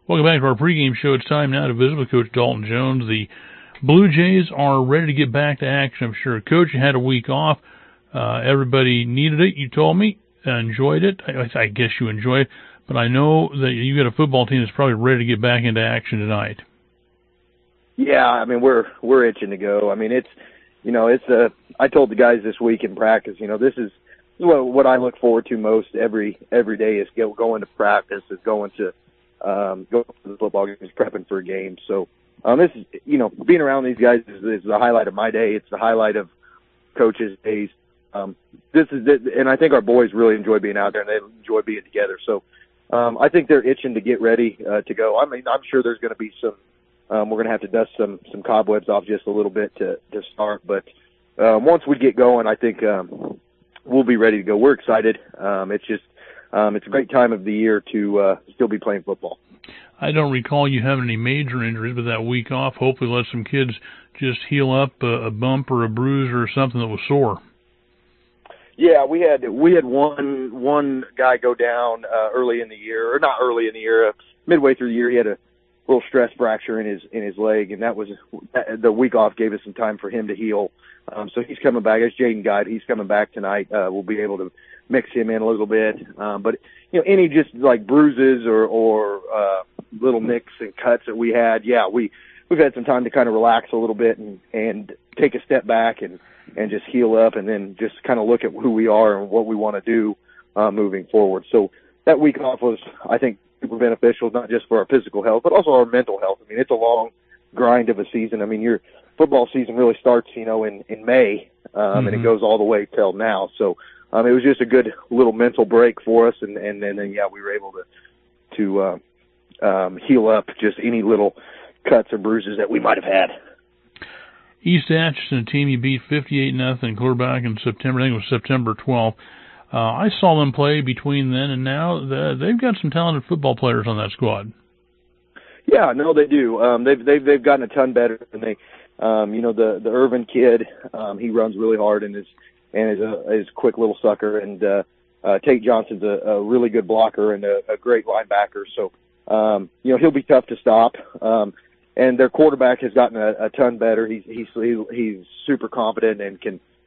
Welcome back to our pregame show. It's time now to visit with Coach Dalton Jones. The Blue Jays are ready to get back to action, I'm sure. Coach, you had a week off. Everybody needed it, you told me. Enjoyed it. I guess you enjoyed it. But I know that you got a football team that's probably ready to get back into action tonight. Yeah, I mean, we're itching to go. I mean, I told the guys this week in practice, this is what I look forward to most every day is going to practice, is going to the football games, prepping for a game. So this is, being around these guys is the highlight of my day. It's the highlight of coaches' days. And I think our boys really enjoy being out there, and they enjoy being together. So I think they're itching to get ready to go. I mean, I'm sure there's going to be some. We're going to have to dust some cobwebs off just a little bit to start. But once we get going, I think we'll be ready to go. We're excited. It's a great time of the year to still be playing football. I don't recall you having any major injuries, but that week off, hopefully let some kids just heal up a bump or a bruise or something that was sore. Yeah, we had one guy go down early in the year, or not early in the year, midway through the year. He had a little stress fracture in his leg, and the week off gave us some time for him to heal. So he's coming back. It's Jaden Guide. He's coming back tonight. We'll be able to mix him in a little bit. But any just like bruises or little nicks and cuts that we had, we've had some time to kind of relax a little bit and take a step back and just heal up, and then just kind of look at who we are and what we want to do moving forward. So that week off was, I think, super beneficial, not just for our physical health, but also our mental health. I mean, it's a long grind of a season. I mean, your football season really starts, in May, and it goes all the way till now. So it was just a good little mental break for us, and then we were able to heal up just any little cuts or bruises that we might have had. East Atchison, a team you beat 58-0 clear back in September. I think it was September 12th. I saw them play between then and now. They've got some talented football players on that squad. Yeah, no, they do. They've gotten a ton better, and they, the Irvin kid, he runs really hard and is a quick little sucker, and Tate Johnson's a really good blocker and a great linebacker. So he'll be tough to stop. And their quarterback has gotten a ton better. He's super confident and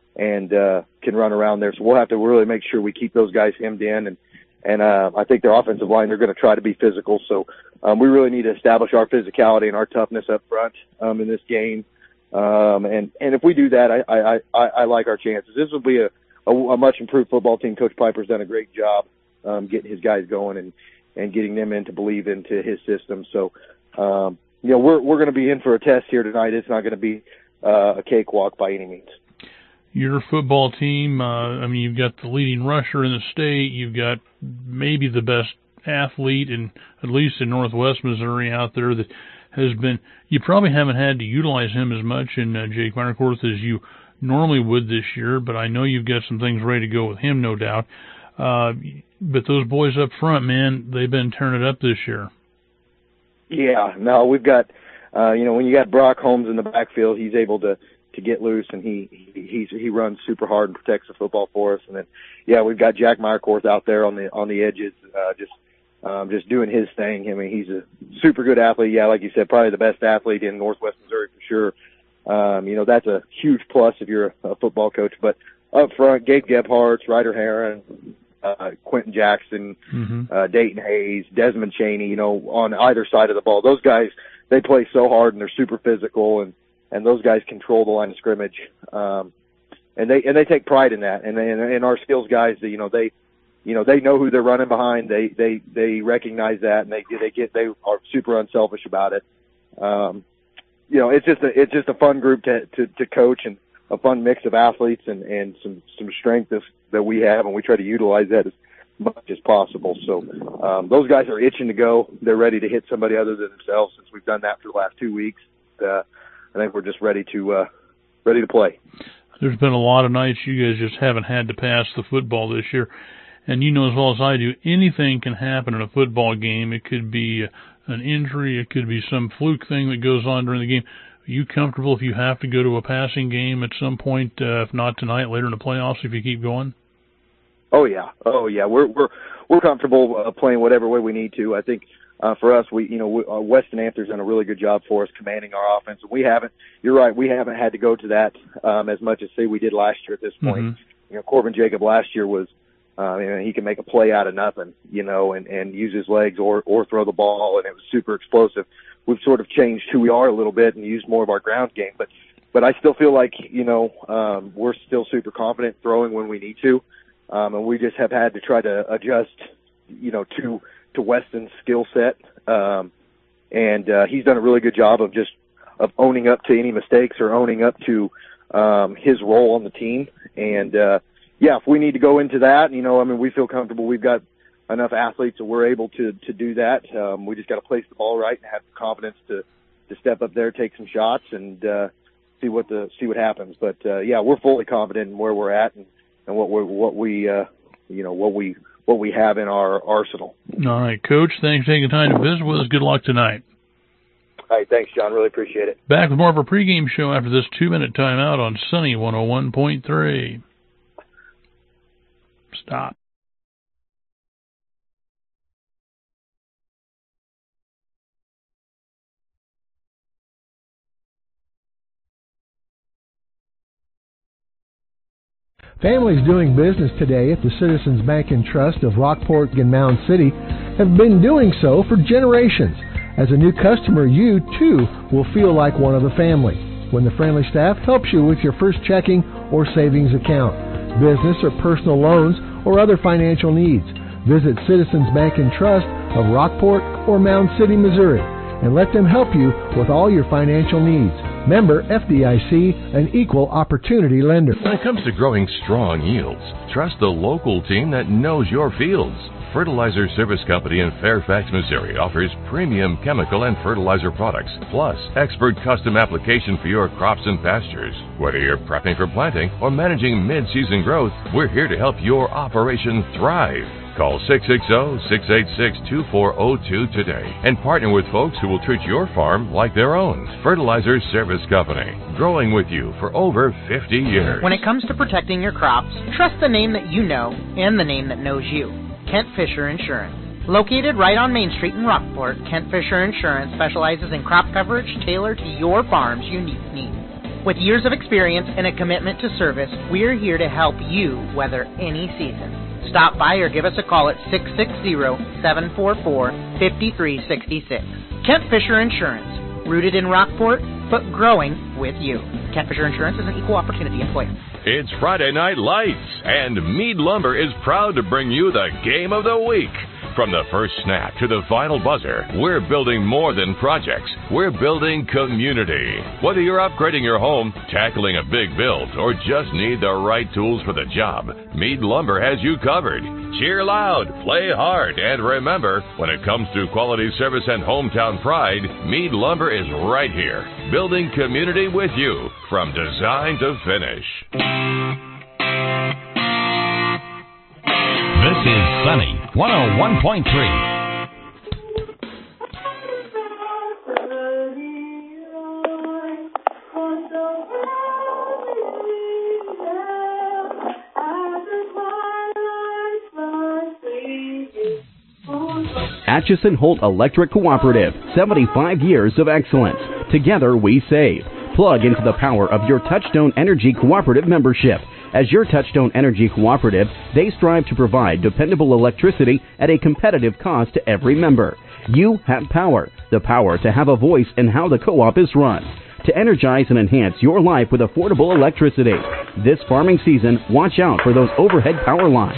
can run around there. So we'll have to really make sure we keep those guys hemmed in. And I think their offensive line, they're going to try to be physical. So we really need to establish our physicality and our toughness up front in this game. And if we do that, I like our chances. This will be a much improved football team. Coach Piper's done a great job getting his guys going and getting them in to believe into his system. So we're going to be in for a test here tonight. It's not going to be a cakewalk by any means. Your football team, you've got the leading rusher in the state. You've got maybe the best athlete at least in Northwest Missouri out there that has been, you probably haven't had to utilize him as much in Jake Meyerkorth as you normally would this year, but I know you've got some things ready to go with him, no doubt. But those boys up front, man, they've been tearing it up this year. Yeah, no, we've got, when you got Brock Holmes in the backfield, he's able to get loose, and he runs super hard and protects the football for us. And then, we've got Jack Meyerkorth out there on the edges, just doing his thing. I mean, he's a super good athlete. Yeah, like you said, probably the best athlete in Northwest Missouri for sure. That's a huge plus if you're a football coach. But up front, Gabe Gebhardt, Ryder Heron, Quentin Jackson, Dayton Hayes, Desmond Chaney, on either side of the ball. Those guys, they play so hard and they're super physical, and those guys control the line of scrimmage. And they take pride in that. And our skills guys, they know who they're running behind. They recognize that, and they are super unselfish about it. It's just a fun group to coach, and a fun mix of athletes and some strength that we have, and we try to utilize that as much as possible. So those guys are itching to go. They're ready to hit somebody other than themselves, since we've done that for the last 2 weeks. I think we're just ready to play. There's been a lot of nights you guys just haven't had to pass the football this year. And you know as well as I do, anything can happen in a football game. It could be an injury. It could be some fluke thing that goes on during the game. Are you comfortable if you have to go to a passing game at some point, if not tonight, later in the playoffs, if you keep going? Oh yeah. We're comfortable playing whatever way we need to. I think for us, Weston Anther's done a really good job for us commanding our offense. You're right, we haven't had to go to that as much as, say, we did last year at this point. Mm-hmm. Corbin Jacob last year was, he can make a play out of nothing, and use his legs or throw the ball, and it was super explosive. We've sort of changed who we are a little bit and used more of our ground game, but I still feel like, we're still super confident throwing when we need to. And we just have had to try to adjust, to Weston's skill set. And he's done a really good job of owning up to any mistakes or owning up to his role on the team. And if we need to go into that, we feel comfortable. We've got enough athletes that we're able to do that. We just got to place the ball right and have the confidence to step up there, take some shots, and see what happens. But we're fully confident in where we're at and what we have in our arsenal. All right, Coach. Thanks for taking time to visit with us. Good luck tonight. All right, thanks, John. Really appreciate it. Back with more of our pregame show after this 2-minute timeout on Sunny 101.3. Stop. Families doing business today at the Citizens Bank and Trust of Rockport and Mound City have been doing so for generations. As a new customer, you, too, will feel like one of the family when the friendly staff helps you with your first checking or savings account, business or personal loans, or other financial needs. Visit Citizens Bank and Trust of Rockport or Mound City, Missouri, and let them help you with all your financial needs. Member FDIC, an equal opportunity lender. When it comes to growing strong yields, trust the local team that knows your fields. Fertilizer Service Company in Fairfax, Missouri offers premium chemical and fertilizer products, plus expert custom application for your crops and pastures. Whether you're prepping for planting or managing mid-season growth, we're here to help your operation thrive. Call 660-686-2402 today and partner with folks who will treat your farm like their own. Fertilizer Service Company, growing with you for over 50 years. When it comes to protecting your crops, trust the name that you know and the name that knows you. Kent Fisher Insurance. Located right on Main Street in Rockport, Kent Fisher Insurance specializes in crop coverage tailored to your farm's unique needs. With years of experience and a commitment to service, we're here to help you weather any season. Stop by or give us a call at 660-744-5366. Kent Fisher Insurance, rooted in Rockport, but growing with you. Kent Fisher Insurance is an equal opportunity employer. It's Friday Night Lights, and Mead Lumber is proud to bring you the game of the week. From the first snap to the final buzzer, we're building more than projects. We're building community. Whether you're upgrading your home, tackling a big build, or just need the right tools for the job, Mead Lumber has you covered. Cheer loud, play hard, and remember, when it comes to quality service and hometown pride, Mead Lumber is right here, building community with you from design to finish. This is Sunny 101.3. Atchison Holt Electric Cooperative, 75 years of excellence. Together we save. Plug into the power of your Touchstone Energy Cooperative membership. As your Touchstone Energy Cooperative, they strive to provide dependable electricity at a competitive cost to every member. You have power, the power to have a voice in how the co-op is run. To energize and enhance your life with affordable electricity. This farming season, watch out for those overhead power lines.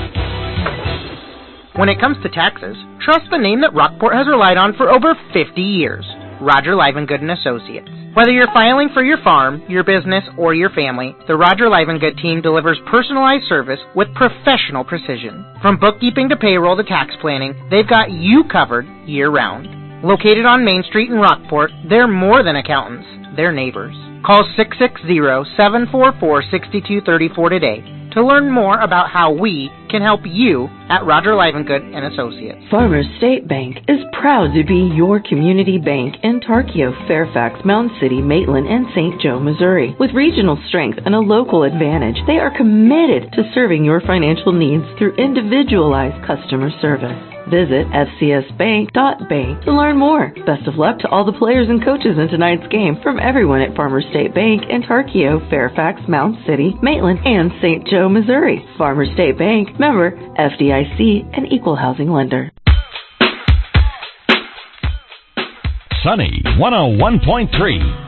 When it comes to taxes, trust the name that Rockport has relied on for over 50 years, Roger Livengood & Associates. Whether you're filing for your farm, your business, or your family, the Roger Livengood team delivers personalized service with professional precision. From bookkeeping to payroll to tax planning, they've got you covered year-round. Located on Main Street in Rockport, they're more than accountants, they're neighbors. Call 660-744-6234 today to learn more about how we can help you at Roger Livengood & Associates. Farmers State Bank is proud to be your community bank in Tarkio, Fairfax, Mound City, Maitland, and St. Joe, Missouri. With regional strength and a local advantage, they are committed to serving your financial needs through individualized customer service. Visit fcsbank.bank to learn more. Best of luck to all the players and coaches in tonight's game from everyone at Farmers State Bank in Tarkio, Fairfax, Mound City, Maitland, and St. Joe, Missouri. Farmers State Bank, member FDIC, an equal housing lender. Sunny 101.3.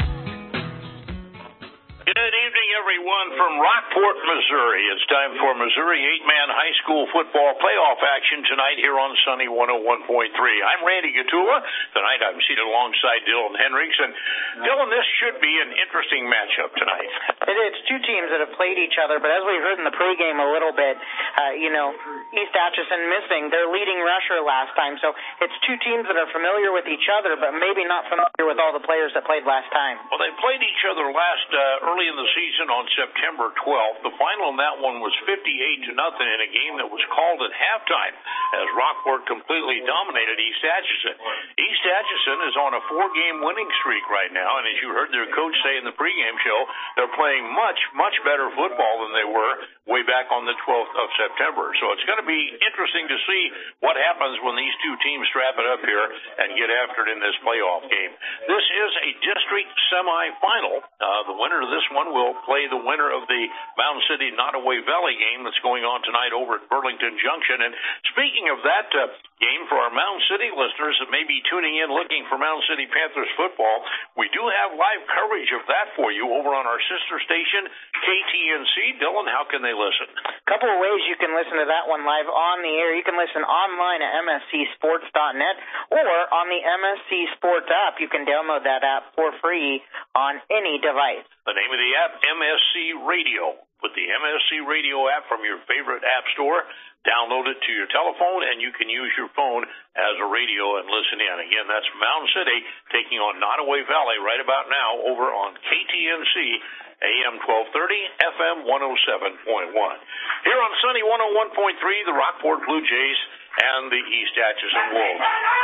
From Rockport, Missouri. It's time for Missouri 8-man high school football playoff action tonight here on Sunny 101.3. I'm Randy Gatula. Tonight I'm seated alongside Dylan Hendricks. And Dylan, this should be an interesting matchup tonight. It's two teams that have played each other, but as we heard in the pregame a little bit, East Atchison missing their leading rusher last time. So it's two teams that are familiar with each other, but maybe not familiar with all the players that played last time. Well, they played each other early in the season on September 12th. The final in that one was 58-0 in a game that was called at halftime as Rockport completely dominated East Atchison. East Atchison is on a 4-game winning streak right now, and as you heard their coach say in the pregame show, they're playing much, much better football than they were way back on the 12th of September. So it's going to be interesting to see what happens when these two teams strap it up here and get after it in this playoff game. This is a district semifinal. The winner of this one will play the winner of the Mound City Nottoway Valley game that's going on tonight over at Burlington Junction. And speaking of that game, for our Mound City listeners that may be tuning in looking for Mound City Panthers football, we do have live coverage of that for you over on our sister station, KTNC. Dylan, how can they listen? A couple of ways you can listen to that one live on the air. You can listen online at mscsports.net or on the MSC Sports app. You can download that app for free on any device. The name of the app, MSC Radio. Put the MSC Radio app from your favorite app store, download it to your telephone, and you can use your phone as a radio and listen in. Again, that's Mound City taking on Nottoway Valley right about now over on KTNC, AM 1230, FM 107.1. Here on Sunny 101.3, the Rockport Blue Jays and the East Atchison Wolves.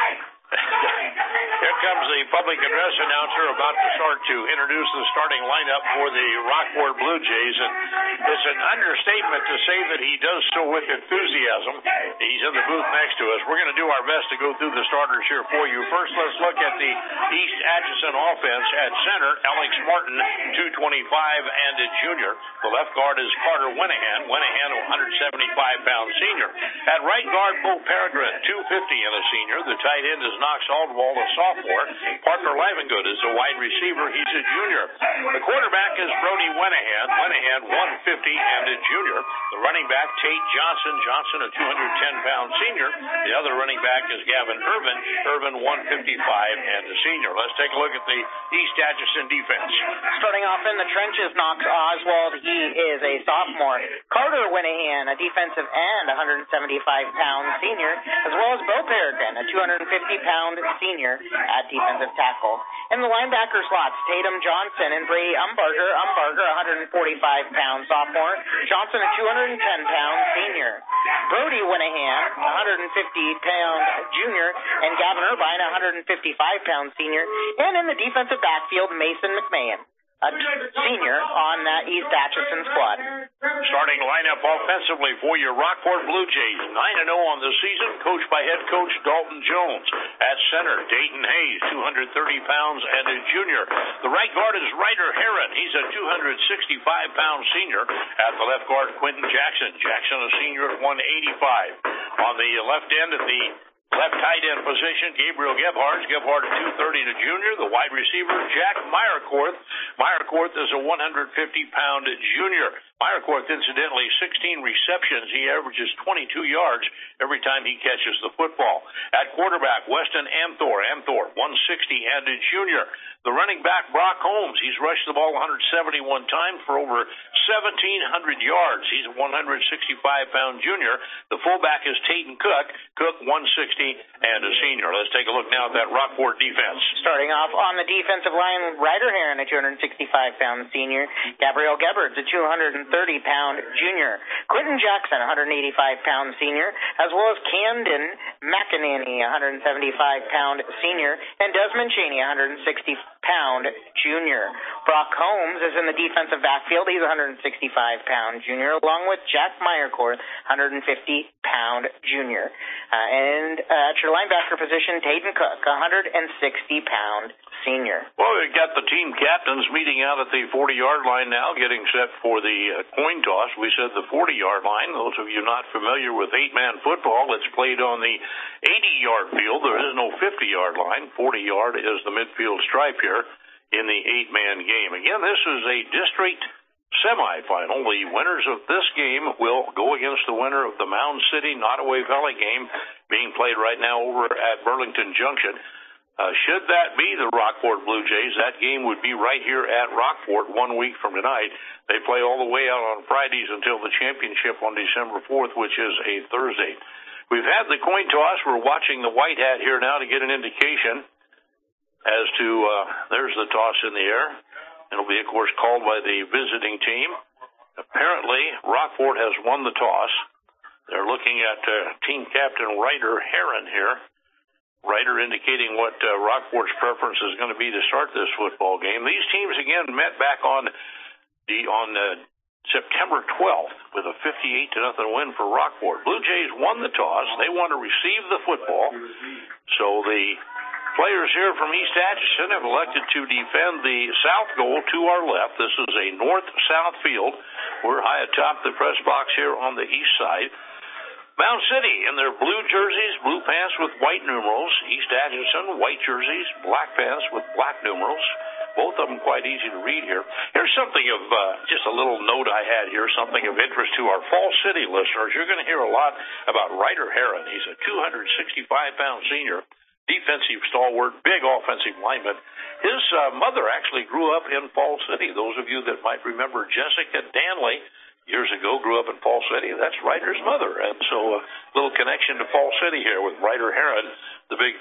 Here comes the public address announcer about to start to introduce the starting lineup for the Rockport Blue Jays, and it's an understatement to say that he does so with enthusiasm. He's in the booth next to us. We're going to do our best to go through the starters here for you. First, let's look at the East Atchison offense. At center, Alex Martin, 225 and a junior. The left guard is Carter Winahan, a 175-pound senior. At right guard, Bo Peregrine, 250 and a senior. The tight end is Knox Aldwall, a sophomore. Parker Livengood is a wide receiver. He's a junior. The quarterback is Brody Winahan, 150 and a junior. The running back, Tate Johnson, a 210-pound senior. The other running back is Gavin Irvin, 155 and a senior. Let's take a look at the East Atchison defense. Starting off in the trenches, Knox Oswald, he is a sophomore. Carter Winahan, a defensive end, 175-pound senior, as well as Bo Peregrine, a 250-pound senior at defensive tackle. In the linebacker slots, Tatum Johnson and Brady Umbarger, 145-pound sophomore. Johnson, a 210-pound senior. Brody Winahan, 150-pound junior, and Gavin Irvine, 155-pound senior. And in the defensive backfield, Mason McMahon, a senior on that East Atchison squad. Starting lineup offensively for your Rockport Blue Jays, 9-0 on the season, coached by head coach Dalton Jones. At center, Dayton Hayes, 230 pounds and a junior. The right guard is Ryder Heron. He's a 265-pound senior. At the left guard, Quentin Jackson, a senior at 185. On the left end at the left tight end position, Gabriel Gebhardt at 230 and a junior. The wide receiver, Jack Meyerkorth is a 150-pound junior. Meyerkorth, incidentally, 16 receptions. He averages 22 yards every time he catches the football. At quarterback, Weston Amthor, 160 and a junior. The running back, Brock Holmes, he's rushed the ball 171 times for over 1,700 yards. He's a 165-pound junior. The fullback is Tayton Cook, 160 and a senior. Let's take a look now at that Rockport defense. Starting off on the defensive line, Ryder Heron, a 265-pound senior. Gabriel Gebhardt, a 230 130-pound junior. Quentin Jackson, 185-pound senior, as well as Camden McEnany, 175-pound senior, and Desmond Cheney, 160-pound junior. Brock Holmes is in the defensive backfield. He's a 165-pound junior, along with Jack Meyercourt, 150-pound junior. And at your linebacker position, Tayden Cook, 160-pound senior. Well, we've got the team captains meeting out at the 40-yard line now, getting set for the coin toss. We said the 40-yard line. Those of you not familiar with 8-man football, it's played on the 80-yard field. There is no 50-yard line. 40-yard is the midfield stripe here in the 8-man game. Again, this is a district semifinal. The winners of this game will go against the winner of the Mound City Nottoway Valley game being played right now over at Burlington Junction. Should that be the Rockport Blue Jays, that game would be right here at Rockport 1 week from tonight. They play all the way out on Fridays until the championship on December 4th, which is a Thursday. We've had the coin toss. We're watching the white hat here now to get an indication as to, there's the toss in the air. It'll be, of course, called by the visiting team. Apparently, Rockport has won the toss. They're looking at team captain Ryder Heron here. Ryder indicating what Rockport's preference is going to be to start this football game. These teams, again, met back on September 12th with a 58-0 win for Rockport. Blue Jays won the toss. They want to receive the football. So the players here from East Atchison have elected to defend the south goal to our left. This is a north-south field. We're high atop the press box here on the east side. Mound City in their blue jerseys, blue pants with white numerals. East Atchison, white jerseys, black pants with black numerals. Both of them quite easy to read here. Here's something of, just a little note I had here, something of interest to our Falls City listeners. You're going to hear a lot about Ryder Heron. He's a 265-pound senior, defensive stalwart, big offensive lineman. His mother actually grew up in Falls City. Those of you that might remember Jessica Danley, years ago, grew up in Falls City. That's Ryder's mother. And so a little connection to Falls City here with Ryder Heron, the big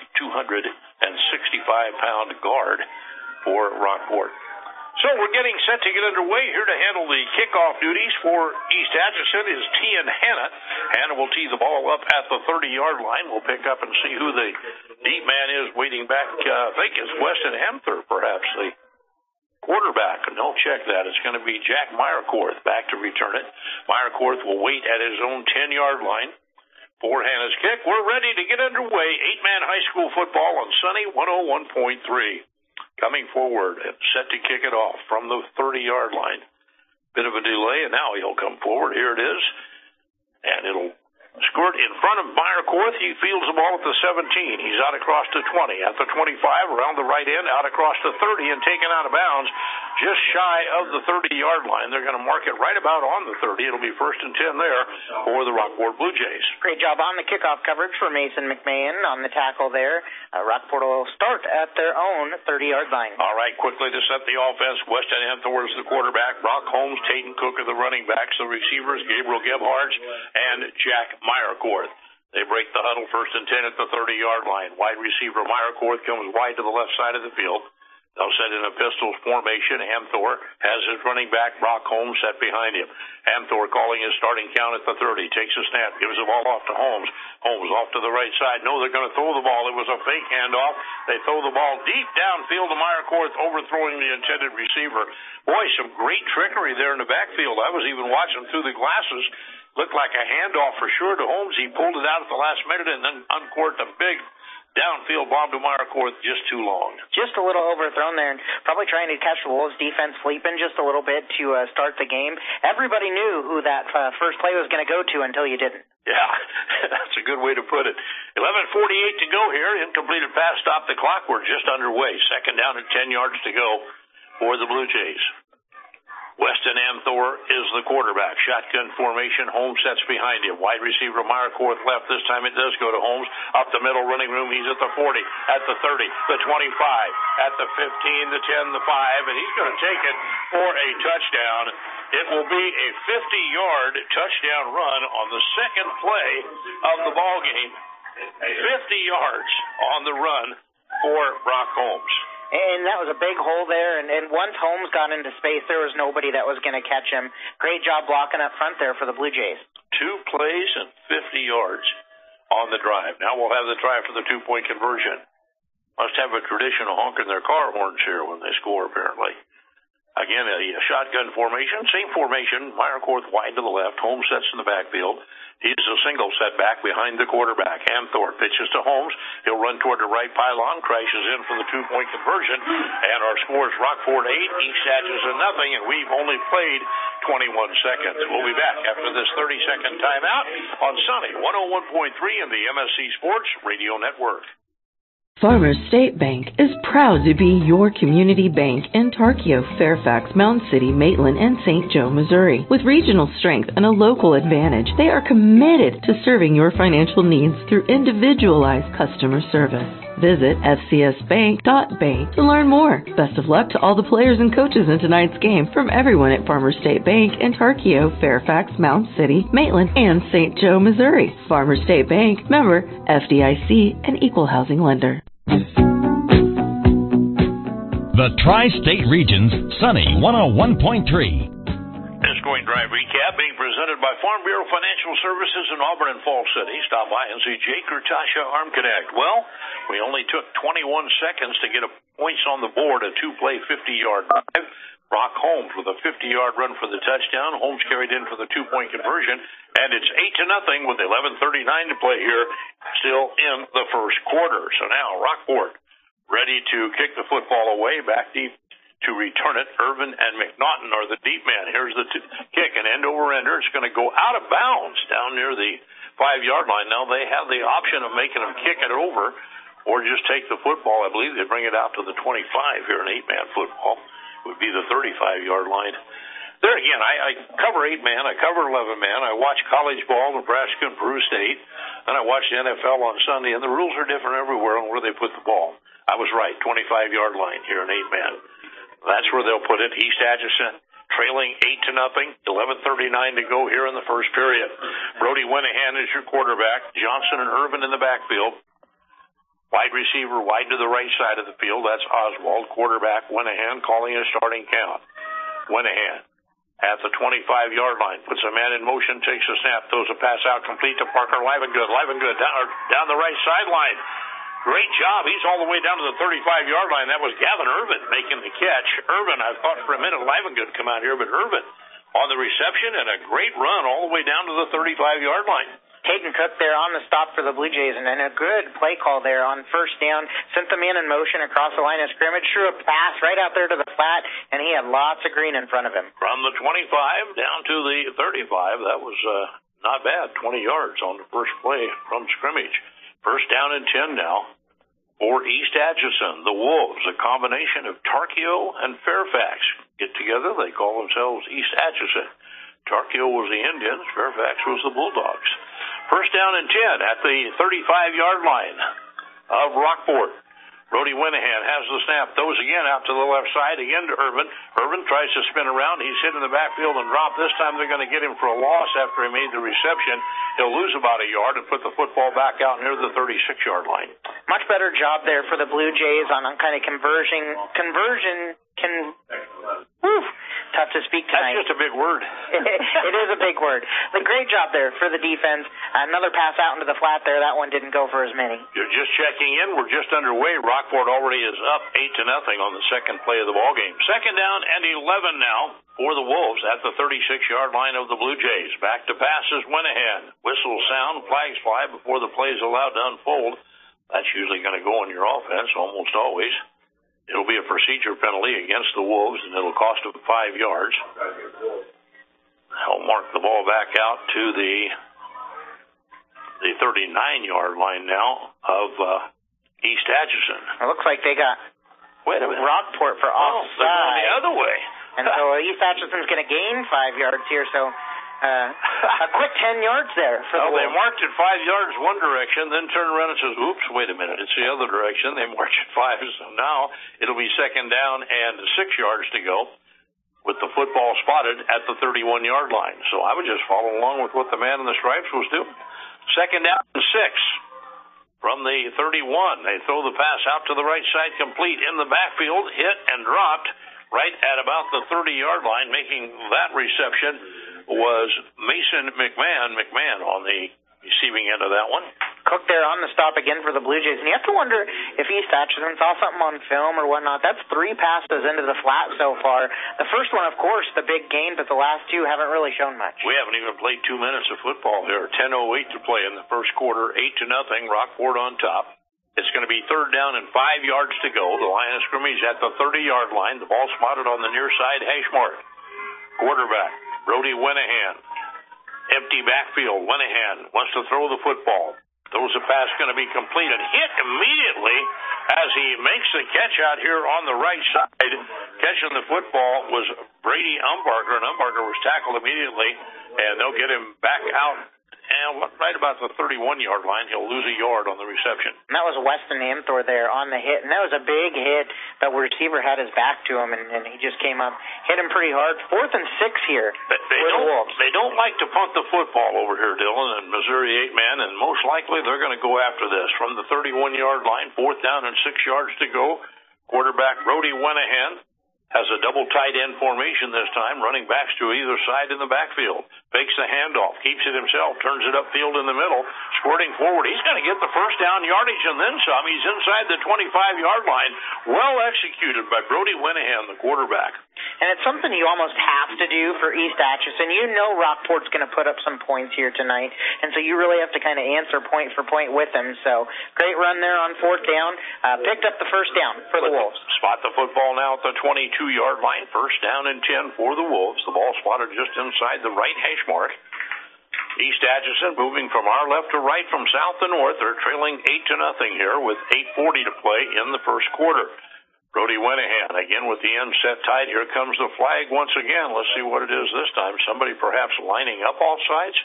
265-pound guard for Rockport. So we're getting set to get underway here to handle the kickoff duties for East Atchison is Tian Hanna. Hanna will tee the ball up at the 30-yard line. We'll pick up and see who the deep man is waiting back. I think it's Weston Hemther, perhaps, the quarterback. No, check that. It's going to be Jack Meyercourt back to return it. Meyercourt will wait at his own 10-yard line for Hanna's kick. We're ready to get underway. 8-man high school football on Sunny 101.3. Coming forward and set to kick it off from the 30-yard line. Bit of a delay, and now he'll come forward. Here it is. And it'll squirt in front of Meyercourt. He fields the ball at the 17. He's out across to 20. At the 25, around the right end, out across to 30, and taken out of bounds just shy of the 30-yard line. They're going to mark it right about on the 30. It'll be 1st and 10 there for the Rockport Blue Jays. Great job on the kickoff coverage for Mason McMahon on the tackle there. Rockport will start at their own 30-yard line. All right, quickly to set the offense, Weston Hemthor is the quarterback. Brock Holmes, Tayden Cook are the running backs. The receivers, Gabriel Gebhardt and Jack Meyercourt. They break the huddle 1st and 10 at the 30-yard line. Wide receiver Meyercourt comes wide to the left side of the field. They'll set in a pistol formation. Hemthor has his running back, Brock Holmes, set behind him. Hemthor calling his starting count at the 30. Takes a snap, gives the ball off to Holmes. Holmes off to the right side. No, they're going to throw the ball. It was a fake handoff. They throw the ball deep downfield to Meyercourt, overthrowing the intended receiver. Boy, some great trickery there in the backfield. I was even watching through the glasses. Looked like a handoff for sure to Holmes. He pulled it out at the last minute and then uncorked a big downfield bomb to Meyercourt, just too long. Just a little overthrown there, and probably trying to catch the Wolves' defense sleeping just a little bit to start the game. Everybody knew who that first play was going to go to until you didn't. Yeah, that's a good way to put it. 11:48 to go here. Incompleted pass, stop the clock. We're just underway. 2nd down and 10 yards to go for the Blue Jays. Weston Hemthor is the quarterback. Shotgun formation. Holmes sets behind him. Wide receiver Meyercourt left. This time it does go to Holmes. Up the middle running room. He's at the 40, at the 30, the 25, at the 15, the 10, the 5, and he's going to take it for a touchdown. It will be a 50-yard touchdown run on the second play of the ball game. 50 yards on the run for Brock Holmes. And that was a big hole there, and once Holmes got into space, there was nobody that was going to catch him. Great job blocking up front there for the Blue Jays. 2 plays and 50 yards on the drive. Now we'll have the try for the 2-point conversion. Must have a tradition of honking their car horns here when they score, apparently. Again, a shotgun formation, same formation. Meyerkorth wide to the left. Holmes sets in the backfield. He's a single setback behind the quarterback. Hamthorpe pitches to Holmes. He'll run toward the right pylon, crashes in for the 2-point conversion, and our score is Rockport 8, East Atchison nothing, and we've only played 21 seconds. We'll be back after this 30-second timeout on Sunny 101.3 in the MSC Sports Radio Network. Farmers State Bank is proud to be your community bank in Tarkio, Fairfax, Mountain City, Maitland, and St. Joe, Missouri. With regional strength and a local advantage, they are committed to serving your financial needs through individualized customer service. Visit fcsbank.bank to learn more. Best of luck to all the players and coaches in tonight's game from everyone at Farmers State Bank in Tarkio, Fairfax, Mountain City, Maitland, and St. Joe, Missouri. Farmers State Bank, member FDIC, an equal housing lender. The Tri-State Region's Sunny 101.3. This Going Drive recap being presented by Farm Bureau Financial Services in Auburn and Falls City. Stop by and see Jake or Tasha Arm Connect. Well, we only took 21 seconds to get points on the board, a 2-play 50-yard drive. Brock Holmes with a 50-yard run for the touchdown. Holmes carried in for the 2-point conversion, and it's 8-0 with 11:39 to play here, still in the first quarter. So now Rockport ready to kick the football away, back deep to return it. Irvin and McNaughton are the deep men. Here's the kick, an end-over-ender. It's going to go out of bounds down near the 5-yard line. Now they have the option of making them kick it over or just take the football. I believe they bring it out to the 25 here in 8-man football. Would be the 35-yard line. There again, I cover 8-man, I cover 11-man. I watch college ball, Nebraska and Peru State, and I watch the NFL on Sunday, and the rules are different everywhere on where they put the ball. I was right, 25-yard line here in 8-man. That's where they'll put it. East Atchison trailing 8-0, 11:39 to go here in the first period. Brody Winahan is your quarterback. Johnson and Irvin in the backfield. Wide receiver wide to the right side of the field. That's Oswald. Quarterback Winahan calling a starting count. Winahan at the 25-yard line. Puts a man in motion, takes a snap, throws a pass out complete to Parker Livengood. Livengood down the right sideline. Great job. He's all the way down to the 35-yard line. That was Gavin Irvin making the catch. Irvin, I thought for a minute Livengood come out here, but Irvin on the reception and a great run all the way down to the 35-yard line. Caden Cook there on the stop for the Blue Jays, and then a good play call there on first down. Sent the man in motion across the line of scrimmage, threw a pass right out there to the flat, and he had lots of green in front of him. From the 25 down to the 35, that was not bad, 20 yards on the first play from scrimmage. First down and 10 now for East Atchison. The Wolves, a combination of Tarkio and Fairfax. Get together, they call themselves East Atchison. Tarkio was the Indians, Fairfax was the Bulldogs. First down and 10 at the 35-yard line of Rockport. Brody Winahan has the snap, throws again out to the left side, again to Irvin. Irvin tries to spin around. He's hit in the backfield and dropped. This time they're going to get him for a loss after he made the reception. He'll lose about a yard and put the football back out near the 36-yard line. Much better job there for the Blue Jays on kind of tough to speak tonight. That's just a big word. It is a big word. But great job there for the defense. Another pass out into the flat there. That one didn't go for as many. You're just checking in. We're just underway. Rockport already is up 8-0 on the second play of the ball game. Second down and 11 now for the Wolves at the 36-yard line of the Blue Jays. Back to passes Winahan. Whistle sound, flags fly before the play is allowed to unfold. That's usually going to go on your offense almost always. It'll be a procedure penalty against the Wolves, and it'll cost them 5 yards. They'll mark the ball back out to the 39-yard line now of East Atchison. It looks like they got Rockport for offside. They're going the other way. And so East Atchison's going to gain 5 yards here, so a quick 10 yards there for the Wolves. They marked it 5 yards one direction, then turned around and says, oops, wait a minute, it's the other direction. They marched it 5, so now it'll be second down and 6 yards to go with the football spotted at the 31-yard line. So I would just follow along with what the man in the stripes was doing. Second down and 6 from the 31. They throw the pass out to the right side, complete in the backfield, hit and dropped right at about the 30-yard line. Making that reception was Mason McMahon. McMahon on the receiving end of that one. Cook there on the stop again for the Blue Jays. And you have to wonder if East Atchison saw something on film or whatnot. That's 3 passes into the flat so far. The first one, of course, the big gain, but the last 2 haven't really shown much. We haven't even played 2 minutes of football here. 10:08 to play in the first quarter. 8-0, Rockport on top. It's going to be 3rd down and 5 yards to go. The line of scrimmage at the 30-yard line. The ball spotted on the near side hash mark. Quarterback, Brody Wenahan. Empty backfield. Wenahan wants to throw the football. Throws a pass going to be completed. Hit immediately as he makes the catch out here on the right side. Catching the football was Brady Umbarger, and Umbarger was tackled immediately, and they'll get him back out. And right about the 31-yard line, he'll lose a yard on the reception. And that was Weston Amthor there on the hit, and that was a big hit. The receiver had his back to him, and he just came up, hit him pretty hard. 4th and 6 here. They don't like to punt the football over here, Dylan, and Missouri 8-man, and most likely they're going to go after this. From the 31-yard line, 4th down and 6 yards to go. Quarterback Brody Wenahan has a double tight end formation this time, running backs to either side in the backfield. Fakes the handoff, keeps it himself, turns it upfield in the middle, squirting forward. He's going to get the first down yardage and then some. He's inside the 25-yard line. Well executed by Brody Wenahan, the quarterback. And it's something you almost have to do for East Atchison. You know Rockport's going to put up some points here tonight, and so you really have to kind of answer point for point with them. So great run there on 4th down. Picked up the first down for the Wolves. Spot the football now at the 22-yard line. 1st down and 10 for the Wolves. The ball spotted just inside the right hash mark. East Atchison moving from our left to right, from south to north. They're trailing 8-0 here with 8:40 to play in the first quarter. Brody Wenahan again with the end set tight. Here comes the flag once again. Let's see what it is this time. Somebody perhaps lining up offsides.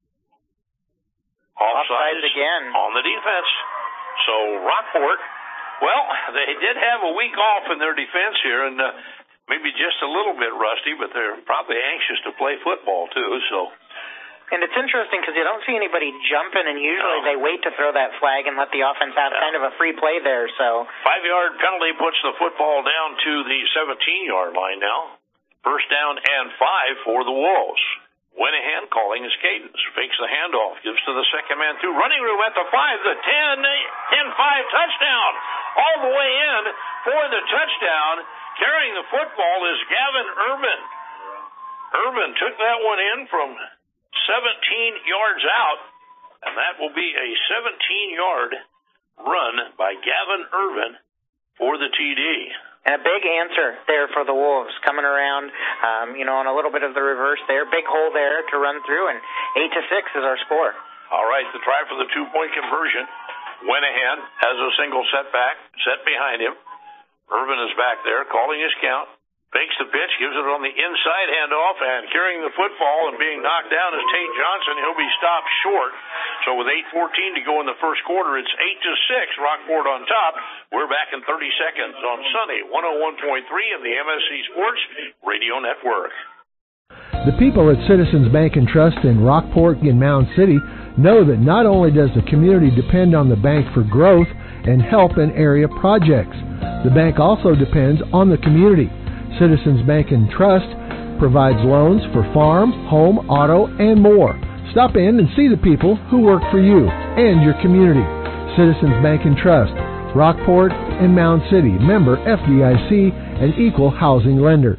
Offsides again on the defense. So Rockport, well, they did have a week off in their defense here, and maybe just a little bit rusty, but they're probably anxious to play football too. So. And it's interesting because you don't see anybody jumping, and usually they wait to throw that flag and let the offense have kind of a free play there. So 5-yard penalty puts the football down to the 17-yard line now. 1st down and 5 for the Wolves. Wenahan calling his cadence. Fakes the handoff. Gives to the second man through. Running room at the 5, the 10-5 touchdown. All the way in for the touchdown. Carrying the football is Gavin Urban. Urban took that one in from 17 yards out, and that will be a 17-yard run by Gavin Urban for the TD. And a big answer there for the Wolves, coming around, on a little bit of the reverse there. Big hole there to run through, and 8-6 is our score. All right, the try for the 2-point conversion. Wenahan has a single setback, set behind him. Urban is back there, calling his count. Fakes the pitch, gives it on the inside handoff, and carrying the football and being knocked down is Tate Johnson. He'll be stopped short. So with 8:14 to go in the first quarter, it's 8-6, Rockport on top. We're back in 30 seconds on Sunny 101.3 of the MSC Sports Radio Network. The people at Citizens Bank and Trust in Rockport and Mound City know that not only does the community depend on the bank for growth and help in area projects, the bank also depends on the community. Citizens Bank and Trust provides loans for farm, home, auto, and more. Stop in and see the people who work for you and your community. Citizens Bank and Trust, Rockport and Mound City, member FDIC, and equal housing lender.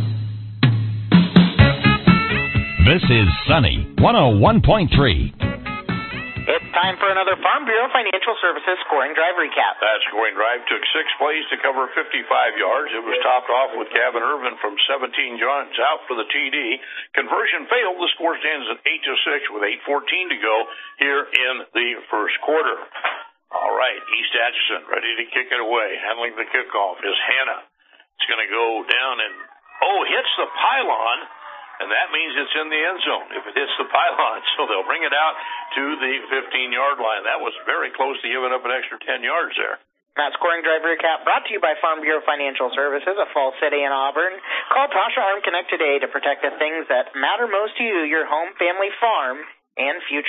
This is Sunny 101.3. It's time for another Farm Bureau Financial Services scoring drive recap. That scoring drive took 6 plays to cover 55 yards. It was topped off with Gavin Urban from 17 yards out for the TD. Conversion failed. The score stands at 8-6 with 8:14 to go here in the first quarter. All right, East Atchison ready to kick it away. Handling the kickoff is Hannah. It's going to go down and, hits the pylon. And that means it's in the end zone if it hits the pylon. So they'll bring it out to the 15-yard line. That was very close to giving up an extra 10 yards there. That scoring drive recap brought to you by Farm Bureau Financial Services of Fall City and Auburn. Call Tasha Arm Connect today to protect the things that matter most to you, your home, family, farm, and future.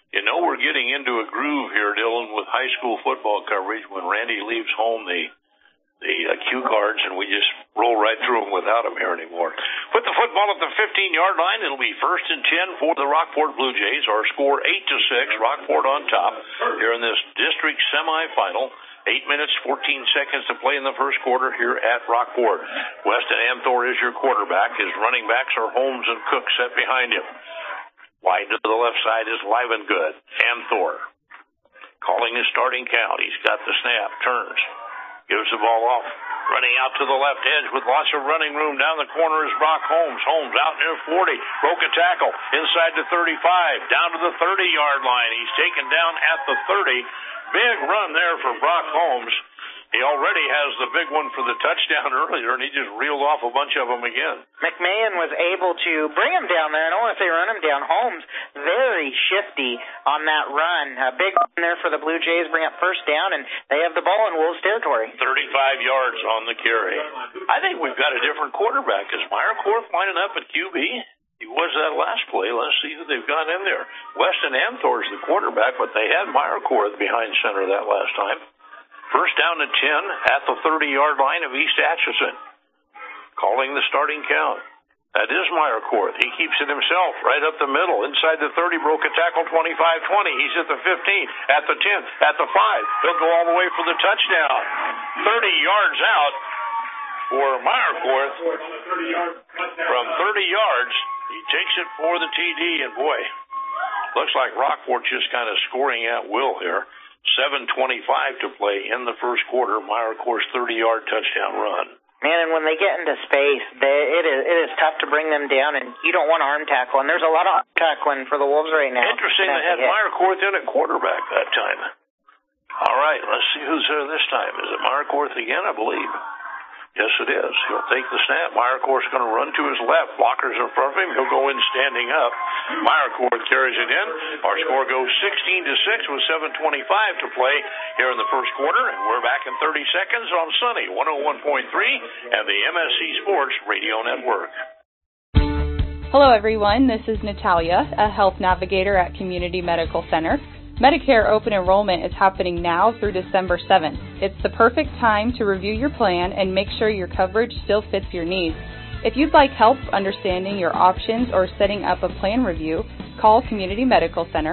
You know we're getting into a groove here, Dylan, with high school football coverage when Randy leaves home the cue cards, and we just roll right through them without them here anymore. Put the football at the 15-yard line. It'll be 1st and 10 for the Rockport Blue Jays. Our score 8-6. Rockport on top here in this district semifinal. 8 minutes, 14 seconds to play in the first quarter here at Rockport. Weston Amthor is your quarterback. His running backs are Holmes and Cook set behind him. Wide to the left side is Livengood. Amthor calling his starting count. He's got the snap, turns, gives the ball off, running out to the left edge with lots of running room. Down the corner is Brock Holmes. Holmes out near 40, broke a tackle inside the 35, down to the 30-yard line. He's taken down at the 30. Big run there for Brock Holmes. He already has the big one for the touchdown earlier, and he just reeled off a bunch of them again. McMahon was able to bring him down there. I don't know if they run him down. Holmes, very shifty on that run. A big run there for the Blue Jays, bring up first down, and they have the ball in Wolves territory. 35 yards on the carry. I think we've got a different quarterback. Is Meyerkorth lining up at QB? He was that last play. Let's see who they've got in there. Weston Amthor's the quarterback, but they had Meyerkorth behind center that last time. First down and 10 at the 30-yard line of East Atchison. Calling the starting count. That is Meyerkorth. He keeps it himself right up the middle. Inside the 30, broke a tackle, 25-20. He's at the 15, at the 10, at the 5. He'll go all the way for the touchdown. 30 yards out for Meyerkorth. From 30 yards, he takes it for the TD, and boy, looks like Rockport just kind of scoring at will here. 7:25 to play in the first quarter. Meyerkorth's 30-yard touchdown run. Man, and when they get into space, it is tough to bring them down, and you don't want arm tackle. And there's a lot of arm tackling for the Wolves right now. Interesting they had Meyerkorth in at quarterback that time. All right, let's see who's there this time. Is it Meyerkorth again, I believe? Yes, it is. He'll take the snap. Meyerkorth's going to run to his left. Blockers in front of him. He'll go in standing up. Meyerkorth carries it in. Our score goes 16-6 with 7:25 to play here in the first quarter. And we're back in 30 seconds on Sunny 101.3 and the MSC Sports Radio Network. Hello, everyone. This is Natalia, a health navigator at Community Medical Center. Medicare open enrollment is happening now through December 7th. It's the perfect time to review your plan and make sure your coverage still fits your needs. If you'd like help understanding your options or setting up a plan review, call Community Medical Center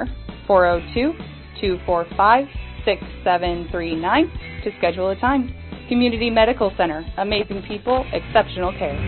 402-245-6739 to schedule a time. Community Medical Center, amazing people, exceptional care.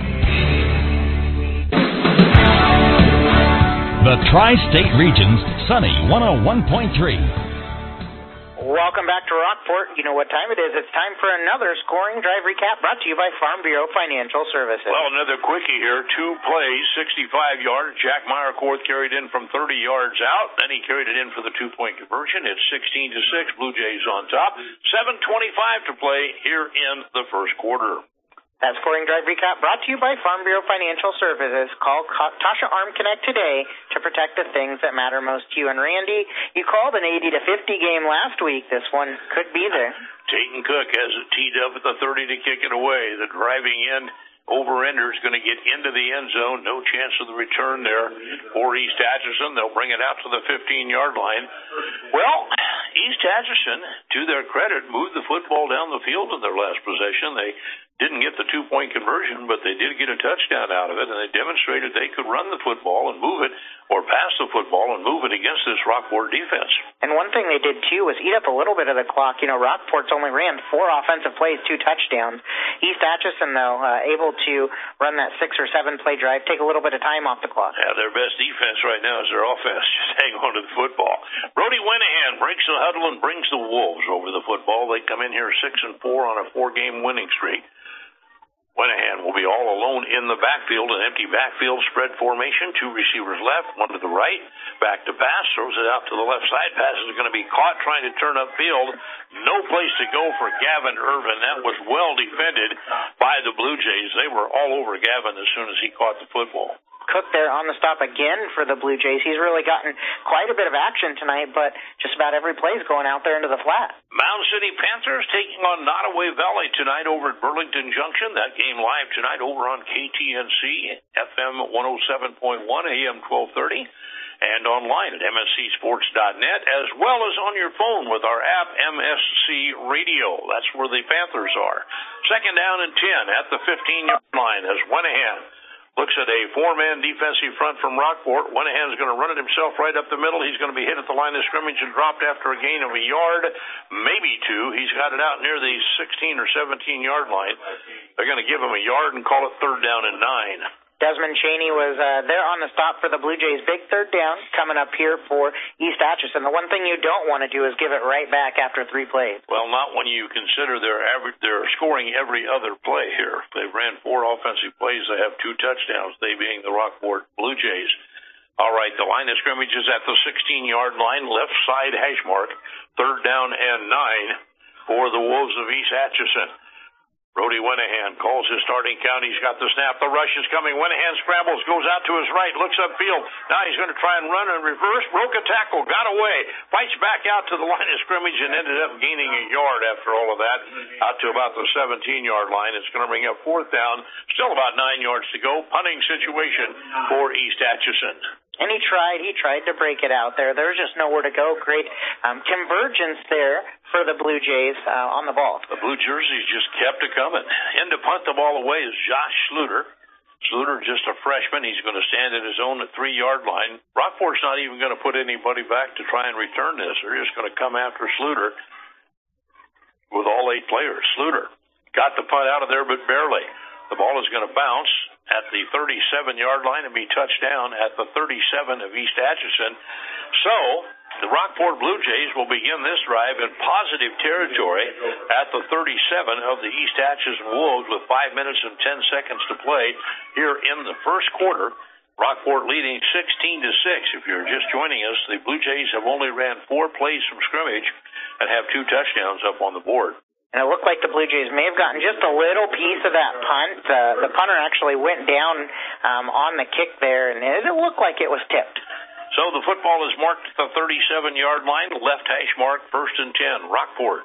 The Tri-State Region's Sunny 101.3. Welcome back to Rockport. You know what time it is. It's time for another scoring drive recap brought to you by Farm Bureau Financial Services. Well, another quickie here. 2 plays, 65 yards. Jack Meyerkorth carried in from 30 yards out. Then he carried it in for the 2-point conversion. It's 16-6. Blue Jays on top. 7:25 to play here in the first quarter. That scoring drive recap brought to you by Farm Bureau Financial Services. Call Tasha Arm Connect today to protect the things that matter most to you. And Randy, you called an 80-50 game last week. This one could be there. Tayton Cook has it teed up at the 30 to kick it away. The driving end over-ender is going to get into the end zone. No chance of the return there for East Atchison. They'll bring it out to the 15-yard line. Well, East Atchison, to their credit, moved the football down the field in their last possession. They didn't get the 2-point conversion, but they did get a touchdown out of it, and they demonstrated they could run the football and move it, or pass the football and move it against this Rockport defense. And one thing they did, too, was eat up a little bit of the clock. You know, Rockport's only ran 4 offensive plays, 2 touchdowns. East Atchison, though, able to run that 6 or 7 play drive, take a little bit of time off the clock. Yeah, their best defense right now is their offense. Just hang on to the football. Brody Wenahan breaks the huddle and brings the Wolves over the football. They come in here 6-4 on a 4-game winning streak. Wenahan will be all alone in the backfield, an empty backfield spread formation. 2 receivers left, 1 to the right. Back to pass, throws it out to the left side. Pass is going to be caught trying to turn upfield. No place to go for Gavin Irvin. That was well defended by the Blue Jays. They were all over Gavin as soon as he caught the football. Cook there on the stop again for the Blue Jays. He's really gotten quite a bit of action tonight, but just about every play is going out there into the flat. Mound City Panthers taking on Nottoway Valley tonight over at Burlington Junction. That game live tonight over on KTNC, FM 107.1, AM 1230. And online at mscsports.net, as well as on your phone with our app, MSC Radio. That's where the Panthers are. Second down and 10 at the 15-yard line as Wenahan looks at a four-man defensive front from Rockport. Wenahan's going to run it himself right up the middle. He's going to be hit at the line of scrimmage and dropped after a gain of a yard, maybe two. He's got it out near the 16 or 17-yard line. They're going to give him a yard and call it third down and 9. Desmond Cheney was there on the stop for the Blue Jays. Big third down coming up here for East Atchison. The one thing you don't want to do is give it right back after 3 plays. Well, not when you consider they're scoring every other play here. They ran 4 offensive plays. They have 2 touchdowns, they being the Rockport Blue Jays. All right, the line of scrimmage is at the 16-yard line, left side hash mark, third down and 9 for the Wolves of East Atchison. Brody Wenahan calls his starting count. He's got the snap. The rush is coming. Wenahan scrambles, goes out to his right, looks upfield. Now he's going to try and run in reverse. Broke a tackle, got away, fights back out to the line of scrimmage and ended up gaining a yard after all of that, out to about the 17-yard line. It's going to bring up fourth down. Still about 9 yards to go. Punting situation for East Atchison. And he tried to break it out there. There's just nowhere to go. Great convergence there for the Blue Jays on the ball. The Blue Jerseys just kept it coming. In to punt the ball away is Josh Sluter. Sluter, just a freshman. He's going to stand at his own 3-yard line. Rockport's not even going to put anybody back to try and return this. They're just going to come after Sluter with all 8 players. Sluter got the punt out of there, but barely. The ball is going to bounce at the 37-yard line and be touched down at the 37 of East Atchison. So the Rockport Blue Jays will begin this drive in positive territory at the 37 of the East Atchison Wolves with 5 minutes and 10 seconds to play here in the first quarter. Rockport leading 16-6. If you're just joining us, the Blue Jays have only ran 4 plays from scrimmage and have 2 touchdowns up on the board. And it looked like the Blue Jays may have gotten just a little piece of that punt. The punter actually went down on the kick there, and it looked like it was tipped. So the football is marked at the 37-yard line, left hash mark, first and 10. Rockport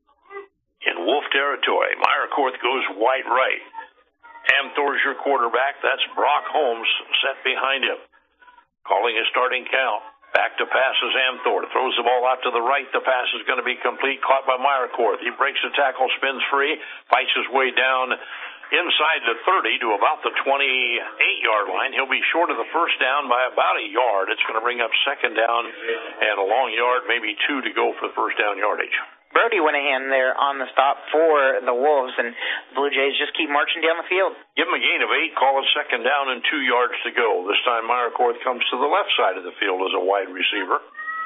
in Wolf territory. Meyerkorth goes wide right. Amthor's your quarterback. That's Brock Holmes set behind him. Calling his starting count. Back to pass is Amthor. Throws the ball out to the right. The pass is going to be complete. Caught by Meyerkorth. He breaks the tackle, spins free, fights his way down inside the 30 to about the 28-yard line. He'll be short of the first down by about a yard. It's going to bring up second down and a long yard, maybe 2 to go for the first down yardage. Brody Wenahan there on the stop for the Wolves, and the Blue Jays just keep marching down the field. Give him a gain of 8, call it second down and 2 yards to go. This time Meyerkorth comes to the left side of the field as a wide receiver.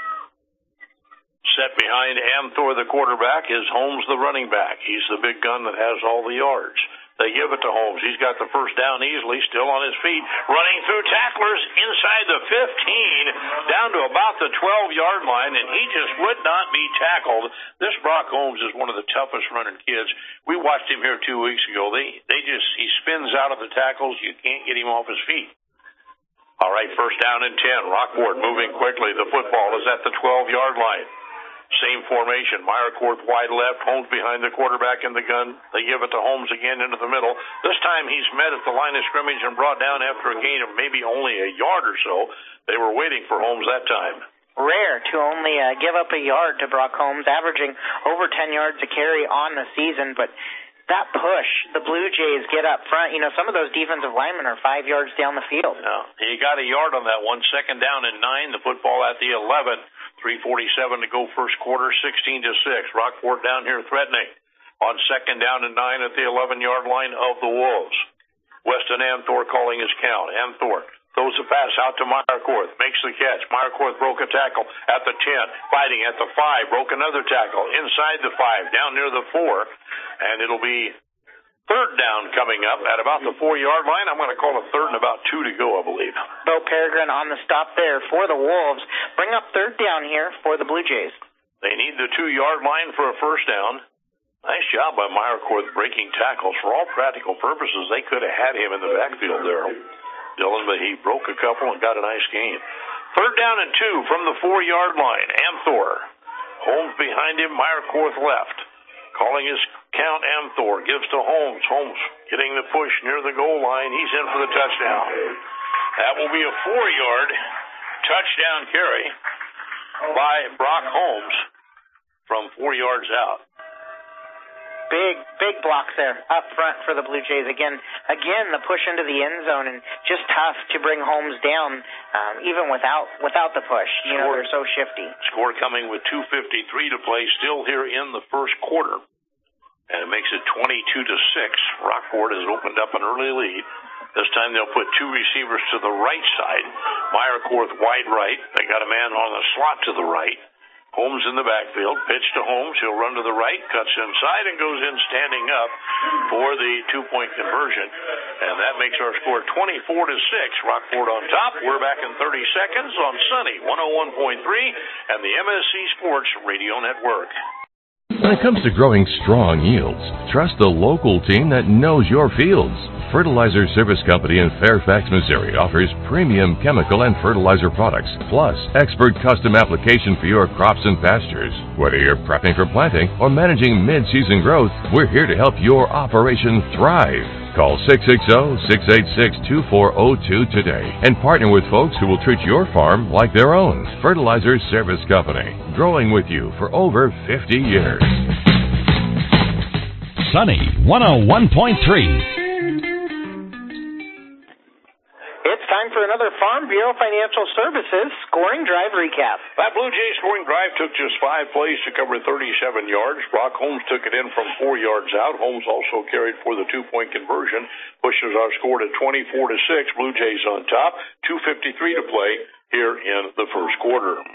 Set behind Amthor, the quarterback, is Holmes, the running back. He's the big gun that has all the yards. They give it to Holmes. He's got the first down easily, still on his feet, running through tacklers inside the 15, down to about the 12-yard line, and he just would not be tackled. This Brock Holmes is one of the toughest running kids. We watched him here 2 weeks ago. He spins out of the tackles. You can't get him off his feet. All right, first down and 10. Rockport moving quickly. The football is at the 12-yard line. Same formation. Meyerkorth wide left. Holmes behind the quarterback in the gun. They give it to Holmes again into the middle. This time he's met at the line of scrimmage and brought down after a gain of maybe only a yard or so. They were waiting for Holmes that time. Rare to only give up a yard to Brock Holmes, averaging over 10 yards a carry on the season. But that push, the Blue Jays get up front. You know, some of those defensive linemen are 5 yards down the field. Yeah, he got a yard on that one. Second down and 9. The football at the 11. 3:47 to go first quarter, 16-6. Rockport down here threatening on second down and 9 at the 11-yard line of the Wolves. Weston Amthor calling his count. Amthor throws the pass out to Meyerkorth, makes the catch. Meyerkorth broke a tackle at the 10, fighting at the 5, broke another tackle inside the 5, down near the 4, and it'll be third down coming up at about the 4-yard line. I'm going to call it third and about 2 to go, I believe. Bo Peregrine on the stop there for the Wolves. Bring up third down here for the Blue Jays. They need the 2-yard line for a first down. Nice job by Meyerkorth breaking tackles. For all practical purposes, they could have had him in the backfield there. Dylan, but he broke a couple and got a nice gain. 3rd down and 2 from the 4-yard line. Amthor. Holmes behind him, Meyerkorth left. Calling his count, Amthor gives to Holmes. Holmes getting the push near the goal line. He's in for the touchdown. That will be a 4-yard touchdown carry by Brock Holmes from 4 yards out. Big blocks there up front for the Blue Jays. Again, the push into the end zone, and just tough to bring Holmes down, even without the push. You know, they're so shifty. Score coming with 2:53 to play, still here in the first quarter, and it makes it 22-6. Rockport has opened up an early lead. This time they'll put 2 receivers to the right side. Meyerkorth wide right. They got a man on the slot to the right. Holmes in the backfield. Pitch to Holmes. He'll run to the right, cuts inside, and goes in standing up for the 2-point conversion. And that makes our score 24-6. Rockport on top. We're back in 30 seconds on Sunny 101.3 and the MSC Sports Radio Network. When it comes to growing strong yields, trust the local team that knows your fields. Fertilizer Service Company in Fairfax, Missouri offers premium chemical and fertilizer products, plus expert custom application for your crops and pastures. Whether you're prepping for planting or managing mid-season growth, we're here to help your operation thrive. Call 660-686-2402 today and partner with folks who will treat your farm like their own. Fertilizer Service Company, growing with you for over 50 years. Sunny 101.3. It's time for another Farm Bureau Financial Services scoring drive recap. That Blue Jay scoring drive took just 5 plays to cover 37 yards. Brock Holmes took it in from 4 yards out. Holmes also carried for the 2-point conversion. Pushes our score to 24-6. Blue Jays on top. 2:53 to play here in the first quarter.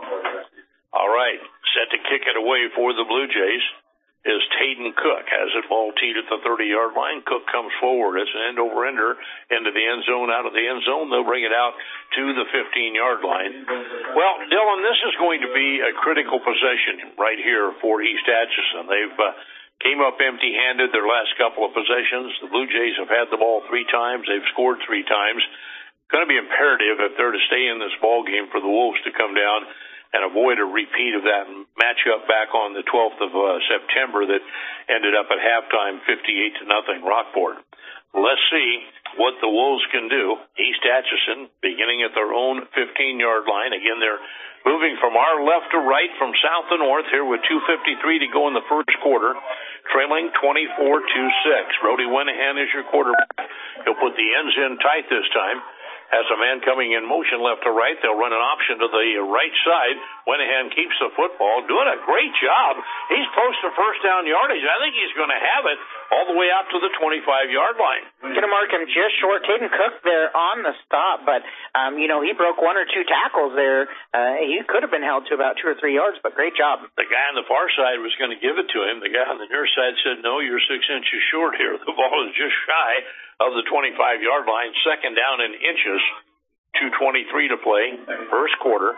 All right, set to kick it away for the Blue Jays is Tayden Cook. Has it ball teed at the 30-yard line. Cook comes forward. It's an end-over-ender into the end zone, out of the end zone. They'll bring it out to the 15-yard line. Well, Dylan, this is going to be a critical possession right here for East Atchison. They've came up empty-handed their last couple of possessions. The Blue Jays have had the ball 3 times. They've scored 3 times. Going to be imperative if they're to stay in this ball game for the Wolves to come down and avoid a repeat of that matchup back on the 12th of September that ended up at halftime 58-0 Rockport. Let's see what the Wolves can do. East Atchison beginning at their own 15-yard line. Again, they're moving from our left to right, from south to north here with 2:53 to go in the first quarter, trailing 24-6. Brody Wenahan is your quarterback. He'll put the ends in tight this time. Has a man coming in motion left to right. They'll run an option to the right side. Wenahan keeps the football, doing a great job. He's close to first down yardage. I think he's going to have it all the way out to the 25-yard line. Going to mark him just short. Tayden Cook there on the stop, but, he broke 1 or 2 tackles there. He could have been held to about 2 or 3 yards, but great job. The guy on the far side was going to give it to him. The guy on the near side said, no, you're 6 inches short here. The ball is just shy of the 25-yard line. Second down in inches. 2:23 to play. First quarter,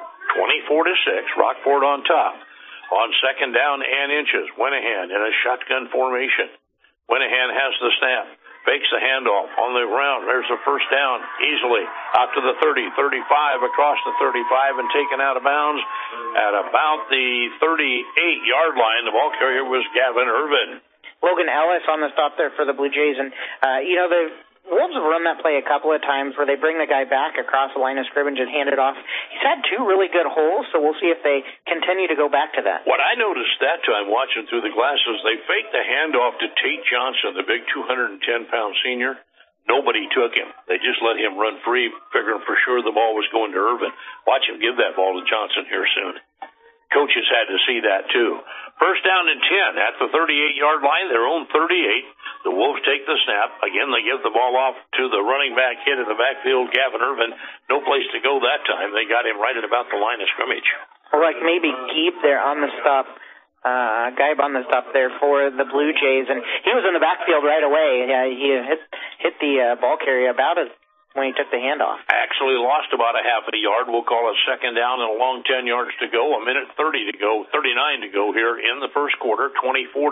24-6. Rockport on top. On second down and inches, Wenahan in a shotgun formation. Wenahan has the snap. Fakes the handoff on the ground. There's the first down easily. Out to the 30, 35, across the 35, and taken out of bounds at about the 38-yard line. The ball carrier was Gavin Irvin. Logan Ellis on the stop there for the Blue Jays. And, the Wolves have run that play a couple of times where they bring the guy back across the line of scrimmage and hand it off. He's had 2 really good holes, so we'll see if they continue to go back to that. What I noticed that time watching through the glasses, they faked the handoff to Tate Johnson, the big 210-pound senior. Nobody took him. They just let him run free, figuring for sure the ball was going to Irvin. Watch him give that ball to Johnson here soon. Coaches had to see that, too. First down and 10 at the 38-yard line, their own 38. The Wolves take the snap. Again, they give the ball off to the running back hit in the backfield, Gavin Irvin. No place to go that time. They got him right at about the line of scrimmage. Like maybe Geep there on the stop. Geib on the stop there for the Blue Jays. And he was in the backfield right away. He hit the ball carrier about it when he took the handoff. Actually lost about a half a yard. We'll call it second down and a long 10 yards to go. 1:39 to go here in the first quarter, 24-6.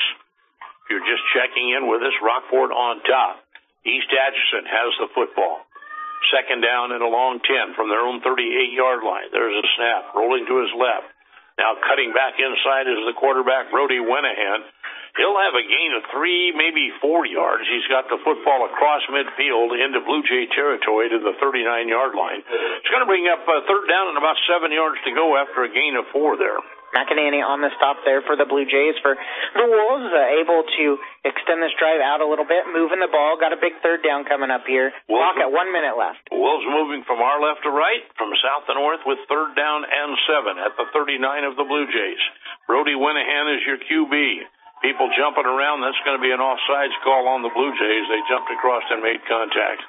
If you're just checking in with us, Rockport on top. East Atchison has the football. Second down and a long 10 from their own 38-yard line. There's a snap, rolling to his left. Now cutting back inside is the quarterback, Brody Wenahan. He'll have a gain of 3, maybe 4 yards. He's got the football across midfield into Blue Jay territory to the 39-yard line. It's going to bring up third down and about 7 yards to go after a gain of 4 there. McEnany on the stop there for the Blue Jays. For the Wolves, able to extend this drive out a little bit, moving the ball. Got a big third down coming up here. Clock at 1 minute left. Wolves moving from our left to right, from south to north with third down and 7 at the 39 of the Blue Jays. Brody Wenahan is your QB. People jumping around, that's going to be an offsides call on the Blue Jays. They jumped across and made contact.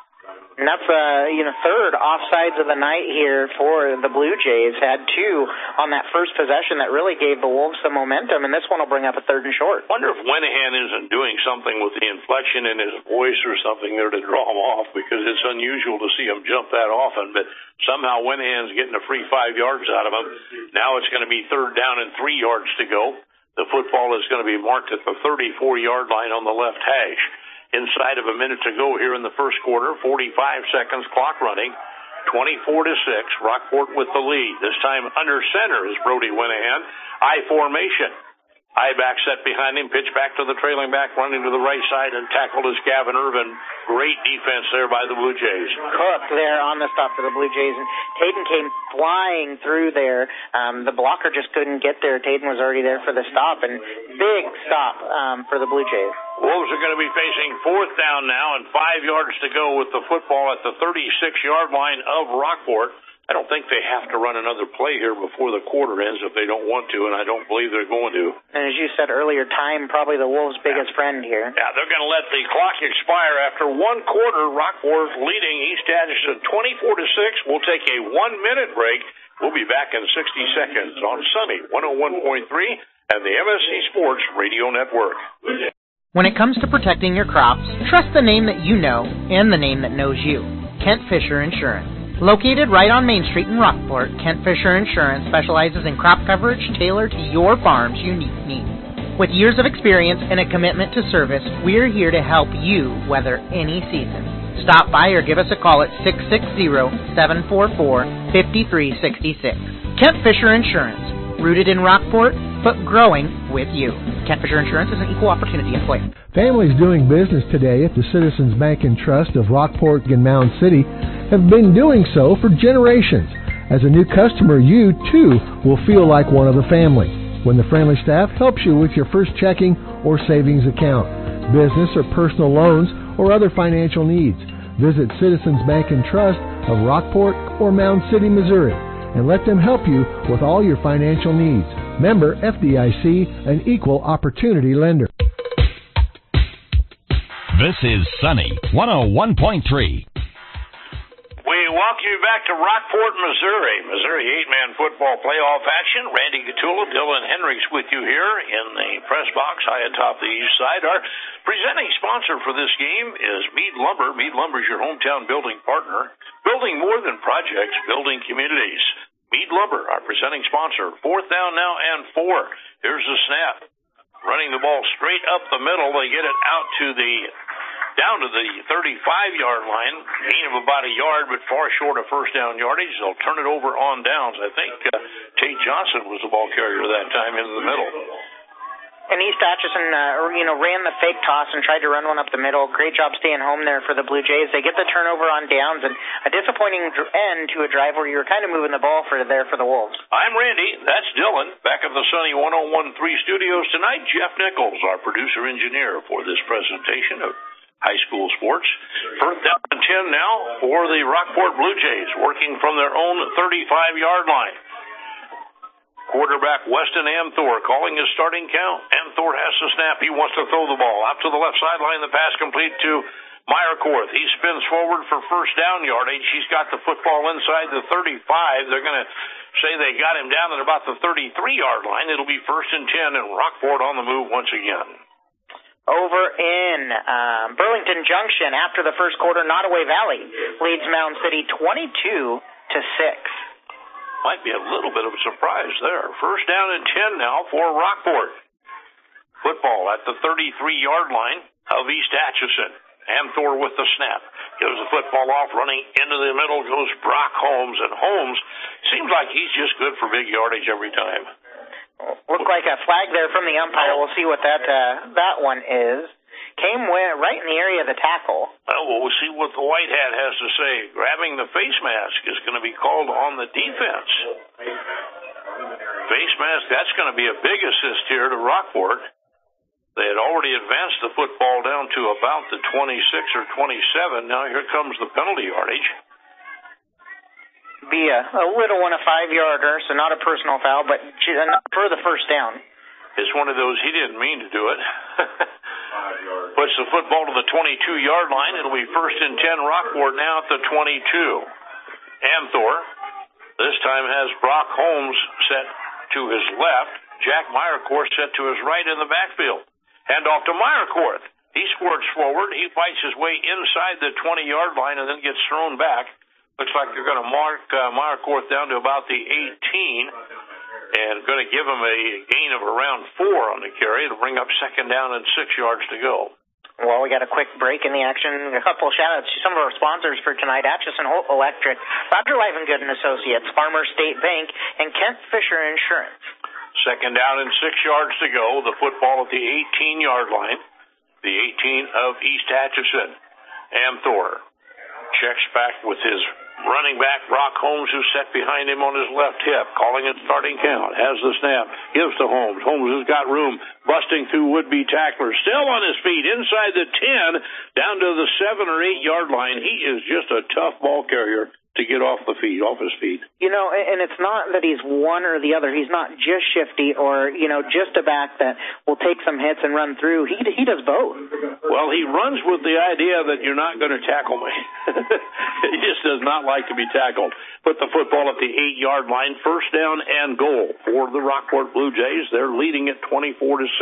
And that's third offsides of the night here for the Blue Jays. Had 2 on that first possession that really gave the Wolves some momentum, and this one will bring up a third and short. Wonder if Wenahan isn't doing something with the inflection in his voice or something there to draw him off, because it's unusual to see him jump that often, but somehow Wenahan's getting a free 5 yards out of him. Now it's going to be third down and 3 yards to go. The football is going to be marked at the 34-yard line on the left hash. Inside of a minute to go here in the first quarter, 45 seconds, clock running, 24-6, Rockport with the lead. This time under center is Brody Wenahan. I formation. I back set behind him, pitch back to the trailing back, running to the right side, and tackled is Gavin Irvin. Great defense there by the Blue Jays. Cook there on the stop for the Blue Jays, and Tayden came flying through there. The blocker just couldn't get there. Tayden was already there for the stop, and big stop for the Blue Jays. Wolves are going to be facing fourth down now and 5 yards to go with the football at the 36-yard line of Rockport. I don't think they have to run another play here before the quarter ends if they don't want to, and I don't believe they're going to. And as you said earlier, time probably the Wolves' biggest friend here. Yeah, they're going to let the clock expire after 1 quarter. Rockport leading East Atchison 24-6. We'll take a 1-minute break. We'll be back in 60 seconds on Sunny 101.3 and the MSC Sports Radio Network. When it comes to protecting your crops, trust the name that you know and the name that knows you. Kent Fisher Insurance. Located right on Main Street in Rockport, Kent Fisher Insurance specializes in crop coverage tailored to your farm's unique needs. With years of experience and a commitment to service, we're here to help you weather any season. Stop by or give us a call at 660-744-5366. Kent Fisher Insurance, rooted in Rockport, but growing with you. Kent Fisher Insurance is an equal opportunity employer. Families doing business today at the Citizens Bank and Trust of Rockport and Mound City have been doing so for generations. As a new customer, you, too, will feel like one of the family when the friendly staff helps you with your first checking or savings account, business or personal loans, or other financial needs. Visit Citizens Bank and Trust of Rockport or Mound City, Missouri, and let them help you with all your financial needs. Member FDIC, an equal opportunity lender. This is Sunny 101.3. We welcome you back to Rockport, Missouri. Missouri 8-man football playoff action. Randy Gatula, Dylan Hendricks with you here in the press box high atop the east side. Our presenting sponsor for this game is Meade Lumber. Meade Lumber is your hometown building partner. Building more than projects, building communities. Meade Lumber, our presenting sponsor. Fourth down now and 4. Here's the snap. Running the ball straight up the middle. They get it out to down to the 35-yard line. Gain of about a yard, but far short of first down yardage. They'll turn it over on downs. I think Tate Johnson was the ball carrier that time into the middle. And East Atchison, ran the fake toss and tried to run one up the middle. Great job staying home there for the Blue Jays. They get the turnover on downs, and a disappointing end to a drive where you were kind of moving the ball for the Wolves. I'm Randy. That's Dylan. Back at the Sunny 101.3 studios tonight, Jeff Nichols, our producer-engineer for this presentation of high school sports. First down and 10 now for the Rockport Blue Jays, working from their own 35-yard line. Quarterback Weston Amthor calling his starting count. Amthor has to snap. He wants to throw the ball out to the left sideline. The pass complete to Meyerkorth. He spins forward for first down yardage. He's got the football inside the 35. They're going to say they got him down at about the 33-yard line. It'll be first and 10, and Rockport on the move once again. Over in Burlington Junction, after the first quarter, Nottoway Valley leads Mound City 22-6. Might be a little bit of a surprise there. First down and 10 now for Rockport. Football at the 33-yard line of East Atchison. Amthor with the snap. Gives the football off, running into the middle goes Brock Holmes, and Holmes seems like he's just good for big yardage every time. Looked like a flag there from the umpire. We'll see what that one is. Came right in the area of the tackle. Well, we'll see what the white hat has to say. Grabbing the face mask is going to be called on the defense. Face mask, that's going to be a big assist here to Rockport. They had already advanced the football down to about the 26 or 27. Now here comes the penalty yardage. Be a little one, a 5-yarder, so not a personal foul, but for the first down. It's one of those, he didn't mean to do it. Puts the football to the 22-yard line. It'll be 1st and 10 Rockport now at the 22. Amthor this time has Brock Holmes set to his left. Jack Meyerkorth set to his right in the backfield. Hand off to Meyerkorth. He squirts forward. He fights his way inside the 20-yard line and then gets thrown back. Looks like they're going to mark Meyerkorth down to about the 18 and going to give him a gain of around 4 on the carry to bring up 2nd down and 6 yards to go. Well, we got a quick break in the action. A couple of shout-outs to some of our sponsors for tonight: Atchison Holt Electric, Roger Livengood and Associates, Farmer State Bank, and Kent Fisher Insurance. 2nd down and 6 yards to go. The football at the 18-yard line. The 18 of East Atchison. Amthor checks back with his running back, Brock Holmes, who's set behind him on his left hip, calling it starting count. Has the snap, gives to Holmes. Holmes has got room, busting through would-be tacklers. Still on his feet, inside the 10, down to the 7 or 8 yard line. He is just a tough ball carrier to get off his feet. You know, and it's not that he's one or the other. He's not just shifty or, just a back that will take some hits and run through. He does both. Well, he runs with the idea that you're not going to tackle me. He just does not like to be tackled. Put the football at the 8-yard line, 1st down and goal for the Rockport Blue Jays. They're leading at 24-6.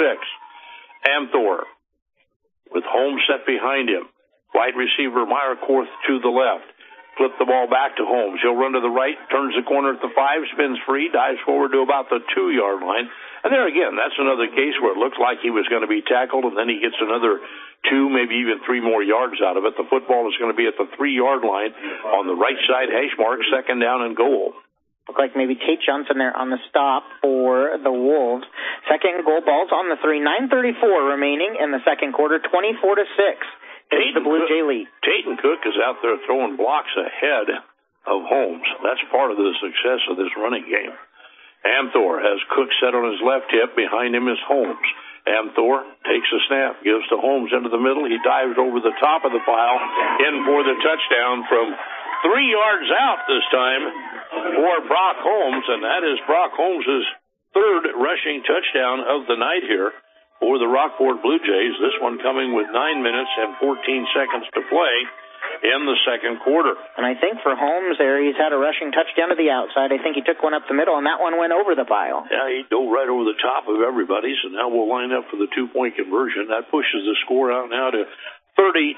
Amthor with Holmes set behind him. Wide receiver Meyerkorth to the left. Flip the ball back to Holmes. He'll run to the right, turns the corner at the 5, spins free, dives forward to about the 2-yard line. And there again, that's another case where it looks like he was going to be tackled, and then he gets another 2, maybe even 3 more yards out of it. The football is going to be at the 3-yard line on the right side hash mark, 2nd down and goal. Look like maybe Tate Johnson there on the stop for the Wolves. 2nd goal, ball's on the 3. 9:34 remaining in the 2nd quarter, 24-6. It's the Blue Jay lead. Tatum Cook is out there throwing blocks ahead of Holmes. That's part of the success of this running game. Amthor has Cook set on his left hip. Behind him is Holmes. Amthor takes a snap, gives to Holmes into the middle. He dives over the top of the pile, in for the touchdown from 3 yards out this time for Brock Holmes, and that is Brock Holmes' 3rd rushing touchdown of the night here for the Rockport Blue Jays. This one coming with 9 minutes and 14 seconds to play in the 2nd quarter. And I think for Holmes there, he's had a rushing touchdown to the outside. I think he took one up the middle, and that one went over the pile. Yeah, he dove right over the top of everybody, so now we'll line up for the 2-point conversion. That pushes the score out now to 30-6.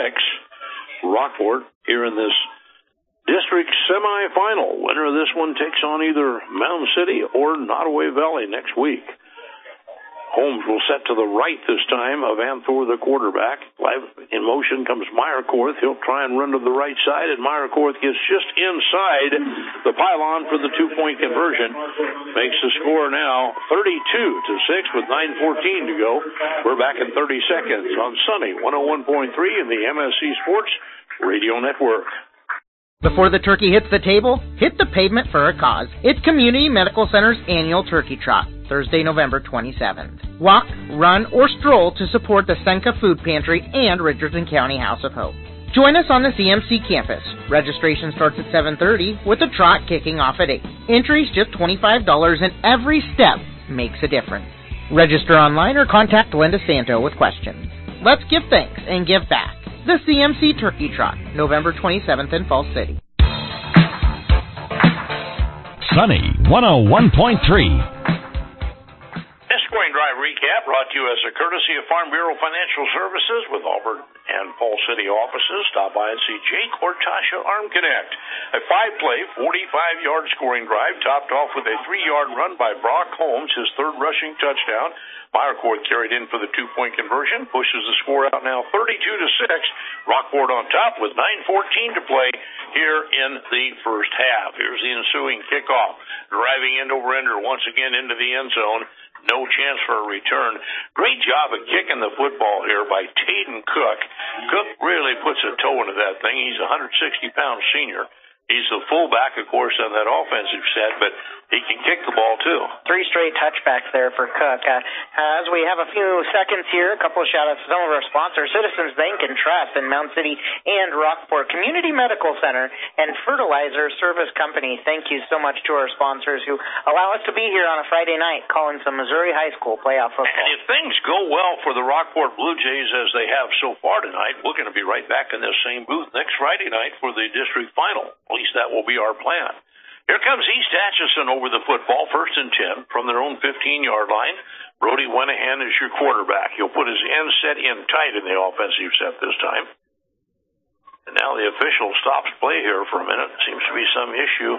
Rockport here in this district semifinal. Winner of this one takes on either Mound City or Nottoway Valley next week. Holmes will set to the right this time of Amthor, the quarterback. In motion comes Meyerkorth. He'll try and run to the right side, and Meyerkorth gets just inside the pylon for the 2-point conversion. Makes the score now 32-6 with 9:14 to go. We're back in 30 seconds on Sunny 101.3 in the MSC Sports Radio Network. Before the turkey hits the table, hit the pavement for a cause. It's Community Medical Center's annual Turkey Trot, Thursday, November 27th. Walk, run, or stroll to support the Senka Food Pantry and Richardson County House of Hope. Join us on the CMC campus. Registration starts at 7:30 with the trot kicking off at 8. Entry's just $25 and every step makes a difference. Register online or contact Linda Santo with questions. Let's give thanks and give back. The CMC Turkey Trot, November 27th in Falls City. Sunny 101.3. This Scoring Drive recap that brought to you as a courtesy of Farm Bureau Financial Services with Auburn and Falls City offices. Stop by and see Jake or Tasha Arm Connect. A 5-play, 45-yard scoring drive topped off with a 3-yard run by Brock Holmes, his third rushing touchdown. Meyercourt carried in for the 2-point conversion, pushes the score out now 32-6. Rockport on top with 9:14 to play here in the first half. Here's the ensuing kickoff. Driving end over ender once again into the end zone. No chance for a return. Great job of kicking the football here by Taden Cook. Cook really puts a toe into that thing. He's a 160-pound senior. He's the fullback, of course, on that offensive set, but he can kick the ball, too. 3 straight touchbacks there for Cook. As we have a few seconds here, a couple of shout-outs to some of our sponsors, Citizens Bank and Trust in Mound City and Rockport, Community Medical Center, and Fertilizer Service Company. Thank you so much to our sponsors who allow us to be here on a Friday night calling some Missouri High School playoff football. And if things go well for the Rockport Blue Jays as they have so far tonight, we're going to be right back in this same booth next Friday night for the district final. At least that will be our plan. Here comes East Atchison over the football, 1st and 10 from their own 15-yard line. Brody Wenahan is your quarterback. He'll put his end set in tight in the offensive set this time. And now the official stops play here for a minute. Seems to be some issue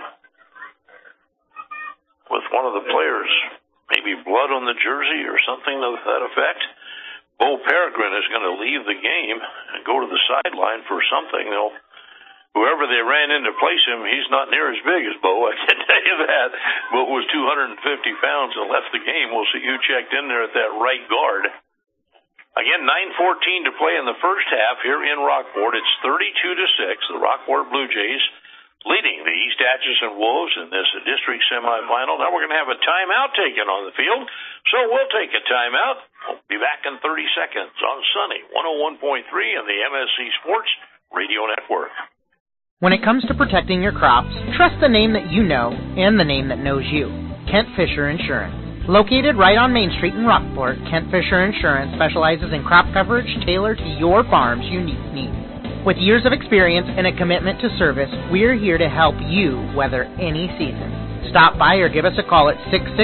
with one of the players. Maybe blood on the jersey or something to that effect. Bo Peregrine is going to leave the game and go to the sideline for something. Whoever they ran in to place him, he's not near as big as Bo, I can tell you that. Bo was 250 pounds and left the game. We'll see who checked in there at that right guard. Again, 9:14 to play in the first half here in Rockport. It's 32-6. The Rockport Blue Jays leading the East Atchison Wolves in this district semifinal. Now we're going to have a timeout taken on the field, so we'll take a timeout. We'll be back in 30 seconds on Sunny 101.3 and the MSC Sports Radio Network. When it comes to protecting your crops, trust the name that you know and the name that knows you. Kent Fisher Insurance. Located right on Main Street in Rockport, Kent Fisher Insurance specializes in crop coverage tailored to your farm's unique needs. With years of experience and a commitment to service, we're here to help you weather any season. Stop by or give us a call at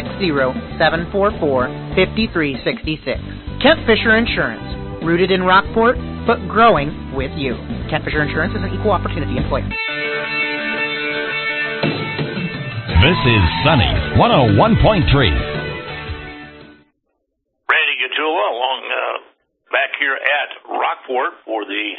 660-744-5366. Kent Fisher Insurance. Rooted in Rockport, but growing with you. Kent Fisher Insurance is an equal opportunity employer. This is Sunny 101.3. Randy Gatula along back here at Rockport for the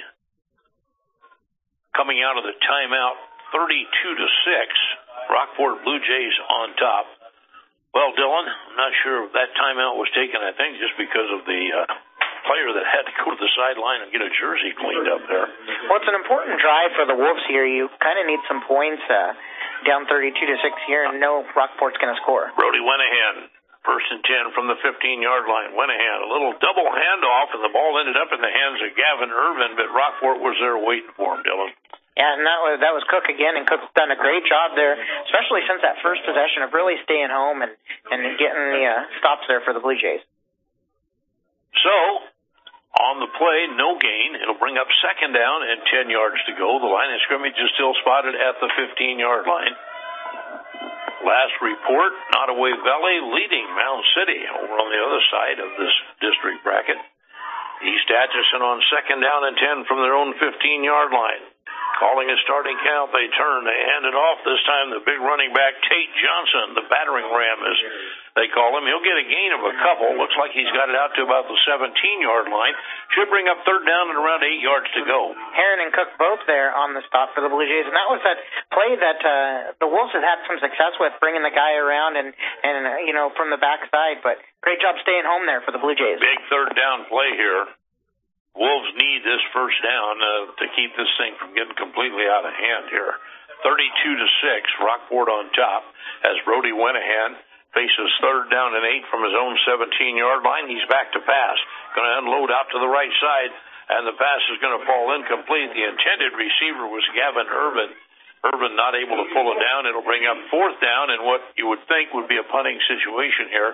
coming out of the timeout, 32-6. Rockport Blue Jays on top. Well, Dylan, I'm not sure if that timeout was taken, I think, just because of the player that had to go to the sideline and get a jersey cleaned up there. Well, it's an important drive for the Wolves here. You kind of need some points down 32-6 here, and no Rockport's going to score. Brody Wenahan, 1st and 10 from the 15-yard line. Wenahan, a little double handoff, and the ball ended up in the hands of Gavin Irvin, but Rockport was there waiting for him, Dylan. Yeah, and that was Cook again, and Cook's done a great job there, especially since that first possession of really staying home and getting the stops there for the Blue Jays. So, on the play, no gain. It'll bring up 2nd down and 10 yards to go. The line of scrimmage is still spotted at the 15-yard line. Last report, Nottoway Valley leading Mound City over on the other side of this district bracket. East Atchison on 2nd down and 10 from their own 15-yard line. Calling a starting count, they turn, they hand it off. This time the big running back, Tate Johnson, the battering ram, as they call him. He'll get a gain of a couple. Looks like he's got it out to about the 17-yard line. Should bring up 3rd down and around 8 yards to go. Heron and Cook both there on the stop for the Blue Jays, and that was that play that the Wolves have had some success with, bringing the guy around and from the backside. But great job staying home there for the Blue Jays. Big 3rd down play here. Wolves need this 1st down to keep this thing from getting completely out of hand here. 32-6, Rockport on top as Brody Wenahan faces 3rd down and 8 from his own 17-yard line. He's back to pass. Going to unload out to the right side, and the pass is going to fall incomplete. The intended receiver was Gavin Irvin. Irvin not able to pull it down. It'll bring up 4th down and what you would think would be a punting situation here.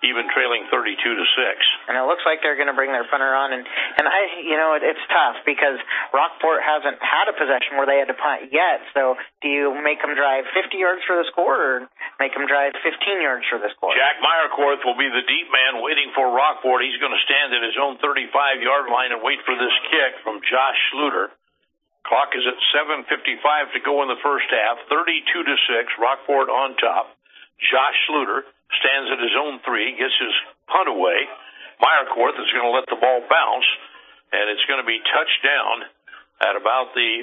even trailing 32-6. And it looks like they're going to bring their punter on. And it's tough because Rockport hasn't had a possession where they had to punt yet. So do you make them drive 50 yards for the score or make them drive 15 yards for the score? Jack Meyerkorth will be the deep man waiting for Rockport. He's going to stand at his own 35-yard line and wait for this kick from Josh Schluter. Clock is at 7:55 to go in the first half. 32-6, Rockport on top. Josh Schluter stands at his own 3, gets his punt away. Meyerkorth is going to let the ball bounce, and it's going to be touched down at about the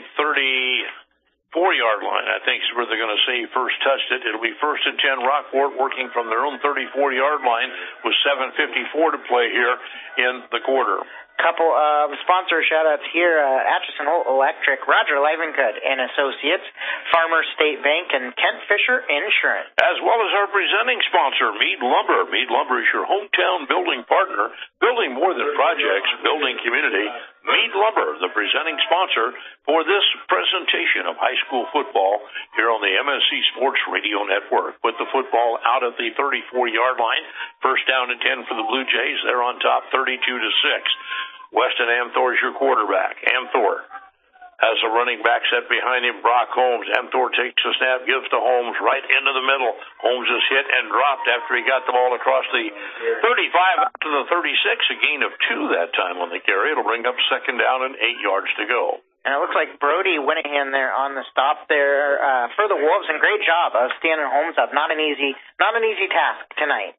34-yard line, I think is where they're going to say he first touched it. It'll be 1st and 10, Rockport working from their own 34-yard line with 7:54 to play here in the quarter. Couple of sponsor shout-outs here, Atchison Holt Electric, Roger Livengood and Associates, Farmer State Bank, and Kent Fisher Insurance. As well as our presenting sponsor, Mead Lumber. Mead Lumber is your hometown building partner, building more than projects, building community. Mead Lumber, the presenting sponsor for this presentation of high school football here on the MSC Sports Radio Network. With the football out at the 34-yard line, 1st down and 10 for the Blue Jays. They're on top 32-6. Weston Amthor is your quarterback. Amthor has a running back set behind him, Brock Holmes. Amthor takes the snap, gives to Holmes right into the middle. Holmes is hit and dropped after he got the ball across the 35 up to the 36, a gain of 2 that time on the carry. It'll bring up 2nd down and 8 yards to go. And it looks like Brody Winahan there on the stop there for the Wolves, and great job of standing Holmes up. Not an easy task tonight.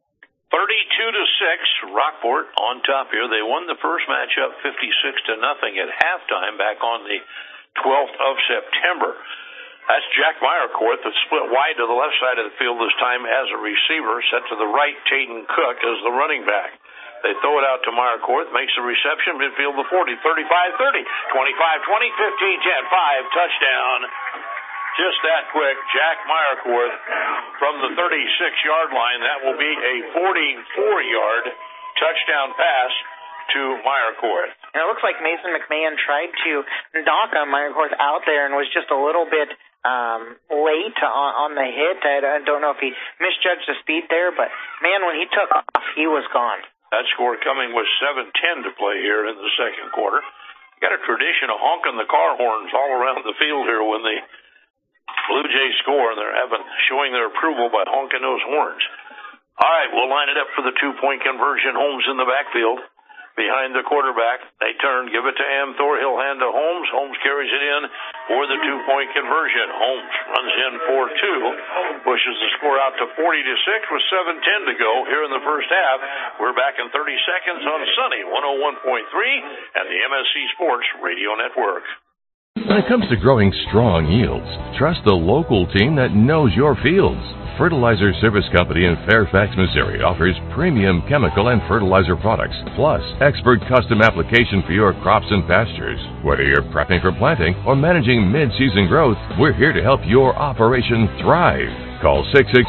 32-6, Rockport on top here. They won the first matchup 56-0 at halftime back on the 12th of September. That's Jack Meyerkorth that split wide to the left side of the field this time as a receiver, set to the right, Taden Cook as the running back. They throw it out to Meyerkorth, makes the reception, midfield the 40, 35, 30, 25, 20, 15, 10, 5, touchdown. Just that quick, Jack Meyerkorth from the 36-yard line. That will be a 44-yard touchdown pass to Meyerkorth. And it looks like Mason McMahon tried to knock Meyerkorth out there and was just a little bit late on the hit. I don't know if he misjudged the speed there, but, man, when he took off, he was gone. That score coming with 7:10 to play here in the second quarter. Got a tradition of honking the car horns all around the field here when the Blue Jays score, and they're showing their approval by honking those horns. All right, we'll line it up for the 2-point conversion. Holmes in the backfield behind the quarterback. They turn, give it to Amthor. He'll hand to Holmes. Holmes carries it in for the 2-point conversion. Holmes runs in for 2, pushes the score out to 40-6 with 7:10 to go here in the first half. We're back in 30 seconds on Sunny 101.3 and the MSC Sports Radio Network. When it comes to growing strong yields, trust the local team that knows your fields. Fertilizer Service Company in Fairfax, Missouri offers premium chemical and fertilizer products, plus expert custom application for your crops and pastures. Whether you're prepping for planting or managing mid-season growth, we're here to help your operation thrive. Call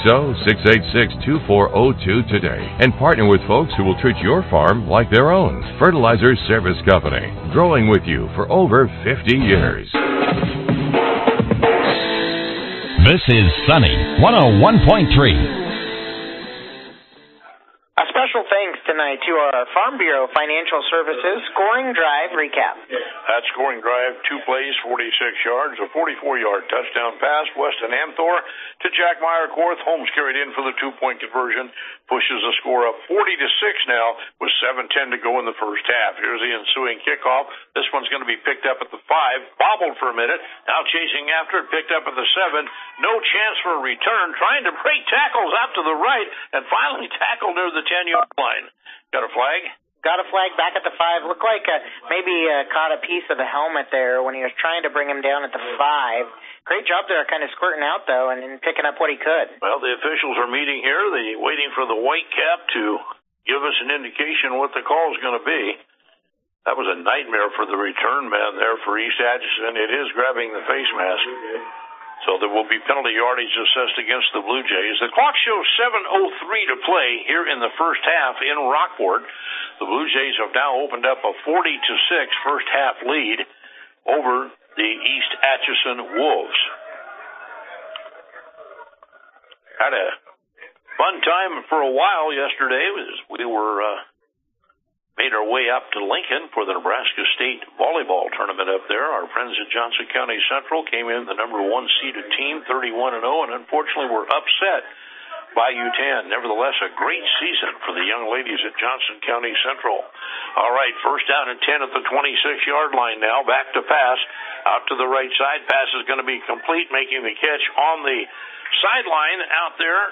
660-686-2402 today and partner with folks who will treat your farm like their own. Fertilizer Service Company, growing with you for over 50 years. This is Sunny 101.3. A special thanks tonight to our Farm Bureau Financial Services scoring drive recap. That scoring drive, 2 plays, 46 yards, a 44-yard touchdown pass. Weston Amthor to Jack Meyerkorth. Holmes carried in for the 2-point conversion, pushes the score up 40-6 now with 7:10 to go in the first half. Here's the ensuing kickoff. This one's going to be picked up at the 5, bobbled for a minute, now chasing after it, picked up at the 7. No chance for a return, trying to break tackles out to the right, and finally tackled near the 10-yard line. Got a flag? Got a flag back at the 5. Looked like maybe caught a piece of the helmet there when he was trying to bring him down at the 5. Great job there, kind of squirting out, though, and picking up what he could. Well, the officials are meeting here. They're waiting for the white cap to give us an indication what the call is going to be. That was a nightmare for the return man there for East Atchison. It is grabbing the face mask. So there will be penalty yardage assessed against the Blue Jays. The clock shows 7:03 to play here in the first half in Rockport. The Blue Jays have now opened up a 40-6 first half lead over the East Atchison Wolves. Had a Fun time for a while yesterday. We were made our way up to Lincoln for the Nebraska State volleyball tournament up there. Our friends at Johnson County Central came in the number 1 seeded team, 31-0, and unfortunately were upset by UTAN. Nevertheless, a great season for the young ladies at Johnson County Central. All right, first down and 10 at the 26-yard line now. Back to pass. Out to the right side. Pass is going to be complete, making the catch on the sideline out there.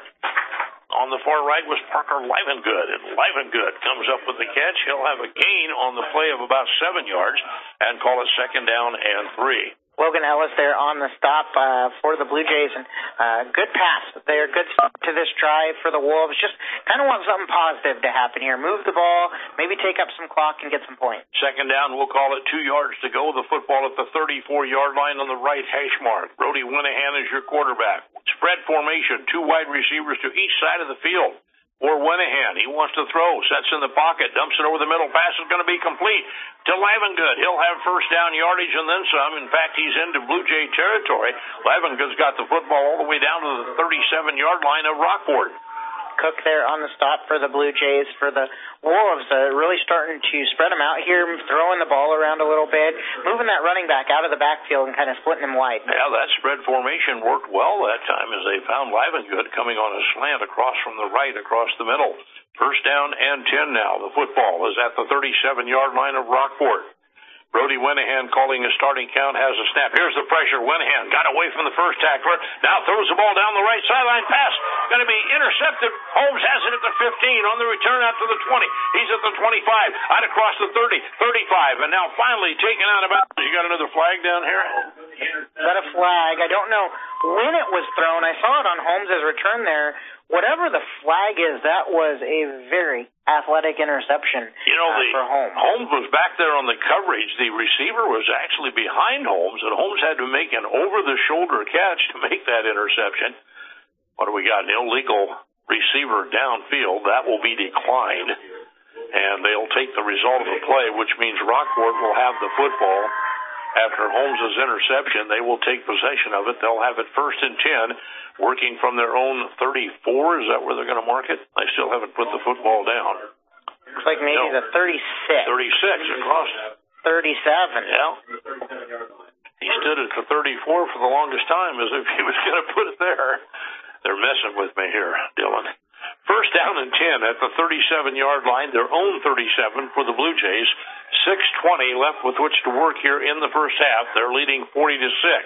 On the far right was Parker Livengood, and Livengood comes up with the catch. He'll have a gain on the play of about 7 yards and call it second down and 3. Logan Ellis there on the stop for the Blue Jays, and good pass there, good start to this drive for the Wolves. Just kind of want something positive to happen here. Move the ball, maybe take up some clock and get some points. Second down, we'll call it 2 yards to go. The football at the 34-yard line on the right hash mark. Brody Winahan is your quarterback. Spread formation, 2 wide receivers to each side of the field. Or Winahan, he wants to throw, sets in the pocket, dumps it over the middle. Pass is going to be complete to Livengood. He'll have first down yardage and then some. In fact, he's into Blue Jay territory. Livengood's got the football all the way down to the 37-yard line of Rockport. Cook there on the stop for the Blue Jays. For the Wolves, really starting to spread them out here, throwing the ball around a little bit, moving that running back out of the backfield and kind of splitting him wide. Yeah, that spread formation worked well that time as they found Livengood coming on a slant across from the right, across the middle. First down and 10 now. The football is at the 37-yard line of Rockport. Brody Winahan calling a starting count, has a snap. Here's the pressure. Winahan got away from the first tackler. Now throws the ball down the right sideline. Pass going to be intercepted. Holmes has it at the 15. On the return out to the 20. He's at the 25. Out across the 30, 35. And now finally taken out of bounds. You got another flag down here? Is that a flag? I don't know when it was thrown. I saw it on Holmes' return there. Whatever the flag is, that was a very athletic interception for Holmes. Holmes was back there on the coverage. The receiver was actually behind Holmes, and Holmes had to make an over-the-shoulder catch to make that interception. What do we got? An illegal receiver downfield. That will be declined, and they'll take the result of the play, which means Rockport will have the football. After Holmes' interception, they will take possession of it. They'll have it first and 10, working from their own 34. Is that where they're going to mark it? They still haven't put the football down. Looks like maybe the 36. 36 across. 37. Yeah. He stood at the 34 for the longest time as if he was going to put it there. They're messing with me here, Dylan. First down and 10 at the 37-yard line, their own 37 for the Blue Jays. 6:20 left with which to work here in the first half. They're leading 40-6.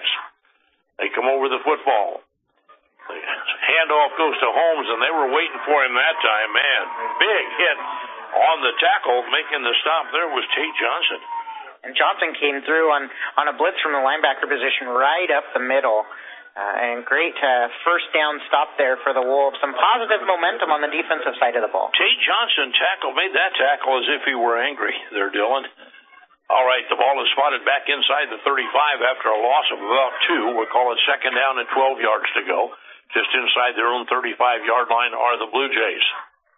They come over the football. The handoff goes to Holmes, and they were waiting for him that time. Man, big hit on the tackle. Making the stop there was Tate Johnson. And Johnson came through on a blitz from the linebacker position right up the middle. And great first down stop there for the Wolves. Some positive momentum on the defensive side of the ball. Tate Johnson made that tackle as if he were angry there, Dylan. All right, the ball is spotted back inside the 35 after a loss of about 2. We'll call it second down and 12 yards to go. Just inside their own 35-yard line are the Blue Jays.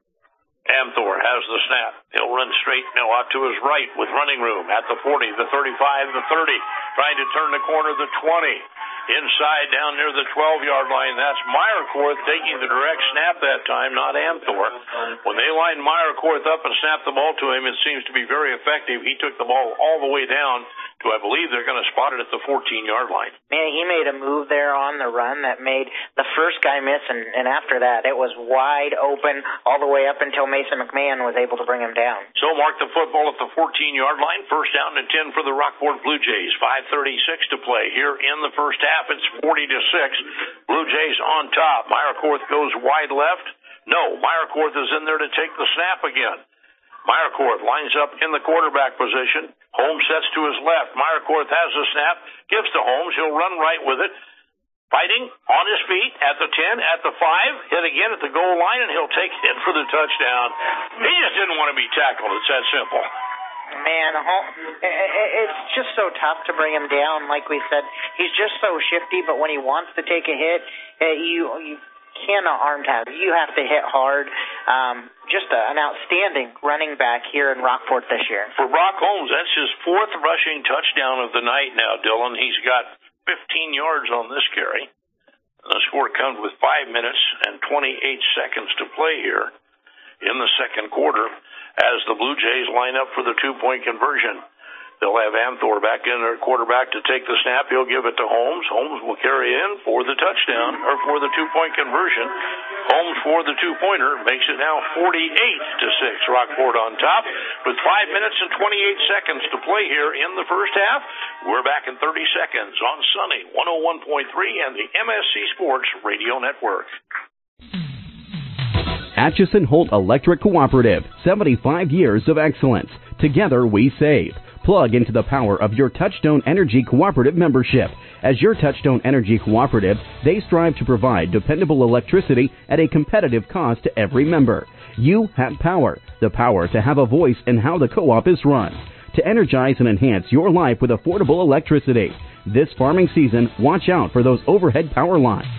Amthor has the snap. He'll run straight now out to his right with running room at the 40, the 35, the 30. Trying to turn the corner, the 20. Inside down near the 12-yard line, that's Meyerkorth taking the direct snap that time, not Amthor. When they lined Meyerkorth up and snapped the ball to him, it seems to be very effective. He took the ball all the way down to, I believe, they're going to spot it at the 14-yard line. Man, he made a move there on the run that made the first guy miss, and after that, it was wide open all the way up until Mason McMahon was able to bring him down. So mark the football at the 14-yard line. First down and 10 for the Rockport Blue Jays. 5:36 to play here in the first half. It's 40-6. Blue Jays on top. Meyerkorth goes wide left. No, Meyerkorth is in there to take the snap again. Meyerkorth lines up in the quarterback position. Holmes sets to his left. Meyerkorth has the snap, gives to Holmes. He'll run right with it. Fighting on his feet at the 10, at the 5, hit again at the goal line, and he'll take it for the touchdown. He just didn't want to be tackled. It's that simple. Man, it's just so tough to bring him down. Like we said, he's just so shifty, but when he wants to take a hit, you cannot arm tackle. You have to hit hard. Just an outstanding running back here in Rockport this year. For Brock Holmes, that's his 4th rushing touchdown of the night now, Dylan. He's got 15 yards on this carry. The score comes with 5 minutes and 28 seconds to play here in the second quarter as the Blue Jays line up for the two-point conversion. They'll have Amthor back in their quarterback to take the snap. He'll give it to Holmes. Holmes will carry in for the touchdown, or for the two-point conversion. Holmes for the two-pointer makes it now 48-6. Rockport on top with 5 minutes and 28 seconds to play here in the first half. We're back in 30 seconds on Sunny 101.3 and the MSC Sports Radio Network. Atchison Holt Electric Cooperative, 75 years of excellence. Together we save. Plug into the power of your Touchstone Energy Cooperative membership. As your Touchstone Energy Cooperative, they strive to provide dependable electricity at a competitive cost to every member. You have power, the power to have a voice in how the co-op is run. To energize and enhance your life with affordable electricity. This farming season, watch out for those overhead power lines.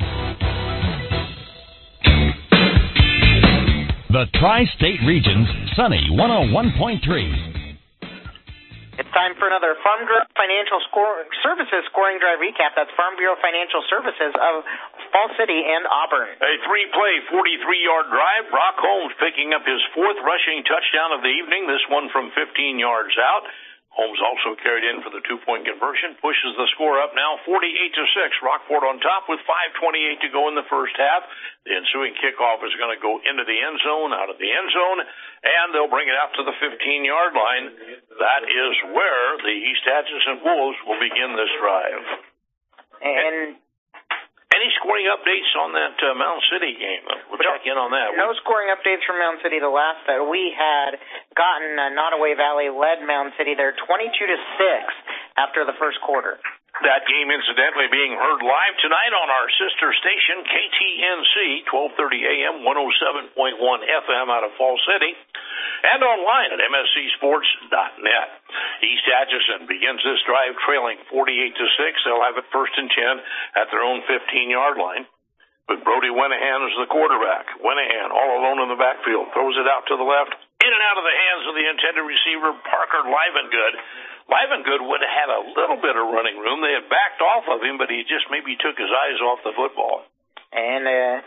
The Tri-State Region's Sunny 101.3. It's time for another Farm Bureau Financial Services scoring drive recap. That's Farm Bureau Financial Services of Fall City and Auburn. A three-play, 43-yard drive. Brock Holmes picking up his fourth rushing touchdown of the evening, this one from 15 yards out. Holmes also carried in for the two-point conversion, pushes the score up now 48-6. Rockport on top with 5:28 to go in the first half. The ensuing kickoff is going to go into the end zone, out of the end zone, and they'll bring it out to the 15-yard line. That is where the East Atchison Wolves will begin this drive. And any scoring updates on that Mound City game? We'll check in on that. No scoring updates from Mound City. The last that we had gotten, Nottoway Valley led Mound City there 22-6 after the first quarter. That game, incidentally, being heard live tonight on our sister station, KTNC, 1230 AM, 107.1 FM out of Fall City, and online at mscsports.net. East Atchison begins this drive trailing 48-6. They'll have it first and 10 at their own 15-yard line. But Brody Wenahan is the quarterback. Wenahan all alone in the backfield, throws it out to the left, in and out of the hands of the intended receiver, Parker Livengood. Livengood would have had a little bit of running room. They had backed off of him, but he just maybe took his eyes off the football. And,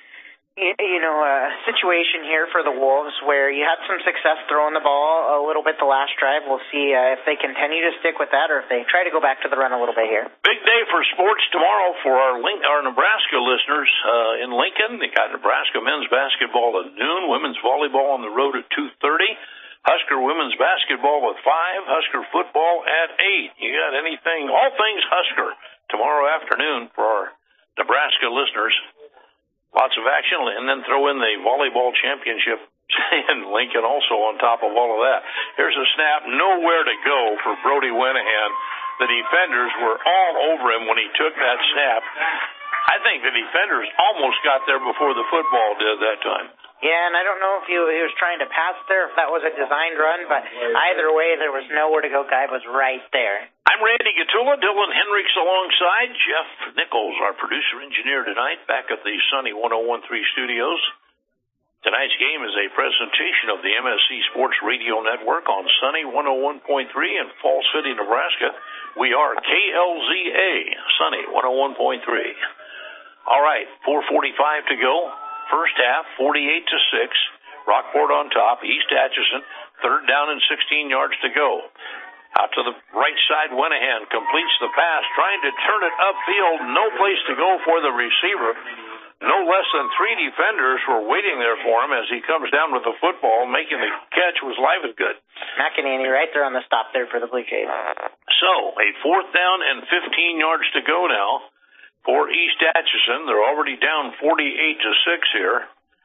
situation here for the Wolves where you had some success throwing the ball a little bit the last drive. We'll see if they continue to stick with that or if they try to go back to the run a little bit here. Big day for sports tomorrow for our Nebraska listeners in Lincoln. They got Nebraska men's basketball at noon, women's volleyball on the road at 2:30. Husker women's basketball at 5, Husker football at 8. You got anything, all things Husker tomorrow afternoon for our Nebraska listeners. Lots of action, and then throw in the volleyball championship in Lincoln also on top of all of that. Here's a snap, nowhere to go for Brody Wenahan. The defenders were all over him when he took that snap. I think the defenders almost got there before the football did that time. Yeah, and I don't know if he was trying to pass there, if that was a designed run, but either way, there was nowhere to go. Guy was right there. I'm Randy Gatula, Dylan Hendricks alongside Jeff Nichols, our producer-engineer tonight, back at the Sunny 101.3 studios. Tonight's game is a presentation of the MSC Sports Radio Network on Sunny 101.3 in Fall City, Nebraska. We are KLZA, Sunny 101.3. All right, 4:45 to go. First half, 48-6. Rockport on top. East Atchison, third down and 16 yards to go. Out to the right side, Wenahan completes the pass, trying to turn it upfield. No place to go for the receiver. No less than 3 defenders were waiting there for him as he comes down with the football. Making the catch was Livengood. McEnany right there on the stop there for the Blue Jays. So, a fourth down and 15 yards to go now. For East Atchison, they're already down 48-6 here.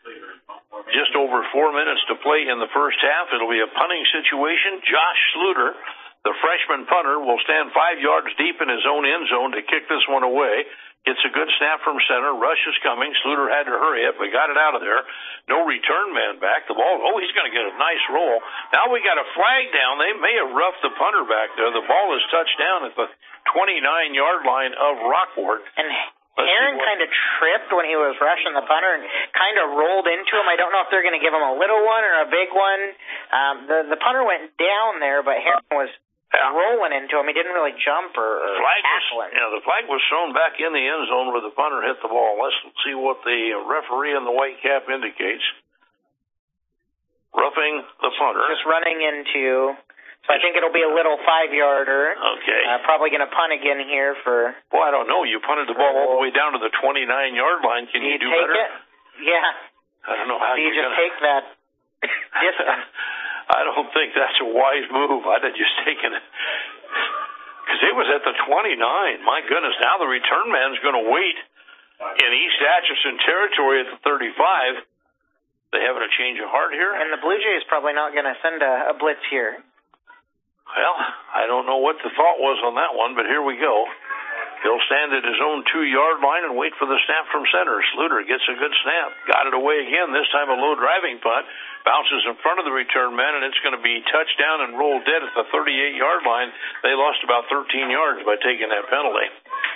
Just over 4 minutes to play in the first half. It'll be a punting situation. Josh Sluter, the freshman punter, will stand 5 yards deep in his own end zone to kick this one away. Gets a good snap from center. Rush is coming. Sluter had to hurry it, but got it out of there. No return man back. The ball, he's going to get a nice roll. Now we got a flag down. They may have roughed the punter back there. The ball is touched down at the 29-yard line of Rockport. And Aaron kind of tripped when he was rushing the punter and kind of rolled into him. I don't know if they're going to give him a little one or a big one. The punter went down there, but Aaron was went into him. He didn't really jump or tackle him. The flag was thrown back in the end zone where the punter hit the ball. Let's see what the referee in the white cap indicates. Roughing the punter. Just running into... So I think it'll be a little 5-yarder. Okay. Probably going to punt again here for... Well, I don't know. You punted the ball all the way down to the 29-yard line. Can you do take better? It? Yeah. I don't know how you just take that distance. I don't think that's a wise move. I'd have just taken it. Because it was at the 29. My goodness, now the return man's going to wait in East Atchison territory at the 35. They having a change of heart here? And the Blue Jays probably not going to send a blitz here. Well, I don't know what the thought was on that one, but here we go. He'll stand at his own 2-yard line and wait for the snap from center. Sluter gets a good snap. Got it away again, this time a low driving punt. Bounces in front of the return man, and it's going to be touchdown and rolled dead at the 38-yard line. They lost about 13 yards by taking that penalty.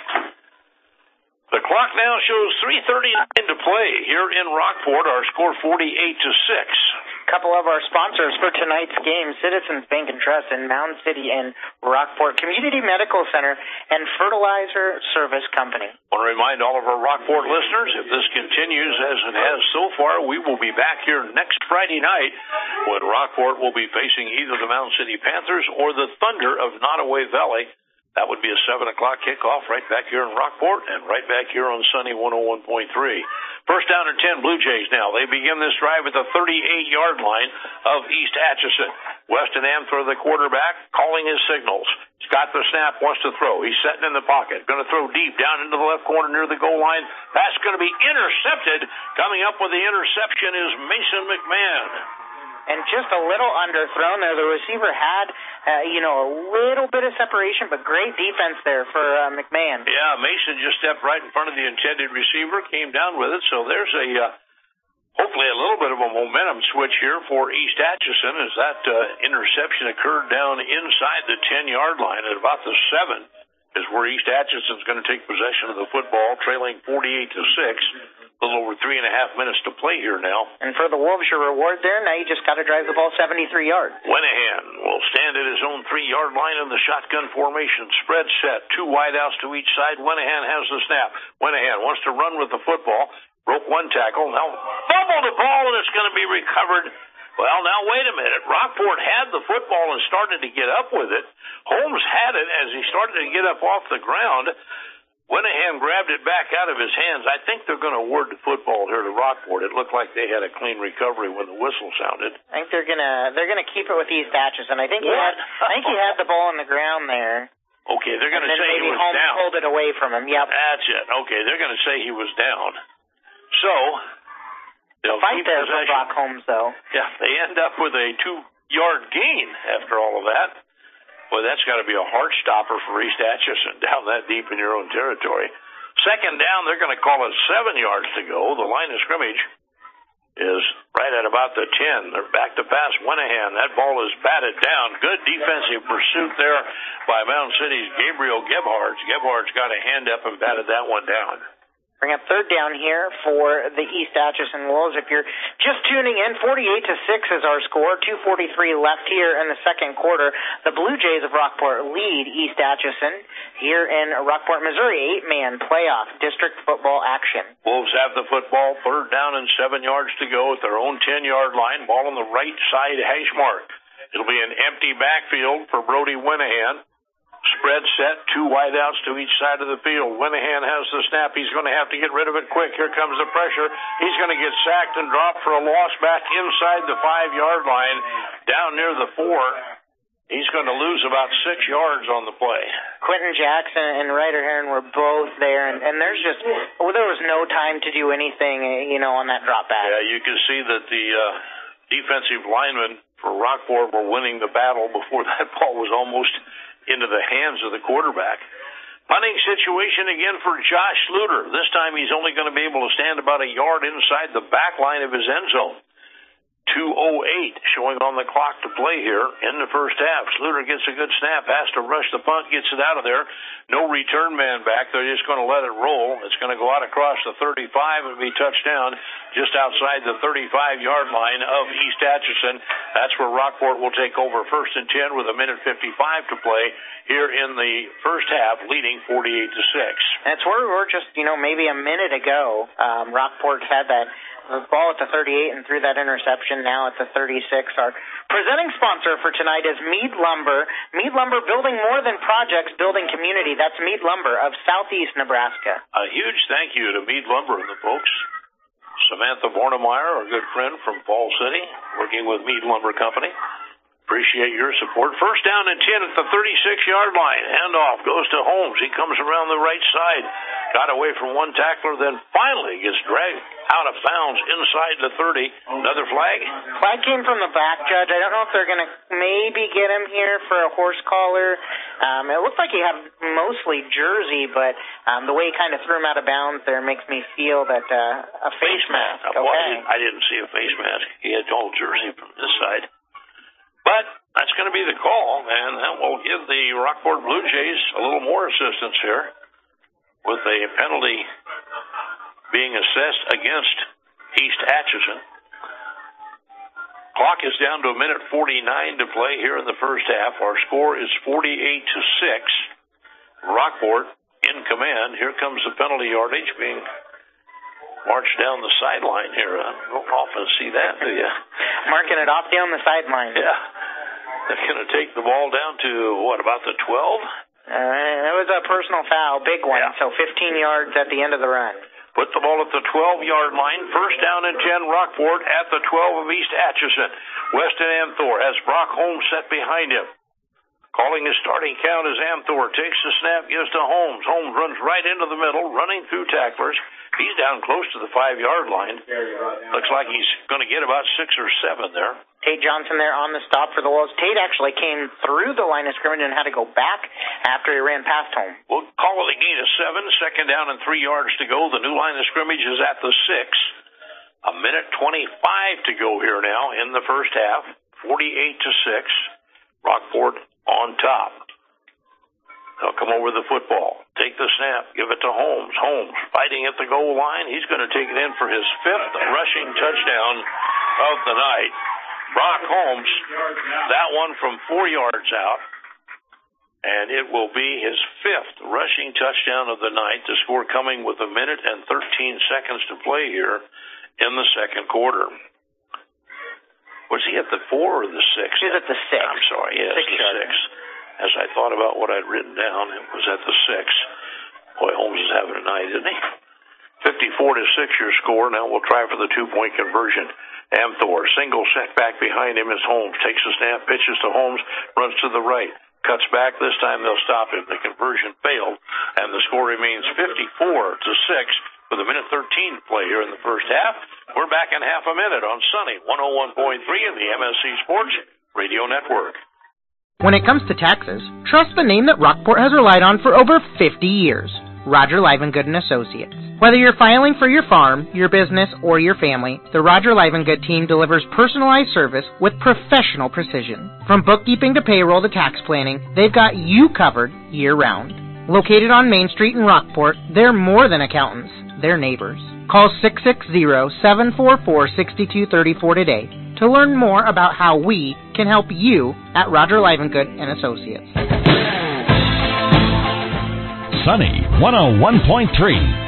The clock now shows 3:39 to play here in Rockport. Our score 48-6. Couple of our sponsors for tonight's game, Citizens Bank and Trust in Mound City and Rockport, Community Medical Center, and Fertilizer Service Company. I want to remind all of our Rockport listeners, if this continues as it has so far, we will be back here next Friday night when Rockport will be facing either the Mound City Panthers or the Thunder of Nottoway Valley. That would be a 7 o'clock kickoff right back here in Rockport and right back here on Sunny 101.3. First down and 10, Blue Jays now. They begin this drive at the 38-yard line of East Atchison. Weston Amthor, the quarterback, calling his signals. He's got the snap, wants to throw. He's sitting in the pocket. Going to throw deep down into the left corner near the goal line. That's going to be intercepted. Coming up with the interception is Mason McMahon. And just a little underthrown there. The receiver had, a little bit of separation, but great defense there for McMahon. Yeah, Mason just stepped right in front of the intended receiver, came down with it. So there's hopefully a little bit of a momentum switch here for East Atchison as that interception occurred down inside the 10-yard line at about the 7 is where East Atchison's going to take possession of the football, trailing 48-6. A little over 3.5 minutes to play here now. And for the Wolves, your reward there, now you just got to drive the ball 73 yards. Wenahan will stand at his own 3-yard line in the shotgun formation. Spread set, 2 wideouts to each side. Wenahan has the snap. Wenahan wants to run with the football. Broke one tackle. Now fumbled the ball, and it's going to be recovered. Well, now wait a minute. Rockport had the football and started to get up with it. Holmes had it as he started to get up off the ground. Wenahan grabbed it back out of his hands. I think they're going to award the football here to Rockport. It looked like they had a clean recovery when the whistle sounded. I think they're gonna keep it with East Atchison. I think he had the ball on the ground there. Okay, they're going to say he was Holmes down. Pulled it away from him. Yep. That's it. Okay, they're going to say he was down. So they'll fight keep there possession. for Brock Holmes, though. Yeah, they end up with a 2-yard gain after all of that. Boy, that's got to be a heart stopper for East Atchison down that deep in your own territory. Second down, they're going to call it 7 yards to go. The line of scrimmage is right at about the 10. They're back to pass Wenahan. That ball is batted down. Good defensive pursuit there by Mound City's Gabriel Gebhardt. Gebhardt's got a hand up and batted that one down. Bring up third down here for the East Atchison Wolves. If you're just tuning in, 48-6 is our score. 2:43 left here in the second quarter. The Blue Jays of Rockport lead East Atchison here in Rockport, Missouri. 8-man playoff district football action. Wolves have the football, third down and 7 yards to go at their own 10-yard line. Ball on the right side hash mark. It'll be an empty backfield for Brody Wenahan. Spread set, 2 wideouts to each side of the field. Wenahan has the snap. He's going to have to get rid of it quick. Here comes the pressure. He's going to get sacked and dropped for a loss back inside the 5-yard line, down near the 4. He's going to lose about 6 yards on the play. Quentin Jackson and Ryder Heron were both there, and there's just there was no time to do anything, on that drop back. Yeah, you can see that the defensive linemen for Rockport were winning the battle before that ball was almost into the hands of the quarterback. Punting situation again for Josh Sluter. This time he's only going to be able to stand about a yard inside the back line of his end zone. 2:08 showing on the clock to play here in the first half. Sluter gets a good snap, has to rush the punt, gets it out of there. No return man back. They're just going to let it roll. It's going to go out across the 35 and be touchdown just outside the 35-yard line of East Atchison. That's where Rockport will take over 1st and 10 with 1:55 to play here in the first half, leading 48-6. That's where we were just, maybe a minute ago. Rockport had that ball at the 38 and threw that interception. Now at the 36. Our presenting sponsor for tonight is Mead Lumber. Mead Lumber, building more than projects, building community. That's Mead Lumber of Southeast Nebraska. A huge thank you to Mead Lumber and the folks. Samantha Bornemeyer, our good friend from Fall City, working with Mead Lumber Company. Appreciate your support. 1st down and 10 at the 36-yard line. Handoff goes to Holmes. He comes around the right side. Got away from one tackler, then finally gets dragged out of bounds inside the 30. Another flag? Flag came from the back, Judge. I don't know if they're going to maybe get him here for a horse collar. It looked like he had mostly jersey, but the way he kind of threw him out of bounds there makes me feel that a face mask. Okay. Well, I didn't see a face mask. He had all jersey from this side. But that's going to be the call, and that will give the Rockport Blue Jays a little more assistance here with a penalty being assessed against East Atchison. Clock is down to 1:49 to play here in the first half. Our score is 48-6. Rockport in command. Here comes the penalty yardage being marched down the sideline here. I don't often see that, do you? Marking it off down the sideline. Yeah. They're going to take the ball down to, about the 12? That was a personal foul, big one, yeah. So 15 yards at the end of the run. Put the ball at the 12-yard line. 1st down and 10, Rockport at the 12 of East Atchison. Weston Amthor has Brock Holmes set behind him. Calling his starting count as Amthor takes the snap, gives to Holmes. Holmes runs right into the middle, running through tacklers. He's down close to the 5-yard line. Looks like he's going to get about 6 or 7 there. Tate Johnson there on the stop for the Wolves. Tate actually came through the line of scrimmage and had to go back after he ran past home. We'll call it a gain of 7. 2nd down and 3 yards to go. The new line of scrimmage is at the 6. 1:25 to go here now in the first half. 48-6. Rockport on top. They'll come over the football. Take the snap. Give it to Holmes. Holmes fighting at the goal line. He's going to take it in for his 5th rushing touchdown of the night. Brock Holmes, that one from 4 yards out. And it will be his 5th rushing touchdown of the night. The score coming with 1 minute and 13 seconds to play here in the second quarter. Was he at the 4 or the 6? He's at the 6. I'm sorry, yes, the 6. As I thought about what I'd written down, it was at the 6. Boy, Holmes is having a night, isn't he? 54-6 your score. Now we'll try for the 2-point conversion. Amthor, single set back behind him as Holmes takes the snap, pitches to Holmes, runs to the right, cuts back. This time they'll stop him. The conversion failed, and the score remains 54-6 with 1:13 to play here in the first half. We're back in half a minute on Sunny 101.3 in the MSC Sports Radio Network. When it comes to taxes, trust the name that Rockport has relied on for over 50 years, Roger Livengood & Associates. Whether you're filing for your farm, your business, or your family, the Roger Livengood team delivers personalized service with professional precision. From bookkeeping to payroll to tax planning, they've got you covered year-round. Located on Main Street in Rockport, they're more than accountants, they're neighbors. Call 660-744-6234 today to learn more about how we can help you at Roger Livengood & Associates. Sunny 101.3.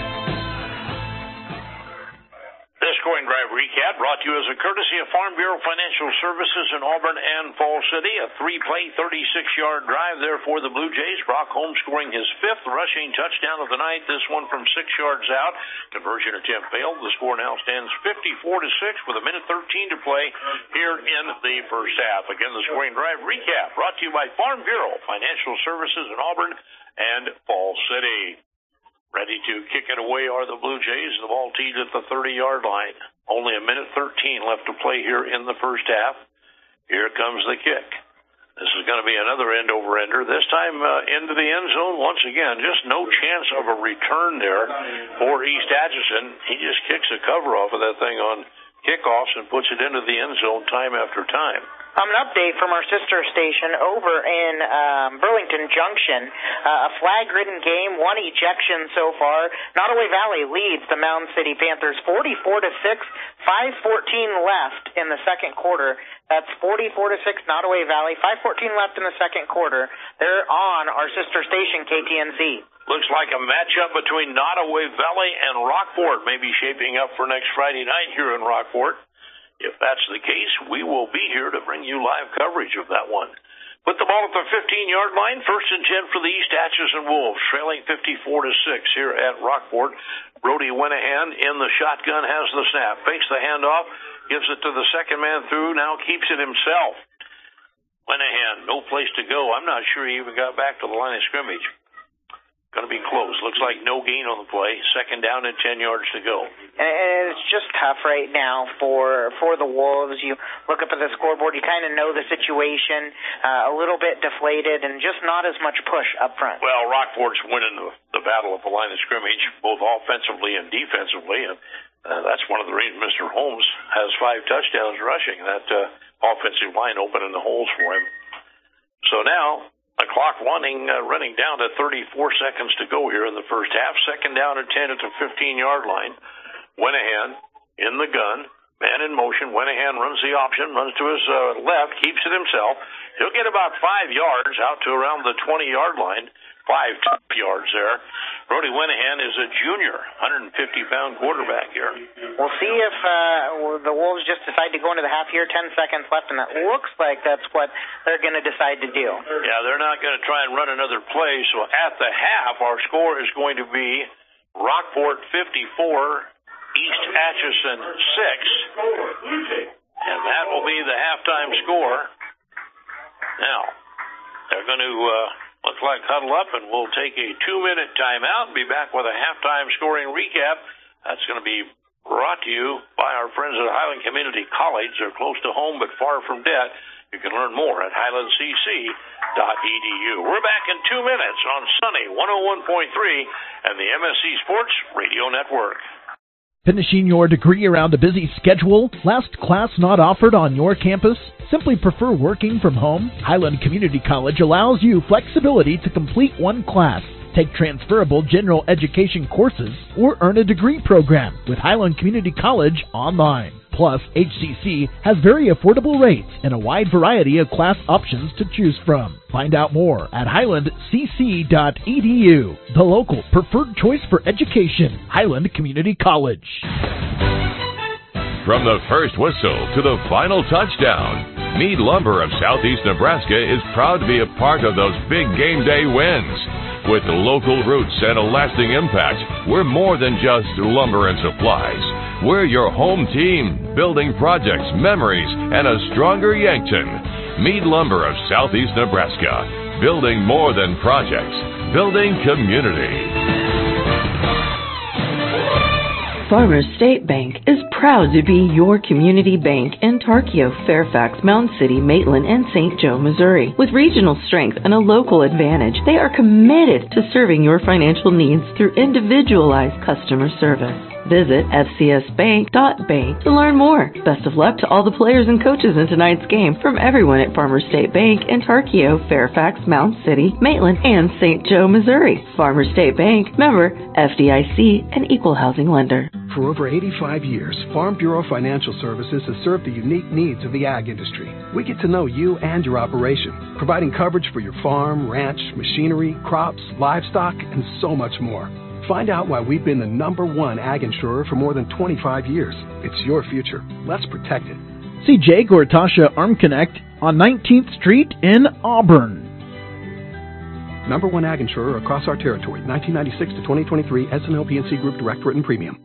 This Scoring Drive recap brought to you as a courtesy of Farm Bureau Financial Services in Auburn and Fall City. A 3-play, 36-yard drive there for the Blue Jays. Brock Holmes scoring his 5th rushing touchdown of the night. This one from 6 yards out. Conversion attempt failed. The score now stands 54-6 with 1:13 to play here in the first half. Again, the Scoring Drive recap brought to you by Farm Bureau Financial Services in Auburn and Fall City. Ready to kick it away are the Blue Jays. The ball teed at the 30-yard line. Only 1:13 left to play here in the first half. Here comes the kick. This is going to be another end-over-ender. This time into the end zone once again. Just no chance of a return there for East Atchison. He just kicks the cover off of that thing on kickoffs and puts it into the end zone time after time. An update from our sister station over in Burlington Junction. A flag-ridden game, one ejection so far. Nottoway Valley leads the Mound City Panthers 44-6, 5:14 left in the second quarter. That's 44-6 Nottoway Valley, 5:14 left in the second quarter. They're on our sister station, KTNZ. Looks like a matchup between Nottoway Valley and Rockport may be shaping up for next Friday night here in Rockport. If that's the case, we will be here to bring you live coverage of that one. Put the ball at the 15-yard line. 1st and 10 for the East Atchison Wolves, trailing 54-6 here at Rockport. Brody Wenahan in the shotgun, has the snap, fakes the handoff, gives it to the second man through, now keeps it himself. Wenahan, no place to go. I'm not sure he even got back to the line of scrimmage. Going to be close. Looks like no gain on the play. 2nd down and 10 yards to go. And it's just tough right now for the Wolves. You look up at the scoreboard, you kind of know the situation, a little bit deflated, and just not as much push up front. Well, Rockport's winning the battle at the line of scrimmage, both offensively and defensively, and that's one of the reasons Mr. Holmes has 5 touchdowns rushing. That offensive line opening the holes for him. So now, the clock running down to 34 seconds to go here in the first half. 2nd down and 10 at the 15-yard line. Wenahan in the gun, man in motion. Wenahan runs the option, runs to his left, keeps it himself. He'll get about 5 yards out to around the 20-yard line. 5 yards there. Brody Wenahan is a junior, 150-pound quarterback here. We'll see if the Wolves just decide to go into the half here. 10 seconds left, and that looks like that's what they're going to decide to do. Yeah, they're not going to try and run another play. So at the half, our score is going to be Rockport 54, East Atchison 6. And that will be the halftime score. Now, they're going to look like huddle up, and we'll take a 2-minute timeout and be back with a halftime scoring recap. That's going to be brought to you by our friends at Highland Community College. They're close to home but far from debt. You can learn more at highlandcc.edu. We're back in 2 minutes on Sunny 101.3 and the MSC Sports Radio Network. Finishing your degree around a busy schedule? Last class not offered on your campus? Simply prefer working from home? Highland Community College allows you flexibility to complete one class, take transferable general education courses, or earn a degree program with Highland Community College online. Plus, HCC has very affordable rates and a wide variety of class options to choose from. Find out more at highlandcc.edu, the local preferred choice for education, Highland Community College. From the first whistle to the final touchdown, Meade Lumber of Southeast Nebraska is proud to be a part of those big game day wins. With local roots and a lasting impact, we're more than just lumber and supplies. We're your home team, building projects, memories, and a stronger Yankton. Meade Lumber of Southeast Nebraska, building more than projects, building community. Farmers State Bank is proud to be your community bank in Tarkio, Fairfax, Mound City, Maitland, and St. Joe, Missouri. With regional strength and a local advantage, they are committed to serving your financial needs through individualized customer service. Visit fcsbank.bank to learn more. Best of luck to all the players and coaches in tonight's game from everyone at Farmers State Bank in Tarkio, Fairfax, Mound City, Maitland, and St. Joe, Missouri. Farmers State Bank, member FDIC, and equal housing lender. For over 85 years, Farm Bureau Financial Services has served the unique needs of the ag industry. We get to know you and your operation, providing coverage for your farm, ranch, machinery, crops, livestock, and so much more. Find out why we've been the #1 ag insurer for more than 25 years. It's your future. Let's protect it. See Jake or Tasha Arm Connect on 19th Street in Auburn. #1 ag insurer across our territory, 1996 to 2023, S&L PNC Group Direct Written Premium.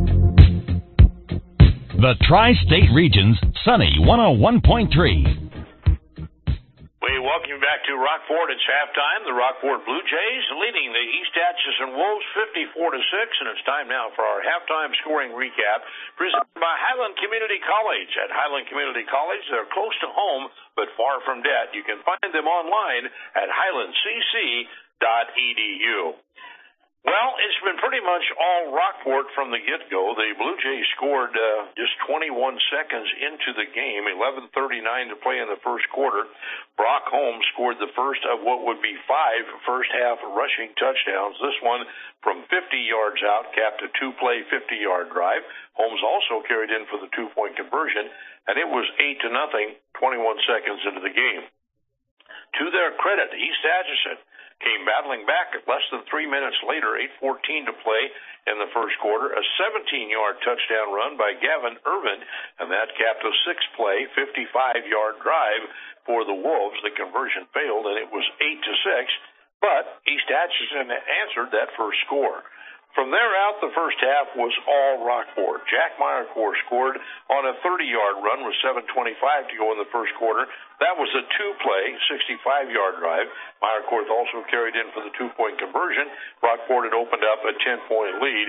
The Tri-State Region's Sunny 101.3. We welcome you back to Rockport. It's halftime. The Rockport Blue Jays leading the East Atchison Wolves 54-6, and it's time now for our halftime scoring recap presented by Highland Community College. At Highland Community College, they're close to home but far from debt. You can find them online at highlandcc.edu. Well, it's been pretty much all Rockport from the get-go. The Blue Jays scored just 21 seconds into the game, 11:39 to play in the first quarter. Brock Holmes scored the first of what would be 5 first-half rushing touchdowns. This one from 50 yards out, capped a 2-play 50-yard drive. Holmes also carried in for the 2-point conversion, and it was 8-0, 21 seconds into the game. To their credit, East Atchison came battling back at less than 3 minutes later, 8:14 to play in the first quarter, a 17-yard touchdown run by Gavin Irvin, and that capped a 6-play, 55-yard drive for the Wolves. The conversion failed, and it was 8-6, but East Atchison answered that first score. From there out, the first half was all Rockport. Jack Meyercore scored on a 30-yard run with 7:25 to go in the first quarter. That was a 2-play, 65-yard drive. Meyercore also carried in for the 2-point conversion. Rockport had opened up a 10-point lead,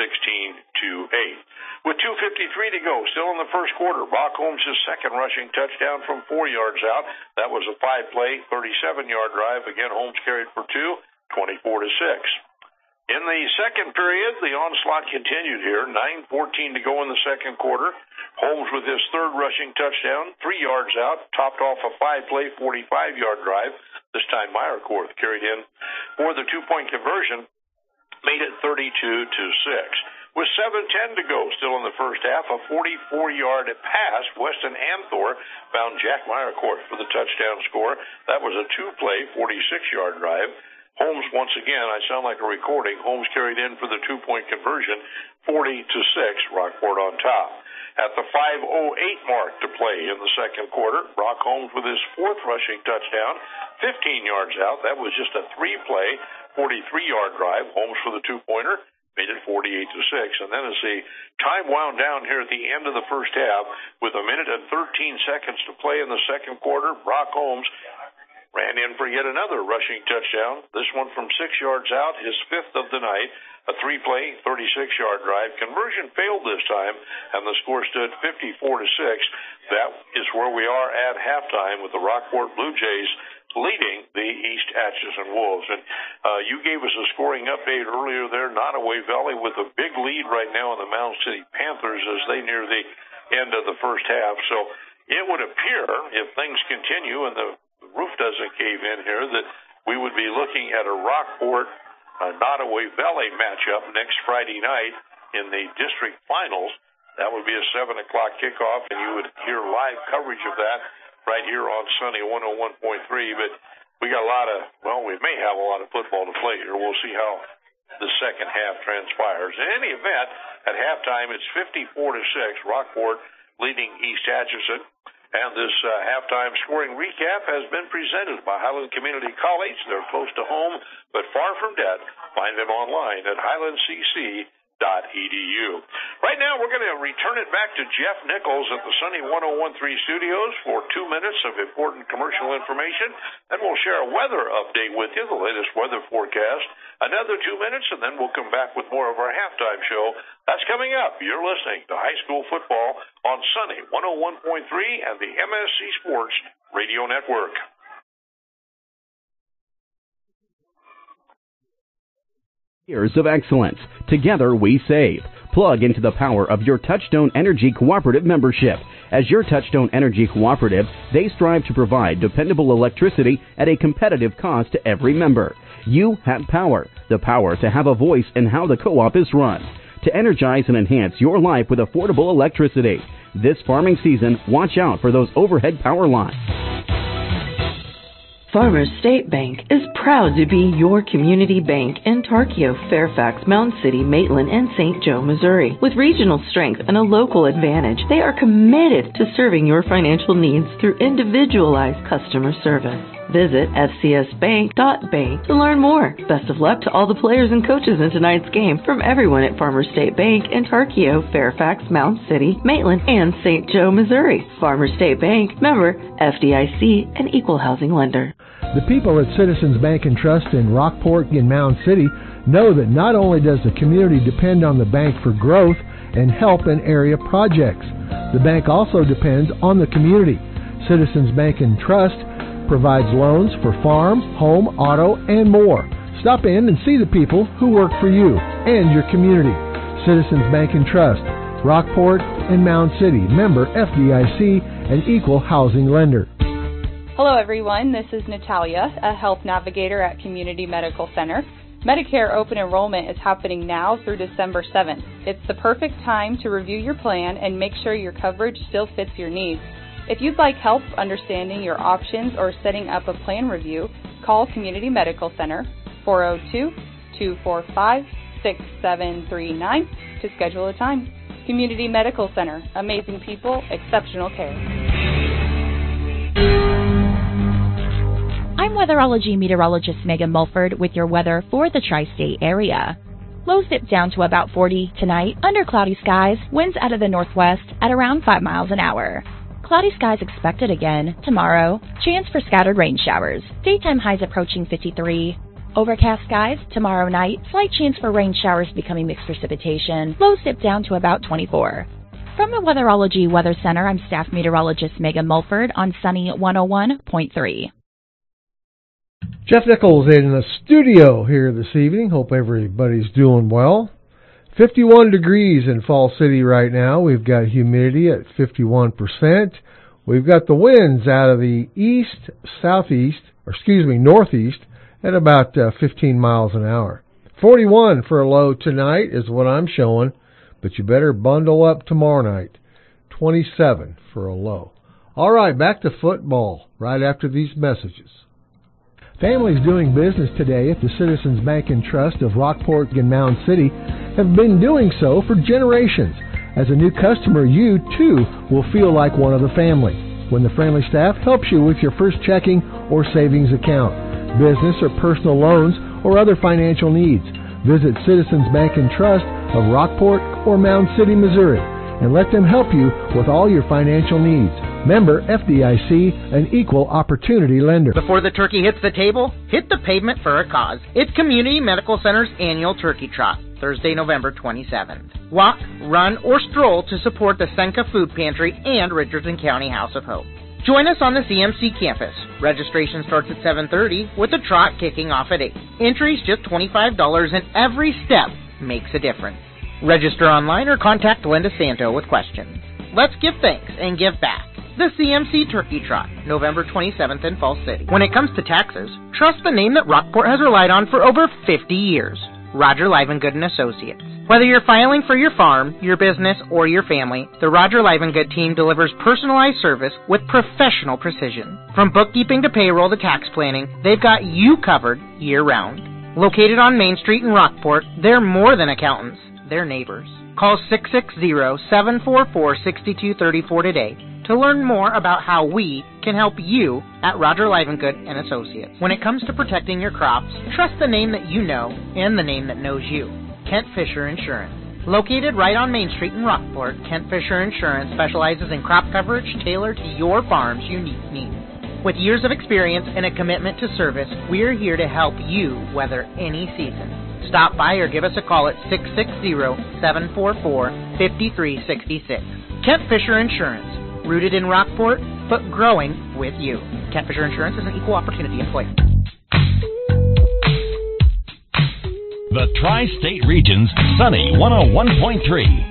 16-8. With 2:53 to go, still in the first quarter, Brock Holmes' second rushing touchdown from 4 yards out. That was a 5-play, 37-yard drive. Again, Holmes carried for 2, 24-6. In the second period, the onslaught continued here. 9:14 to go in the second quarter. Holmes with his third rushing touchdown, 3 yards out, topped off a 5-play, 45-yard drive. This time Meyercore carried in for the 2-point conversion, made it 32-6. With 7:10 to go, still in the first half, a 44-yard pass. Weston Amthor found Jack Meyercore for the touchdown score. That was a 2-play, 46-yard drive. Holmes, once again, I sound like a recording, Holmes carried in for the 2-point conversion, 40-6, Rockport on top. At the 5:08 mark to play in the second quarter, Brock Holmes with his fourth rushing touchdown, 15 yards out. That was just a 3-play, 43-yard drive. Holmes for the 2-pointer, made it 48-6. And then as the time wound down here at the end of the first half, with 1 minute and 13 seconds to play in the second quarter, Brock Holmes ran in for yet another rushing touchdown, this one from 6 yards out, his fifth of the night, a 3-play, 36-yard drive. Conversion failed this time, and the score stood 54-6. That is where we are at halftime with the Rockport Blue Jays leading the East Atchison Wolves. And you gave us a scoring update earlier there. Nottoway Valley with a big lead right now in the Mound City Panthers as they near the end of the first half. So it would appear, if things continue and the roof doesn't cave in here, that we would be looking at a Rockport Nottoway Valley matchup next Friday night in the district finals. That would be a 7 o'clock kickoff, and you would hear live coverage of that right here on Sunny 101.3. But we got we may have a lot of football to play here. We'll see how the second half transpires. In any event, at halftime, it's 54-6, Rockport leading East Atchison. And this halftime scoring recap has been presented by Highland Community College. They're close to home, but far from debt. Find them online at highlandcc.edu. Right now, we're going to return it back to Jeff Nichols at the Sunny 101.3 studios for 2 minutes of important commercial information. Then we'll share a weather update with you, the latest weather forecast. Another 2 minutes, and then we'll come back with more of our halftime show. That's coming up. You're listening to High School Football on Sunny 101.3 and the MSC Sports Radio Network. Years of excellence. Together we save. Plug into the power of your Touchstone Energy Cooperative membership. As your Touchstone Energy Cooperative, they strive to provide dependable electricity at a competitive cost to every member. You have power, the power to have a voice in how the co-op is run. To energize and enhance your life with affordable electricity. This farming season, watch out for those overhead power lines. Farmers State Bank is proud to be your community bank in Tarkio, Fairfax, Mound City, Maitland, and St. Joe, Missouri. With regional strength and a local advantage, they are committed to serving your financial needs through individualized customer service. Visit fcsbank.bank to learn more. Best of luck to all the players and coaches in tonight's game from everyone at Farmers State Bank in Tarkio, Fairfax, Mound City, Maitland, and St. Joe, Missouri. Farmers State Bank, member FDIC, an equal housing lender. The people at Citizens Bank and Trust in Rockport and Mound City know that not only does the community depend on the bank for growth and help in area projects, the bank also depends on the community. Citizens Bank and Trust provides loans for farm, home, auto, and more. Stop in and see the people who work for you and your community. Citizens Bank and Trust, Rockport and Mound City, member FDIC, and equal housing lender. Hello everyone, this is Natalia, a health navigator at Community Medical Center. Medicare open enrollment is happening now through December 7th. It's the perfect time to review your plan and make sure your coverage still fits your needs. If you'd like help understanding your options or setting up a plan review, call Community Medical Center 402-245-6739 to schedule a time. Community Medical Center, amazing people, exceptional care. I'm weatherology meteorologist Megan Mulford with your weather for the tri-state area. Lows dip down to about 40 tonight under cloudy skies, winds out of the northwest at around 5 miles an hour. Cloudy skies expected again tomorrow, chance for scattered rain showers. Daytime highs approaching 53. Overcast skies tomorrow night, slight chance for rain showers becoming mixed precipitation. Lows dip down to about 24. From the Weatherology Weather Center, I'm staff meteorologist Megan Mulford on Sunny 101.3. Jeff Nichols in the studio here this evening. Hope everybody's doing well. 51 degrees in Fall City right now. We've got humidity at 51%. We've got the winds out of the northeast at about 15 miles an hour. 41 for a low tonight is what I'm showing, but you better bundle up tomorrow night. 27 for a low. All right, back to football right after these messages. Families doing business today at the Citizens Bank and Trust of Rockport and Mound City have been doing so for generations. As a new customer, you too will feel like one of the family when the friendly staff helps you with your first checking or savings account, business or personal loans, or other financial needs. Visit Citizens Bank and Trust of Rockport or Mound City, Missouri, and let them help you with all your financial needs. Member FDIC, an equal opportunity lender. Before the turkey hits the table, hit the pavement for a cause. It's Community Medical Center's annual Turkey Trot, Thursday, November 27th. Walk, run, or stroll to support the Senka Food Pantry and Richardson County House of Hope. Join us on the CMC campus. Registration starts at 7:30 with the trot kicking off at 8. Entry's just $25 and every step makes a difference. Register online or contact Linda Santo with questions. Let's give thanks and give back. The CMC Turkey Trot, November 27th in Fall City. When it comes to taxes, trust the name that Rockport has relied on for over 50 years. Roger Livengood and Associates. Whether you're filing for your farm, your business, or your family, the Roger Livengood team delivers personalized service with professional precision. From bookkeeping to payroll to tax planning, they've got you covered year-round. Located on Main Street in Rockport, they're more than accountants. They're neighbors. Call 660-744-6234 today to learn more about how we can help you at Roger Livengood and Associates. When it comes to protecting your crops, trust the name that you know and the name that knows you. Kent Fisher Insurance. Located right on Main Street in Rockport, Kent Fisher Insurance specializes in crop coverage tailored to your farm's unique needs. With years of experience and a commitment to service, we're here to help you weather any season. Stop by or give us a call at 660-744-5366. Kent Fisher Insurance. Rooted in Rockport, but growing with you. Kent Fisher Insurance is an equal opportunity employer. The Tri-State Region's Sunny 101.3.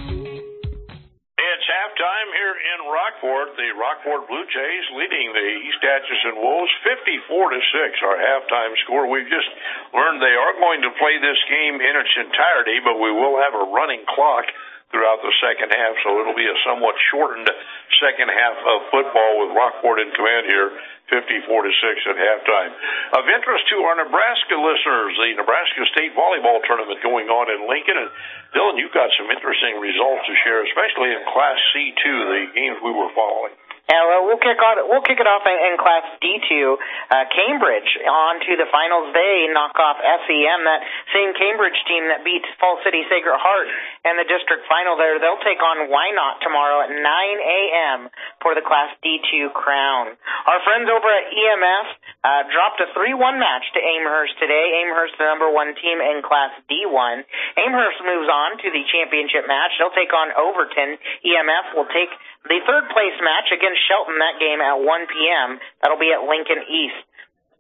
It's halftime here in Rockport. The Rockport Blue Jays leading the East Atchison Wolves 54-6, our halftime score. We've just learned they are going to play this game in its entirety, but we will have a running clock throughout the second half, so it'll be a somewhat shortened second half of football with Rockport in command here, 54-6 at halftime. Of interest to our Nebraska listeners, the Nebraska State Volleyball Tournament going on in Lincoln, and Dylan, you've got some interesting results to share, especially in Class C2, the games we were following. Yeah, well, we'll kick it off in Class D2. Cambridge on to the finals. They knock off SEM, that same Cambridge team that beat Fall City Sacred Heart in the district final there. They'll take on Wynot tomorrow at 9 a.m. for the Class D2 crown. Our friends over at EMS dropped a 3-1 match to Amherst today. Amherst, the number one team in Class D1. Amherst moves on to the championship match. They'll take on Overton. EMS will take the third place match against Shelton, that game at 1 p.m. That'll be at Lincoln East.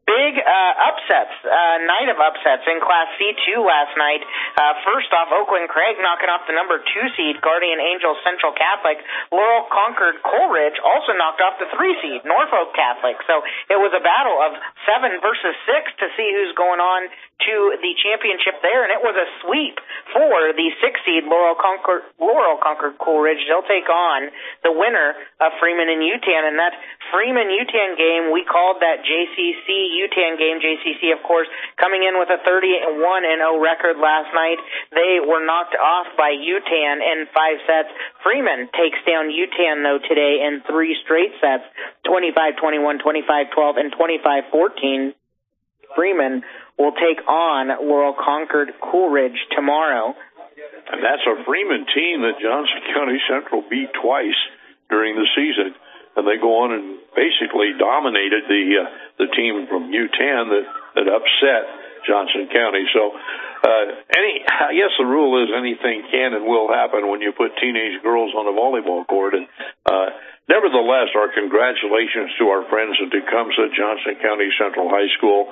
Big upsets, night of upsets in Class C2 last night. First off, Oakland Craig knocking off the number 2 seed, Guardian Angels Central Catholic. Laurel Concord Coleridge also knocked off the 3 seed, Norfolk Catholic. So it was a battle of 7 versus 6 to see who's going on to the championship there, and it was a sweep for the 6 seed, Laurel Concord Coleridge. They'll take on the winner of Freeman and UTAN, and that Freeman-UTAN game, we called that JCC-UTAN game. JCC, of course, coming in with a 31-0 record last night. They were knocked off by UTAN in 5 sets. Freeman takes down UTAN, though, today in 3 straight sets, 25-21, 25-12, and 25-14. Freeman will take on Laurel Concord Coleridge tomorrow. And that's a Freeman team that Johnson County Central beat twice during the season. And they go on and basically dominated the team from UTAN that upset Johnson County. So I guess the rule is anything can and will happen when you put teenage girls on a volleyball court. And nevertheless, our congratulations to our friends at Tecumseh Johnson County Central High School.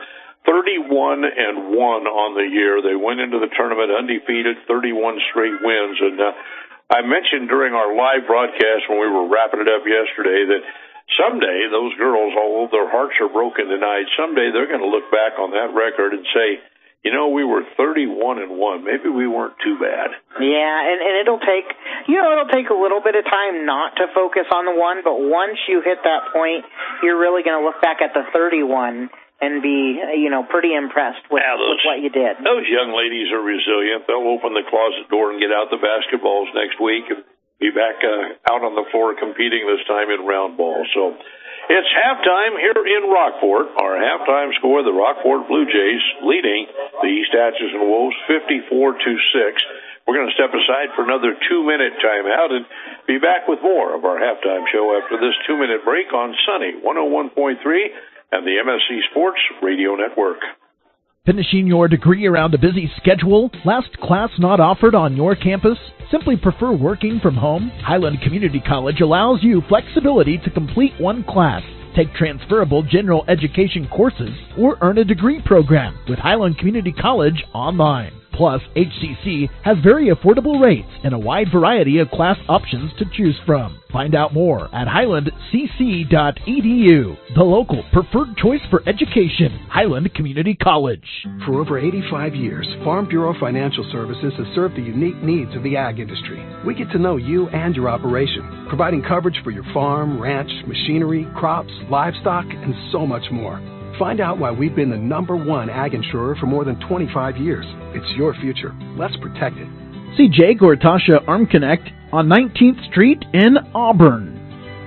31-1 on the year. They went into the tournament undefeated, 31 straight wins. And I mentioned during our live broadcast when we were wrapping it up yesterday that someday those girls, although their hearts are broken tonight, someday they're going to look back on that record and say, you know, we were 31-1. Maybe we weren't too bad. Yeah, and it'll take a little bit of time not to focus on the 1, but once you hit that point, you're really going to look back at the 31 and be, pretty impressed with what you did. Those young ladies are resilient. They'll open the closet door and get out the basketballs next week and be back out on the floor competing, this time in round ball. So it's halftime here in Rockport. Our halftime score, the Rockport Blue Jays leading the East Atchison Wolves 54-6. We're going to step aside for another 2-minute timeout and be back with more of our halftime show after this 2-minute break on Sunny 101.3 and the MSC Sports Radio Network. Finishing your degree around a busy schedule? Last class not offered on your campus? Simply prefer working from home? Highland Community College allows you flexibility to complete 1 class, take transferable general education courses, or earn a degree program with Highland Community College online. Plus, HCC has very affordable rates and a wide variety of class options to choose from. Find out more at highlandcc.edu, the local preferred choice for education, Highland Community College. For over 85 years, Farm Bureau Financial Services has served the unique needs of the ag industry. We get to know you and your operation, providing coverage for your farm, ranch, machinery, crops, livestock, and so much more. Find out why we've been the #1 ag insurer for more than 25 years. It's your future. Let's protect it. See Jay Gortasha Arm Connect on 19th Street in Auburn.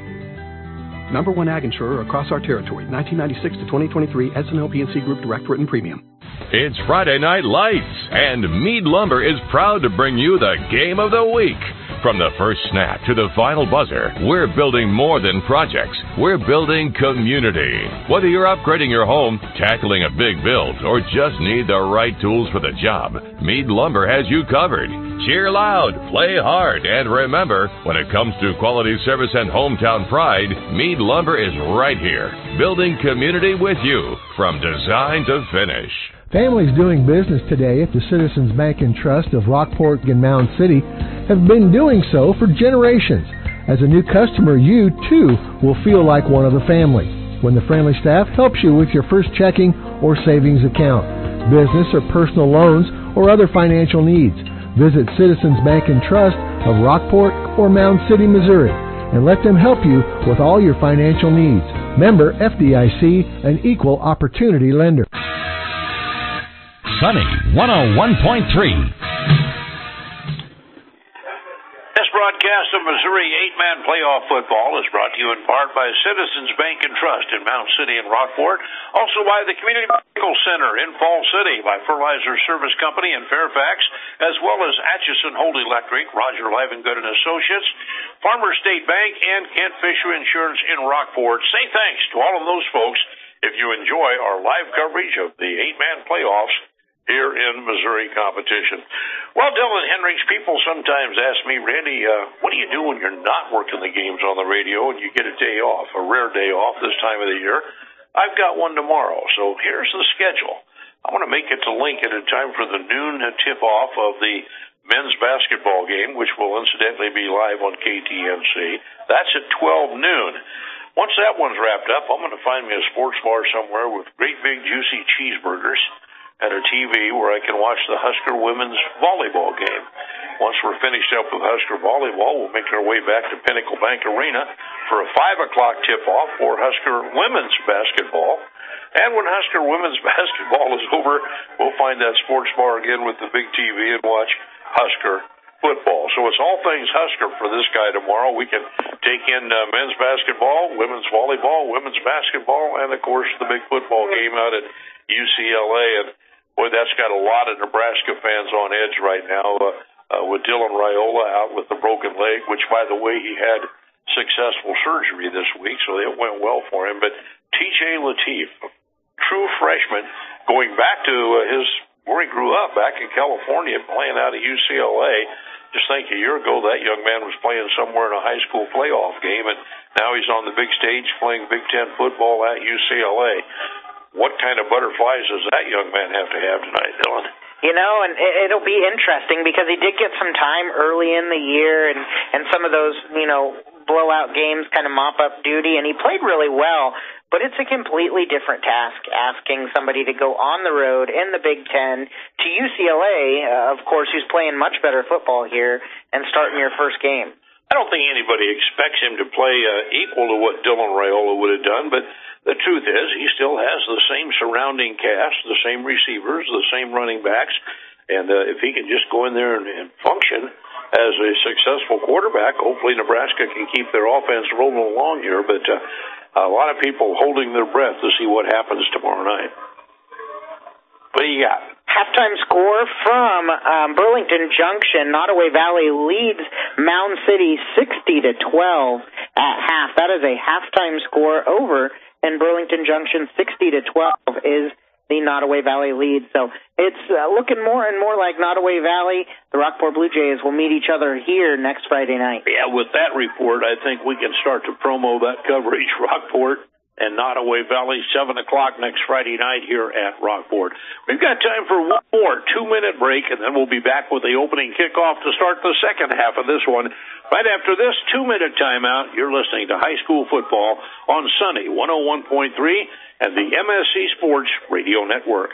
#1 ag insurer across our territory. 1996 to 2023. S&L PNC Group Direct Written Premium. It's Friday Night Lights, and Mead Lumber is proud to bring you the game of the week. From the first snap to the final buzzer, we're building more than projects. We're building community. Whether you're upgrading your home, tackling a big build, or just need the right tools for the job, Mead Lumber has you covered. Cheer loud, play hard, and remember, when it comes to quality service and hometown pride, Mead Lumber is right here, building community with you from design to finish. Families doing business today at the Citizens Bank and Trust of Rockport and Mound City have been doing so for generations. As a new customer, you, too, will feel like one of the family when the friendly staff helps you with your first checking or savings account, business or personal loans, or other financial needs. Visit Citizens Bank and Trust of Rockport or Mound City, Missouri, and let them help you with all your financial needs. Member FDIC, an equal opportunity lender. Sunny 101.3. This broadcast of Missouri 8-man playoff football is brought to you in part by Citizens Bank and Trust in Mound City and Rockport, also by the Community Medical Center in Fall City, by Fertilizer Service Company in Fairfax, as well as Atchison Holt Electric, Roger Livengood and Associates, Farmer State Bank, and Kent Fisher Insurance in Rockport. Say thanks to all of those folks if you enjoy our live coverage of the 8-man playoffs here in Missouri competition. Well, Dylan Hendricks, people sometimes ask me, Randy, what do you do when you're not working the games on the radio and you get a day off, a rare day off this time of the year? I've got one tomorrow. So here's the schedule. I want to make it to Lincoln in time for the noon tip-off of the men's basketball game, which will incidentally be live on KTNC. That's at 12 noon. Once that one's wrapped up, I'm going to find me a sports bar somewhere with great big juicy cheeseburgers and a TV where I can watch the Husker women's volleyball game. Once we're finished up with Husker volleyball, we'll make our way back to Pinnacle Bank Arena for a 5 o'clock tip-off for Husker women's basketball. And when Husker women's basketball is over, we'll find that sports bar again with the big TV and watch Husker football. So it's all things Husker for this guy tomorrow. We can take in men's basketball, women's volleyball, women's basketball, and, of course, the big football game out at UCLA. And, boy, that's got a lot of Nebraska fans on edge right now with Dylan Raiola out with the broken leg, which, by the way, he had successful surgery this week, so it went well for him. But T.J. Lateef, true freshman, going back to where he grew up, back in California, playing out at UCLA. Just think, a year ago, that young man was playing somewhere in a high school playoff game, and now he's on the big stage playing Big Ten football at UCLA. What kind of butterflies does that young man have to have tonight, Dylan? You know, and it'll be interesting because he did get some time early in the year and some of those, blowout games, kind of mop-up duty, and he played really well. But it's a completely different task asking somebody to go on the road in the Big Ten to UCLA, of course, who's playing much better football here, and starting your first game. I don't think anybody expects him to play equal to what Dylan Raiola would have done, but the truth is he still has the same surrounding cast, the same receivers, the same running backs, and if he can just go in there and function as a successful quarterback, hopefully Nebraska can keep their offense rolling along here, but a lot of people holding their breath to see what happens tomorrow night. What do you got? Halftime score from Burlington Junction. Nottoway Valley leads Mound City 60-12 at half. That is a halftime score over, and Burlington Junction 60-12 is the Nottoway Valley lead. So it's looking more and more like Nottoway Valley. The Rockport Blue Jays will meet each other here next Friday night. Yeah, with that report, I think we can start to promo that coverage. Rockport and Nottoway Valley, 7 o'clock next Friday night here at Rockport. We've got time for one more 2-minute break, and then we'll be back with the opening kickoff to start the second half of this one. Right after this 2-minute timeout, you're listening to high school football on Sunny 101.3 and the MSC Sports Radio Network.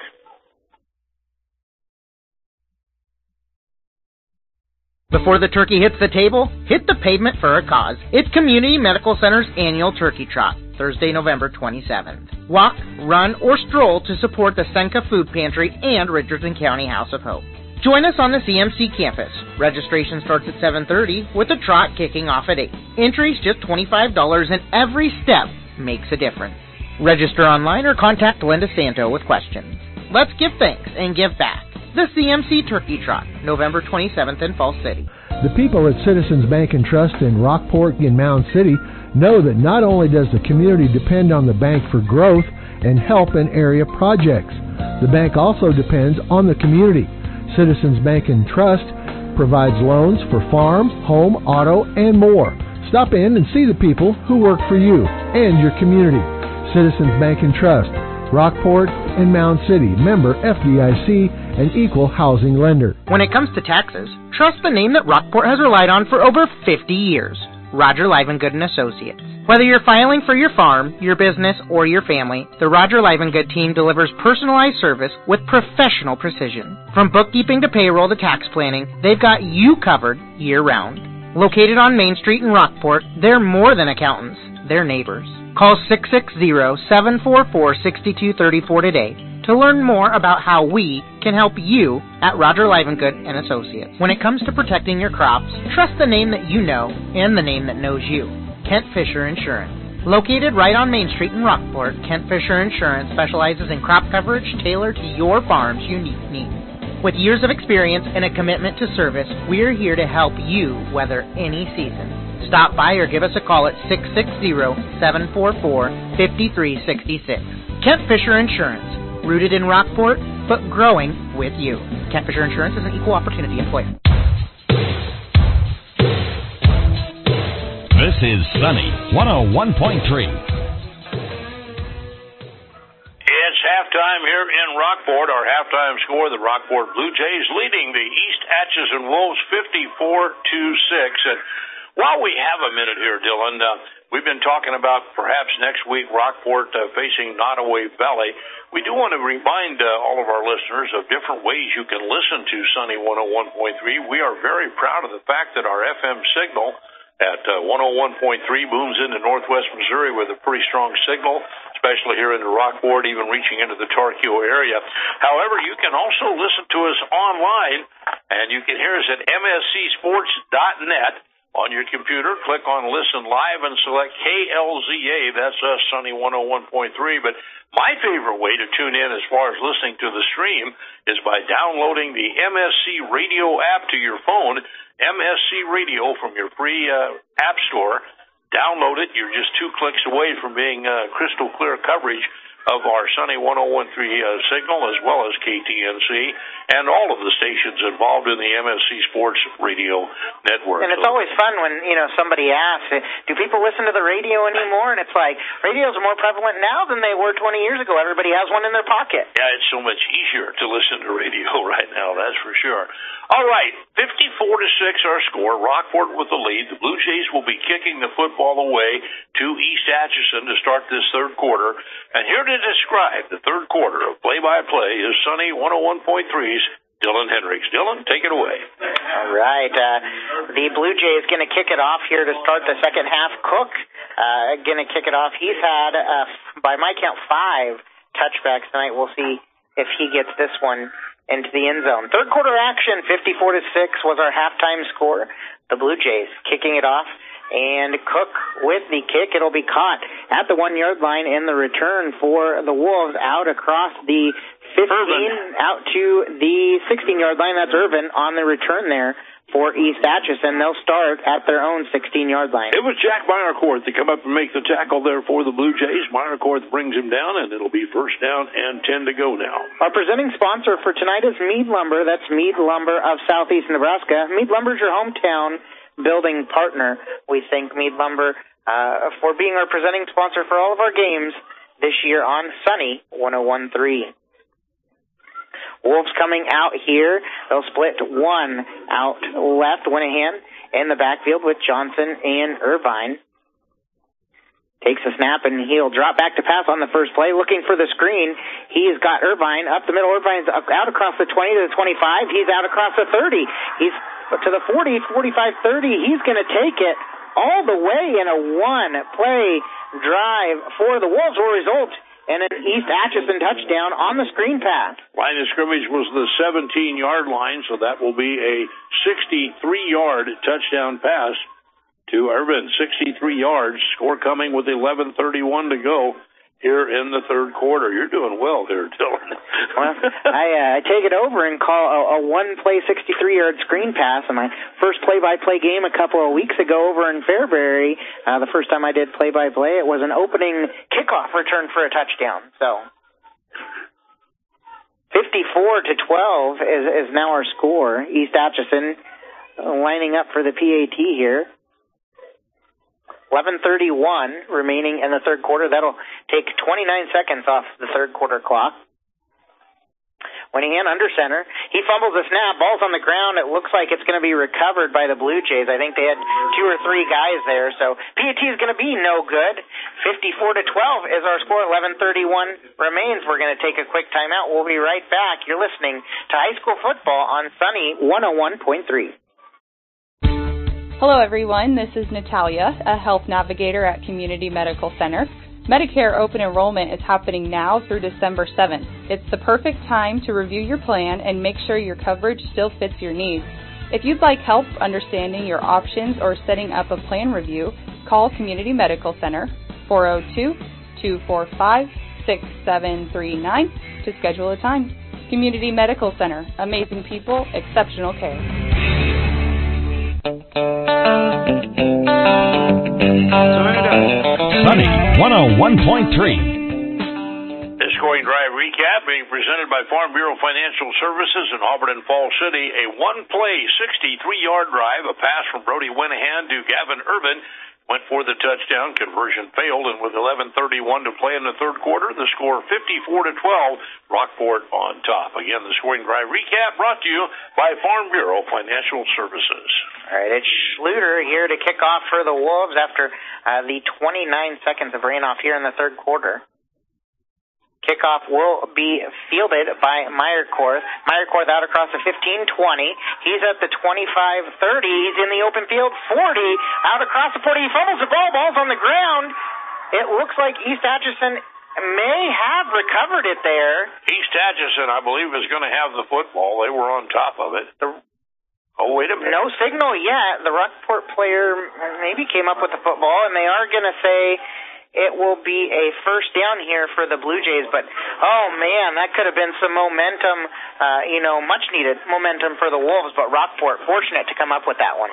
Before the turkey hits the table, hit the pavement for a cause. It's Community Medical Center's annual Turkey Trot, Thursday, November 27th. Walk, run, or stroll to support the Senka Food Pantry and Richardson County House of Hope. Join us on the CMC campus. Registration starts at 7:30 with the trot kicking off at 8. Entry's just $25 and every step makes a difference. Register online or contact Linda Santo with questions. Let's give thanks and give back. The CMC Turkey Trot, November 27th in Falls City. The people at Citizens Bank and Trust in Rockport and Mound City know that not only does the community depend on the bank for growth and help in area projects, the bank also depends on the community. Citizens Bank and Trust provides loans for farm, home, auto, and more. Stop in and see the people who work for you and your community. Citizens Bank and Trust, Rockport and Mound City, member FDIC, and equal housing lender. When it comes to taxes, trust the name that Rockport has relied on for over 50 years, Roger Livengood & Associates. Whether you're filing for your farm, your business, or your family, the Roger Livengood team delivers personalized service with professional precision. From bookkeeping to payroll to tax planning, they've got you covered year-round. Located on Main Street in Rockport, they're more than accountants, they're neighbors. Call 660-744-6234 today to learn more about how we can help you at Roger Livengood & Associates. When it comes to protecting your crops, trust the name that you know and the name that knows you, Kent Fisher Insurance. Located right on Main Street in Rockport, Kent Fisher Insurance specializes in crop coverage tailored to your farm's unique needs. With years of experience and a commitment to service, we're here to help you weather any season. Stop by or give us a call at 660-744-5366. Kent Fisher Insurance, rooted in Rockport, but growing with you. Kent Fisher Insurance is an equal opportunity employer. This is Sunny 101.3. halftime here in Rockport. Our halftime score, the Rockport Blue Jays leading the East Atchison Wolves 54-6. And while we have a minute here, Dylan, we've been talking about perhaps next week Rockport facing Nottoway Valley. We do want to remind all of our listeners of different ways you can listen to Sunny 101.3. We are very proud of the fact that our FM signal at 101.3 booms into northwest Missouri with a pretty strong signal, especially here into Rockport, even reaching into the Tarkio area. However, you can also listen to us online, and you can hear us at mscsports.net. On your computer, click on Listen Live and select KLZA. That's us, Sunny 101.3. But my favorite way to tune in as far as listening to the stream is by downloading the MSC Radio app to your phone. MSC Radio from your free app store. Download it. You're just 2 clicks away from being crystal clear coverage of our Sunny 101.3 signal, as well as KTNC, and all of the stations involved in the MSC Sports Radio Network. And it's always fun when, somebody asks, do people listen to the radio anymore? And it's like, radios are more prevalent now than they were 20 years ago. Everybody has one in their pocket. Yeah, it's so much easier to listen to radio right now, that's for sure. All right, 54-6 our score. Rockport with the lead. The Blue Jays will be kicking the football away to East Atchison to start this third quarter. And here to describe the third quarter of play-by-play is Sunny 101.3's Dylan Hendricks. Dylan, take it away. All right. The Blue Jays going to kick it off here to start the second half. Cook going to kick it off. He's had, by my count, 5 touchbacks tonight. We'll see if he gets this one into the end zone. Third quarter action, 54-6 was our halftime score. The Blue Jays kicking it off. And Cook with the kick. It'll be caught at the 1-yard line, and the return for the Wolves out across the 15, out to the 16-yard line. That's Irvin on the return there for East Atchison. They'll start at their own 16-yard line. It was Jack Meyercourt to come up and make the tackle there for the Blue Jays. Meyercourt brings him down, and it'll be first down and 10 to go now. Our presenting sponsor for tonight is Mead Lumber. That's Mead Lumber of Southeast Nebraska. Mead Lumber is your hometown building partner. We thank Mead Lumber for being our presenting sponsor for all of our games this year on Sunny 101.3. Wolves coming out here. They'll split one out left. Winahan in the backfield with Johnson and Irvine. Takes a snap, and he'll drop back to pass on the first play. Looking for the screen. He's got Irvine up the middle. Irvine's out across the 20 to the 25. He's out across the 30. He's to the 40, 45, 30. He's going to take it all the way in a one-play drive for the Wolves. Will result in an East Atchison touchdown on the screen pass. Line of scrimmage was the 17-yard line, so that will be a 63-yard touchdown pass to Irvin. 63 yards. Score coming with 11:31 to go here in the third quarter. You're doing well there, Dylan. Well, I take it over and call a one-play 63-yard screen pass in my first play-by-play game a couple of weeks ago over in Fairbury. The first time I did play-by-play, it was an opening kickoff return for a touchdown. So 54-12 is now our score. East Atchison lining up for the PAT here. 11:31 remaining in the third quarter. That'll take 29 seconds off the third quarter clock. Winahan under center. He fumbles the snap. Ball's on the ground. It looks like it's going to be recovered by the Blue Jays. I think they had 2 or 3 guys there. So PAT is going to be no good. 54-12 is our score. 11:31 remains. We're going to take a quick timeout. We'll be right back. You're listening to high school football on Sunny 101.3. Hello everyone, this is Natalia, a health navigator at Community Medical Center. Medicare open enrollment is happening now through December 7th. It's the perfect time to review your plan and make sure your coverage still fits your needs. If you'd like help understanding your options or setting up a plan review, call Community Medical Center 402-245-6739 to schedule a time. Community Medical Center, amazing people, exceptional care. Sunny 101.3. The scoring drive recap being presented by Farm Bureau Financial Services in Auburn and Falls City. A one-play 63-yard drive, a pass from Brody Winahan to Gavin Irvin. went for the touchdown. Conversion failed, and with 11:31 to play in the third quarter, the score 54-12, Rockport on top. Again, the scoring drive recap brought to you by Farm Bureau Financial Services. All right, it's Schluter here to kick off for the Wolves after the 29 seconds of rain-off here in the third quarter. Kickoff will be fielded by Meyerkorth. Meyerkorth out across the 15-20. He's at the 25-30. He's in the open field. 40 out across the 40. He fumbles the ball. Ball's on the ground. It looks like East Atchison may have recovered it there. East Atchison, I believe, is going to have the football. They were on top of it. Oh, wait a minute. No signal yet. The Rockport player maybe came up with the football, and they are going to say it will be a first down here for the Blue Jays, but, oh, man, that could have been some momentum, much-needed momentum for the Wolves, but Rockport fortunate to come up with that one.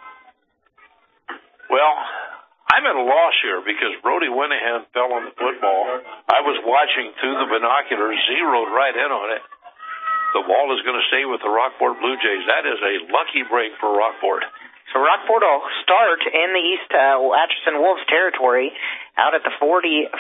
Well, I'm at a loss here because Brody Wenahan fell on the football. I was watching through the binoculars, zeroed right in on it. The ball is going to stay with the Rockport Blue Jays. That is a lucky break for Rockport. So Rockport will start in the East Atchison Wolves territory out at the 45.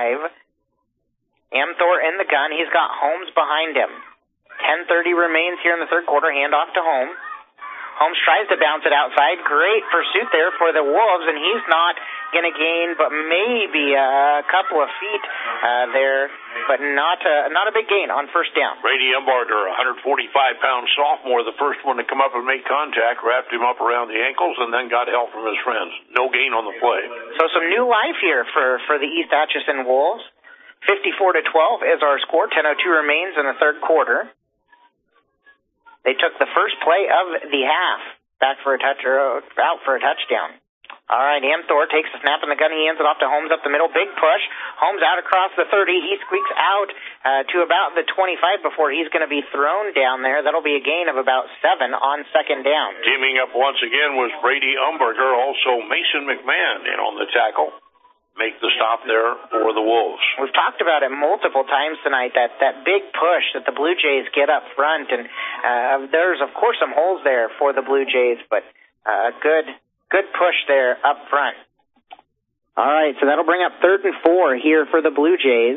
Amthor in the gun. He's got Holmes behind him. 10:30 remains here in the third quarter. Handoff to Holmes. Holmes tries to bounce it outside. Great pursuit there for the Wolves, and he's not going to gain but maybe a couple of feet there, but not a big gain on first down. Brady Umbarger, 145-pound sophomore, the first one to come up and make contact, wrapped him up around the ankles, and then got help from his friends. No gain on the play. So some new life here for the East Atchison Wolves. 54-12 is our score. 10:02 remains in the third quarter. They took the first play of the half back for a out for a touchdown. All right, Amthor takes the snap in the gun. He hands it off to Holmes up the middle. Big push. Holmes out across the 30. He squeaks out to about the 25 before he's going to be thrown down there. That'll be a gain of about 7 on second down. Teaming up once again was Brady Umberger, also Mason McMahon in on the tackle. Make the stop there for the Wolves. We've talked about it multiple times tonight, that big push that the Blue Jays get up front, and there's, of course, some holes there for the Blue Jays, but a good push there up front. All right, so that'll bring up 3rd and 4 here for the Blue Jays.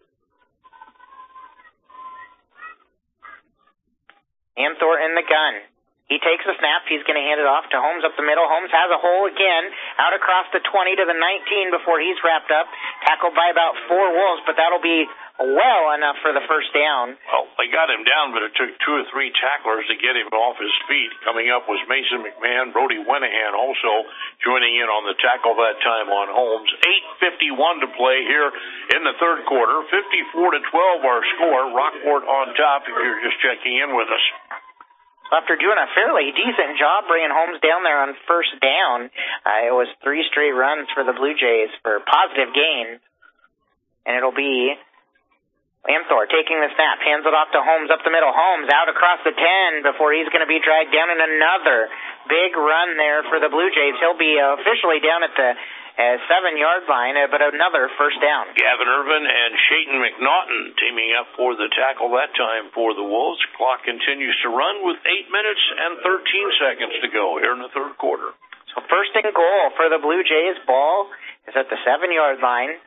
Amthor in the gun. He takes the snap. He's going to hand it off to Holmes up the middle. Holmes has a hole again, out across the 20 to the 19 before he's wrapped up. Tackled by about 4 Wolves, but that'll be well enough for the first down. Well, they got him down, but it took 2 or 3 tacklers to get him off his feet. Coming up was Mason McMahon. Brody Wenahan also joining in on the tackle that time on Holmes. 8:51 to play here in the third quarter. 54-12 our score. Rockport on top if you're just checking in with us. After doing a fairly decent job bringing Holmes down there on first down, it was 3 straight runs for the Blue Jays for positive gains. And it'll be Amthor taking the snap, hands it off to Holmes up the middle. Holmes out across the 10 before he's going to be dragged down in another big run there for the Blue Jays. He'll be officially down at the 7-yard line, but another first down. Gavin Irvin and Shayton McNaughton teaming up for the tackle that time for the Wolves. Clock continues to run with 8 minutes and 13 seconds to go here in the third quarter. So first and goal for the Blue Jays. Ball is at the 7-yard line.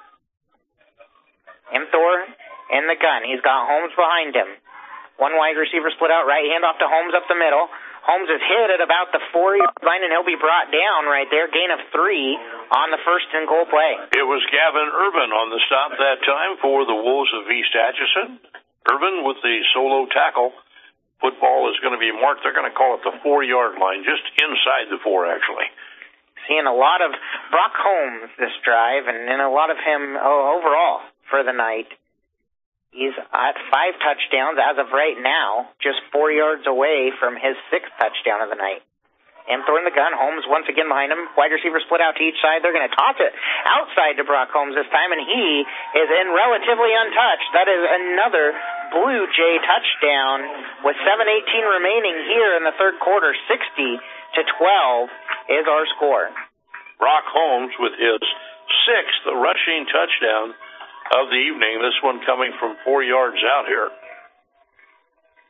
Amthor in the gun. He's got Holmes behind him. One wide receiver split out right, hand off to Holmes up the middle. Holmes is hit at about the 4-yard line, and he'll be brought down right there. Gain of 3 on the first and goal play. It was Gavin Irvin on the stop that time for the Wolves of East Atchison. Irvin with the solo tackle. Football is going to be marked. They're going to call it the 4-yard line, just inside the 4, actually. Seeing a lot of Brock Holmes this drive, and a lot of him overall for the night. He's at 5 touchdowns as of right now, just 4 yards away from his 6th touchdown of the night. Amthor in the gun. Holmes once again behind him. Wide receiver split out to each side. They're going to toss it outside to Brock Holmes this time, and he is in relatively untouched. That is another Blue Jay touchdown with 7:18 remaining here in the third quarter. 60-12 is our score. Brock Holmes with his 6th rushing touchdown of the evening, this one coming from 4 yards out here.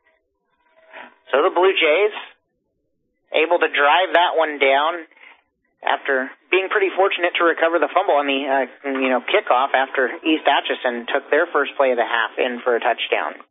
So the Blue Jays able to drive that one down. after being pretty fortunate to recover the fumble on the kickoff after East Atchison took their first play of the half in for a touchdown.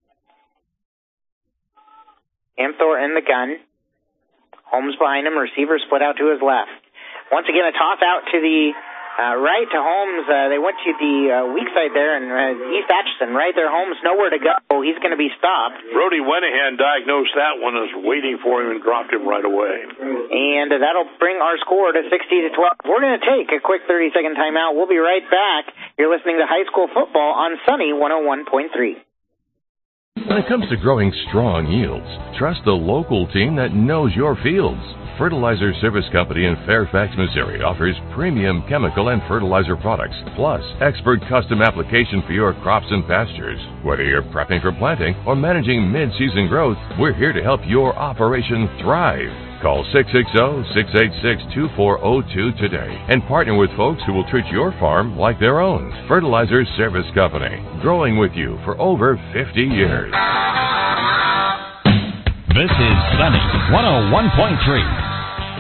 Amthor in the gun. Holmes behind him. Receiver split out to his left. Once again, a toss out to the right to Holmes. They went to the weak side there, and East Atchison right there. Holmes nowhere to go. He's going to be stopped. Brody Wenahan diagnosed that one as waiting for him and dropped him right away. And that'll bring our score to 60-12. We're going to take a quick 30-second timeout. We'll be right back. You're listening to High School Football on Sunny 101.3. When it comes to growing strong yields, trust the local team that knows your fields. Fertilizer Service Company in Fairfax, Missouri offers premium chemical and fertilizer products, plus expert custom application for your crops and pastures. Whether you're prepping for planting or managing mid-season growth, we're here to help your operation thrive. Call 660-686-2402 today and partner with folks who will treat your farm like their own. Fertilizer Service Company, growing with you for over 50 years. This is Sunny 101.3.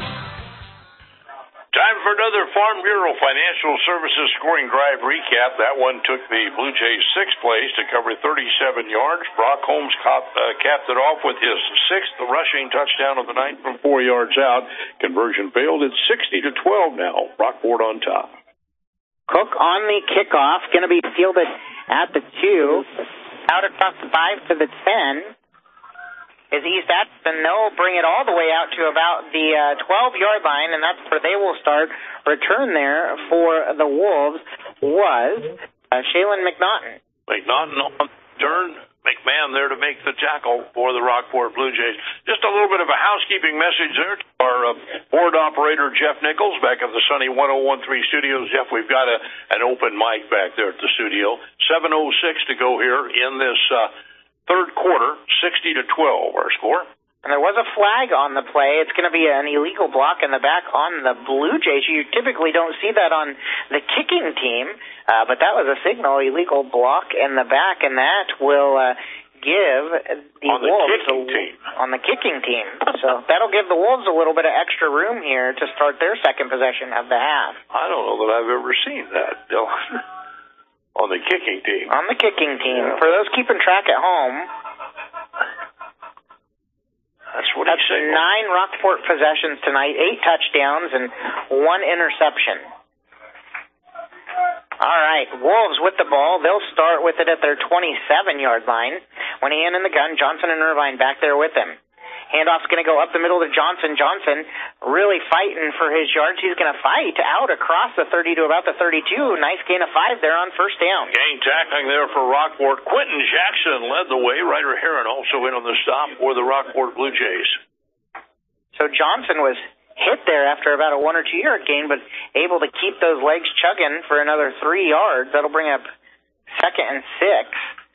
Time for another Farm Bureau Financial Services scoring drive recap. That one took the Blue Jays sixth place to cover 37 yards. Brock Holmes capped it off with his sixth rushing touchdown of the night from 4 yards out. Conversion failed. It's 60-12 now. Rockport on top. Cook on the kickoff, going to be fielded at the 2, out across the 5 to the 10. Is East Atchison, they'll bring it all the way out to about the 12-yard line, and that's where they will start. Return there for the Wolves was Shaylin McNaughton. McNaughton on turn. McMahon there to make the tackle for the Rockport Blue Jays. Just a little bit of a housekeeping message there to our board operator, Jeff Nichols, back at the Sunny 101.3 studios. Jeff, we've got an open mic back there at the studio. 7:06 to go here in this third quarter, 60-12, our score. And there was a flag on the play. It's going to be an illegal block in the back on the Blue Jays. You typically don't see that on the kicking team, but that was a signal, illegal block in the back, and that will give the Wolves on the kicking team. So that'll give the Wolves a little bit of extra room here to start their second possession of the half. I don't know that I've ever seen that, Dylan. On the kicking team. On the kicking team. Yeah. For those keeping track at home, that's what he said. 9 Rockport possessions tonight, 8 touchdowns, and 1 interception. All right, Wolves with the ball. They'll start with it at their 27-yard line. When he in the gun, Johnson and Irvine back there with him. Handoff's going to go up the middle to Johnson. Johnson really fighting for his yards. He's going to fight out across the 30 to about the 32. Nice gain of 5 there on first down. Gain tackling there for Rockport. Quentin Jackson led the way. Ryder Heron also in on the stop for the Rockport Blue Jays. So Johnson was hit there after about a 1 or 2 yard gain, but able to keep those legs chugging for another 3 yards. That'll bring up 2nd and 6.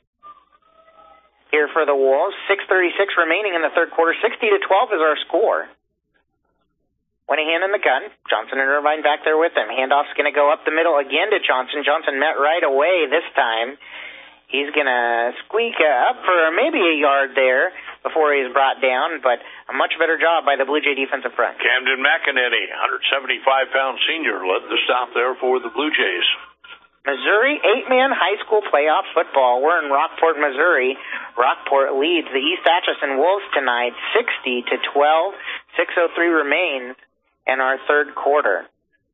Here for the Wolves. 6:36 remaining in the third quarter. 60-12 is our score. Wenahan in the gun. Johnson and Irvine back there with him. Handoff's going to go up the middle again to Johnson. Johnson met right away this time. He's going to squeak up for maybe a yard there before he's brought down, but a much better job by the Blue Jay defensive front. Camden McEnany, 175-pound senior, led the stop there for the Blue Jays. Missouri 8-man high school playoff football. We're in Rockport, Missouri. Rockport leads the East Atchison Wolves tonight 60-12. 6:03 remains in our third quarter.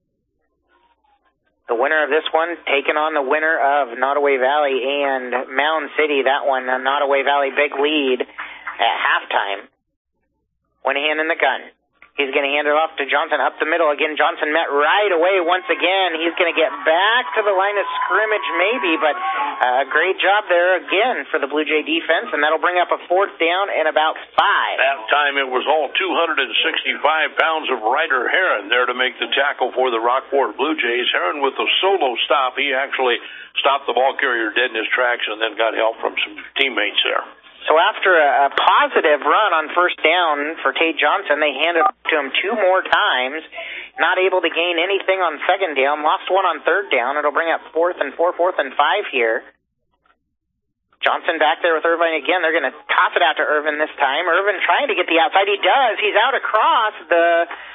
The winner of this one taking on the winner of Nottoway Valley and Mound City. That one, Nottoway Valley big lead at halftime. Wenahan in the gun. He's going to hand it off to Johnson up the middle. Again, Johnson met right away once again. He's going to get back to the line of scrimmage maybe, but a great job there again for the Blue Jay defense, and that'll bring up a 4th down and about 5. That time it was all 265 pounds of Ryder Heron there to make the tackle for the Rockport Blue Jays. Heron with a solo stop. He actually stopped the ball carrier dead in his tracks and then got help from some teammates there. So after a positive run on first down for Tate Johnson, they handed it to him 2 more times. Not able to gain anything on second down. Lost 1 on third down. It'll bring up 4th and 4, 4th and 5 here. Johnson back there with Irvine again. They're going to toss it out to Irvin this time. Irvin trying to get the outside. He does. He's out across the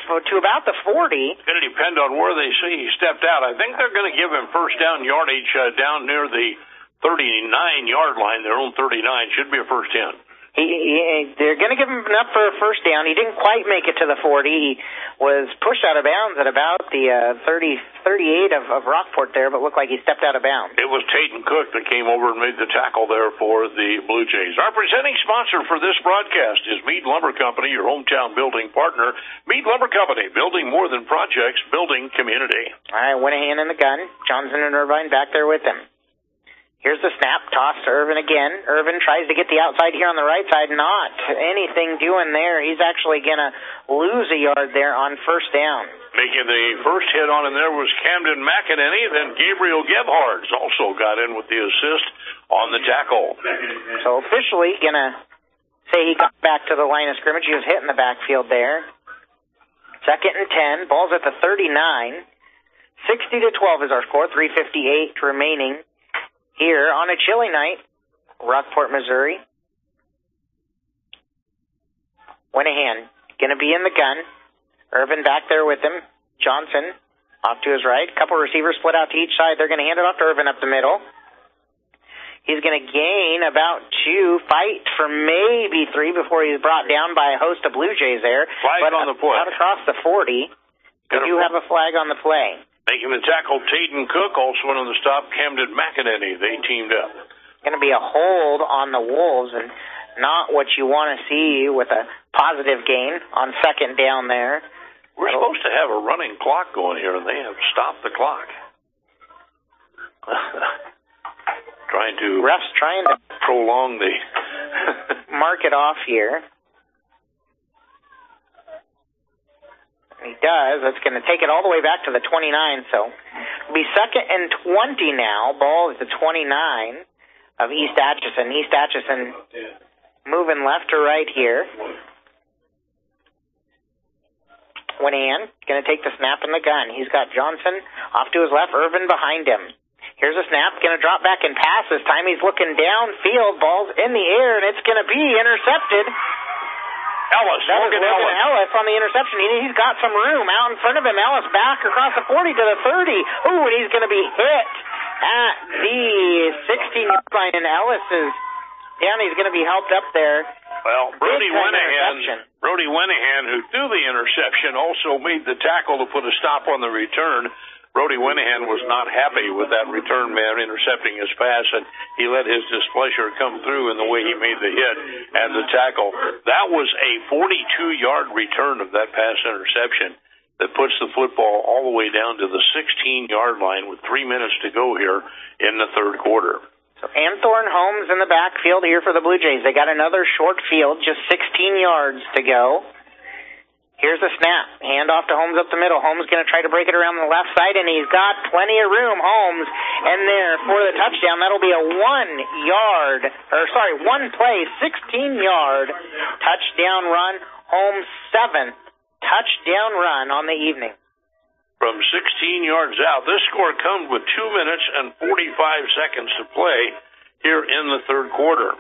to about the 40. It's going to depend on where they see he stepped out. I think they're going to give him first down yardage down near the 39-yard line, their own 39. Should be a first 10. They're going to give him enough for a first down. He didn't quite make it to the 40. He was pushed out of bounds at about the 38 of Rockport there, but looked like he stepped out of bounds. It was Tatum Cook that came over and made the tackle there for the Blue Jays. Our presenting sponsor for this broadcast is Meade Lumber Company, your hometown building partner. Meade Lumber Company, building more than projects, building community. All right, Winahan in the gun. Johnson and Irvine back there with him. Here's the snap, toss to Irvin again. Irvin tries to get the outside here on the right side. Not anything doing there. He's actually going to lose a yard there on first down. Making the first hit on him there was Camden McEnany. Then Gabriel Gebhards also got in with the assist on the tackle. So officially going to say he got back to the line of scrimmage. He was hit in the backfield there. 2nd and 10. Ball's at the 39. 60-12 is our score. 3:58 remaining. Here on a chilly night, Rockport, Missouri. Winahan going to be in the gun. Irvin back there with him. Johnson off to his right. Couple receivers split out to each side. They're going to hand it off to Irvin up the middle. He's going to gain about 2, fight for maybe 3 before he's brought down by a host of Blue Jays there. Flag on the play. Out across the 40. We do have a flag on the play. Making the tackle, Tatum Cook, also on the stop, Camden McEnany. They teamed up. Going to be a hold on the Wolves, and not what you want to see with a positive gain on second down there. We're supposed to have a running clock going here, and they have stopped the clock. Refs trying to prolong the mark it off here. He does. That's going to take it all the way back to the 29, so it'll be 2nd and 20 now. Ball is the 29 of East Atchison. East Atchison moving left to right here. Winahan going to take the snap in the gun. He's got Johnson off to his left, Irvin behind him. Here's a snap, going to drop back and pass. This time he's looking downfield. Ball's in the air, and it's going to be intercepted. Ellis, Logan Ellis on the interception. He's got some room out in front of him. Ellis back across the 40 to the 30. Ooh, and he's going to be hit at the 16-yard line, and Ellis is down. He's going to be helped up there. Well, Brody Winahan, who threw the interception, also made the tackle to put a stop on the return. Brody Winahan was not happy with that return man intercepting his pass, and he let his displeasure come through in the way he made the hit and the tackle. That was a 42-yard return of that pass interception that puts the football all the way down to the 16-yard line with 3 minutes to go here in the third quarter. So Anthorn Holmes in the backfield here for the Blue Jays. They got another short field, just 16 yards to go. Here's a snap. Hand off to Holmes up the middle. Holmes going to try to break it around the left side, and he's got plenty of room. Holmes, and there for the touchdown. That'll be a 1 play, 16-yard touchdown run. Holmes' 7th touchdown run on the evening. From 16 yards out, this score comes with 2 minutes and 45 seconds to play here in the third quarter.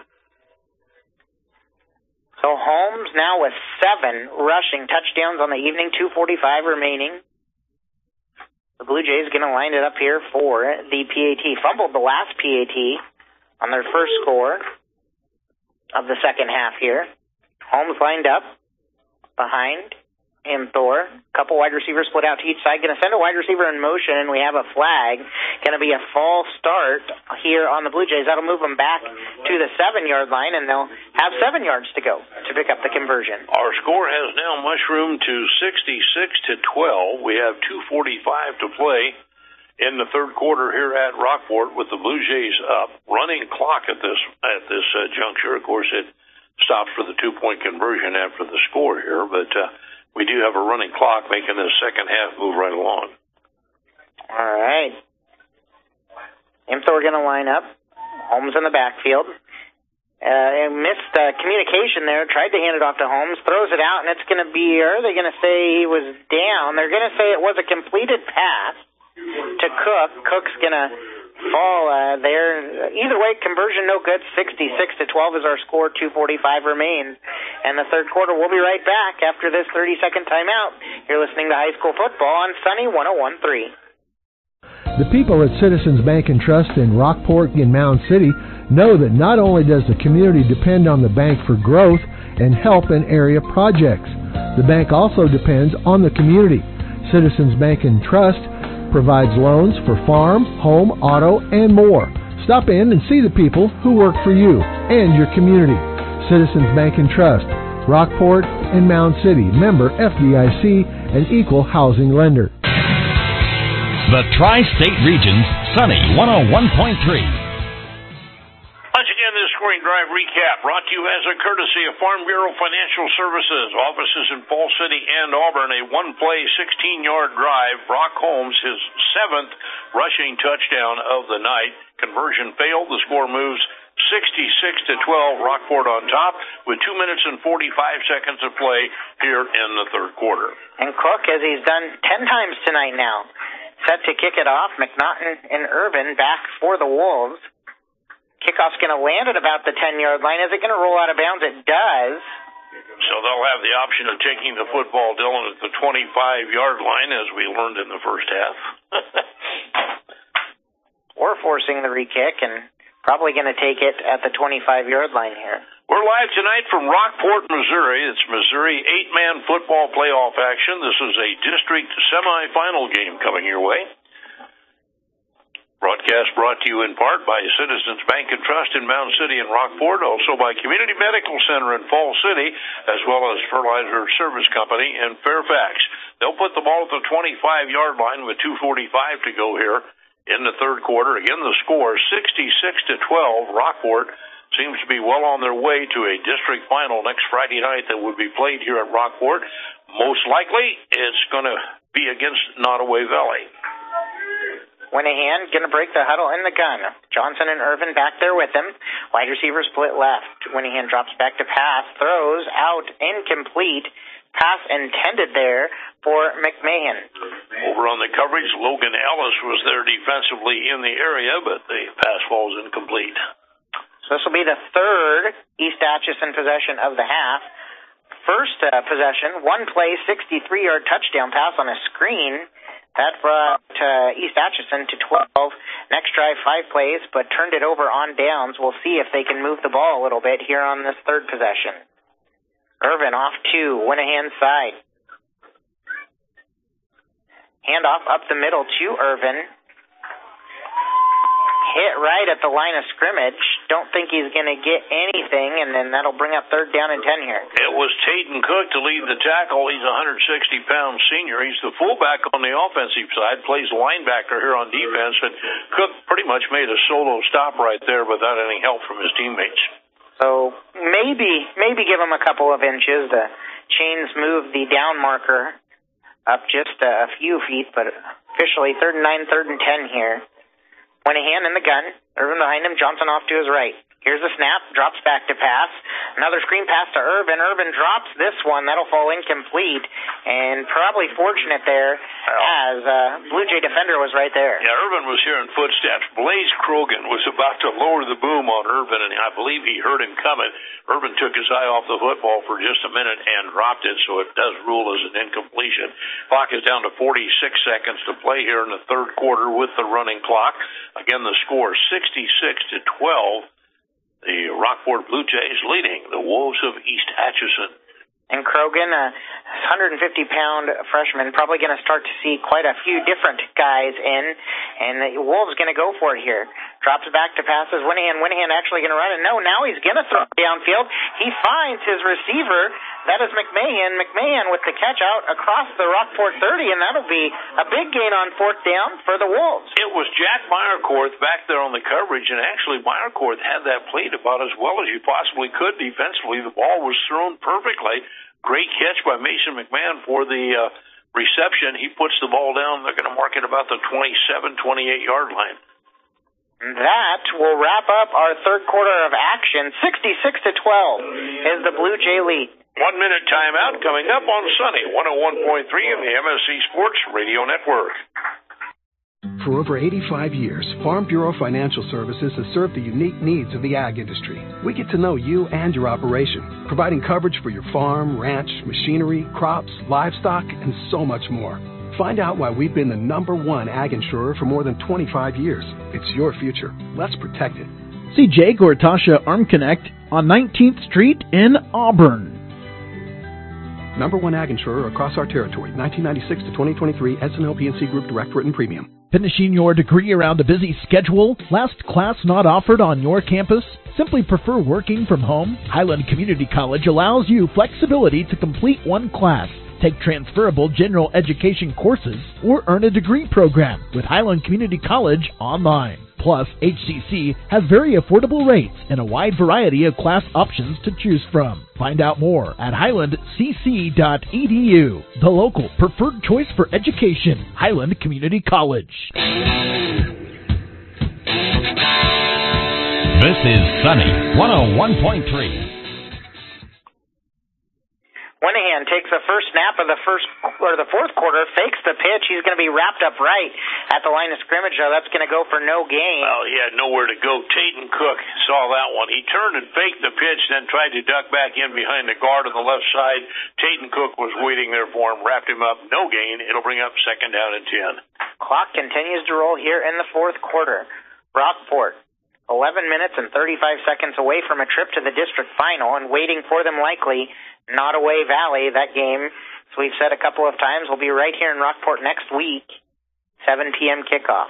So Holmes now with 7 rushing touchdowns on the evening, 2:45 remaining. The Blue Jays going to line it up here for the PAT. Fumbled the last PAT on their first score of the second half here. Holmes lined up behind Thor. Couple wide receivers split out to each side. Going to send a wide receiver in motion, and we have a flag. Going to be a false start here on the Blue Jays. That'll move them back to the 7-yard line, and they'll have 7 yards to go to pick up the conversion. Our score has now mushroomed to 66-12. We have 2:45 to play in the third quarter here at Rockport with the Blue Jays up. Running clock at this juncture. Of course, it stopped for the 2-point conversion after the score here, but we do have a running clock making the second half move right along. All right. Thor going to line up. Holmes in the backfield. Missed communication there. Tried to hand it off to Holmes. Throws it out, and it's going to be, are they going to say he was down? They're going to say it was a completed pass to Cook. Cook's going to fall there. Either way, conversion no good. 66-12 is our score. 2:45 remains. And the third quarter, we'll be right back after this 30-second timeout. You're listening to High School Football on Sunny 101.3. The people at Citizens Bank and Trust in Rockport and Mound City know that not only does the community depend on the bank for growth and help in area projects, the bank also depends on the community. Citizens Bank and Trust provides loans for farm, home, auto, and more. Stop in and see the people who work for you and your community. Citizens Bank and Trust, Rockport and Mound City, member FDIC, and equal housing lender. The Tri-State Region's Sunny 101.3. Once again, this scoring drive recap brought to you as a courtesy of Farm Bureau Financial Services, offices in Fall City and Auburn. A one-play, 16-yard drive. Brock Holmes, his 7th rushing touchdown of the night. Conversion failed. The score moves 66-12. Rockport on top with 2 minutes and 45 seconds of play here in the third quarter. And Cook, as he's done 10 times tonight now, set to kick it off. McNaughton and Irvin back for the Wolves. Kickoff's going to land at about the 10-yard line. Is it going to roll out of bounds? It does. So they'll have the option of taking the football, Dylan, at the 25-yard line, as we learned in the first half. Or forcing the re-kick and probably going to take it at the 25-yard line here. We're live tonight from Rockport, Missouri. It's Missouri 8-man football playoff action. This is a district semifinal game coming your way. Broadcast brought to you in part by Citizens Bank and Trust in Mound City and Rockport, also by Community Medical Center in Fall City, as well as Fertilizer Service Company in Fairfax. They'll put the ball at the 25-yard line with 2:45 to go here in the third quarter. Again, the score 66-12. Rockport seems to be well on their way to a district final next Friday night that would be played here at Rockport. Most likely, it's going to be against Nottoway Valley. Winahan going to break the huddle in the gun. Johnson and Irvin back there with him. Wide receiver split left. Winahan drops back to pass. Throws out incomplete. Pass intended there for McMahon. Over on the coverage, Logan Ellis was there defensively in the area, but the pass falls incomplete. So this will be the third East Atchison possession of the half. First possession, one play, 63-yard touchdown pass on a screen. That brought East Atchison to 12. Next drive, 5 plays, but turned it over on downs. We'll see if they can move the ball a little bit here on this third possession. Irvin off to Winahan's side. Handoff up the middle to Irvin. Hit right at the line of scrimmage. Don't think he's going to get anything, and then that'll bring up 3rd down and 10 here. It was Tatum Cook to lead the tackle. He's a 160-pound senior. He's the fullback on the offensive side, plays linebacker here on defense, and Cook pretty much made a solo stop right there without any help from his teammates. So maybe give him a couple of inches. The chains move the down marker up just a few feet, but officially 3rd and 9, 3rd and 10 here. Winahan in the gun. Irvin behind him. Johnson off to his right. Here's the snap. Drops back to pass. Another screen pass to Irvin. Irvin drops this one. That'll fall incomplete. And probably fortunate there as Blue Jay defender was right there. Yeah, Irvin was hearing footsteps. Blaze Krogan was about to lower the boom on Irvin, and I believe he heard him coming. Irvin took his eye off the football for just a minute and dropped it, so it does rule as an incompletion. Clock is down to 46 seconds to play here in the third quarter with the running clock. Again, the score 66-12. The Rockport Blue Jays leading the Wolves of East Atchison. And Krogan, a 150-pound freshman, probably going to start to see quite a few different guys in, and the Wolves going to go for it here. Drops back to passes. Winahan actually going to run it. No, now he's going to throw it downfield. He finds his receiver. That is McMahon. McMahon with the catch out across the Rockport 30, and that'll be a big gain on 4th down for the Wolves. It was Jack Meyerkorth back there on the coverage, and actually Meyerkorth had that played about as well as you possibly could defensively. The ball was thrown perfectly. Great catch by Mason McMahon for the reception. He puts the ball down. They're going to mark it about the 27, 28-yard line. That will wrap up our third quarter of action. 66-12 is the Blue Jay lead. 1 minute timeout coming up on Sunny 101.3 in the MSC Sports Radio Network. For over 85 years, Farm Bureau Financial Services has served the unique needs of the ag industry. We get to know you and your operation, providing coverage for your farm, ranch, machinery, crops, livestock, and so much more. Find out why we've been the #1 ag insurer for more than 25 years. It's your future. Let's protect it. See Jake or Tasha Arm Connect on 19th Street in Auburn. #1 ag insurer across our territory, 1996 to 2023, S&L PNC Group Direct Written Premium. Finishing your degree around a busy schedule? Last class not offered on your campus? Simply prefer working from home? Highland Community College allows you flexibility to complete one class, take transferable general education courses, or earn a degree program with Highland Community College online. Plus, HCC has very affordable rates and a wide variety of class options to choose from. Find out more at highlandcc.edu, the local preferred choice for education, Highland Community College. This is Sunny 101.3. Winahan takes the first snap of the fourth quarter, fakes the pitch. He's going to be wrapped up right at the line of scrimmage, though. That's going to go for no gain. Well, he had nowhere to go. Tayton Cook saw that one. He turned and faked the pitch, then tried to duck back in behind the guard on the left side. Tayton Cook was waiting there for him, wrapped him up. No gain. It'll bring up 2nd down and 10. Clock continues to roll here in the fourth quarter. Rockport, 11 minutes and 35 seconds away from a trip to the district final and waiting for them likely. Nottoway Valley, that game, as we've said a couple of times, will be right here in Rockport next week, 7 p.m. kickoff.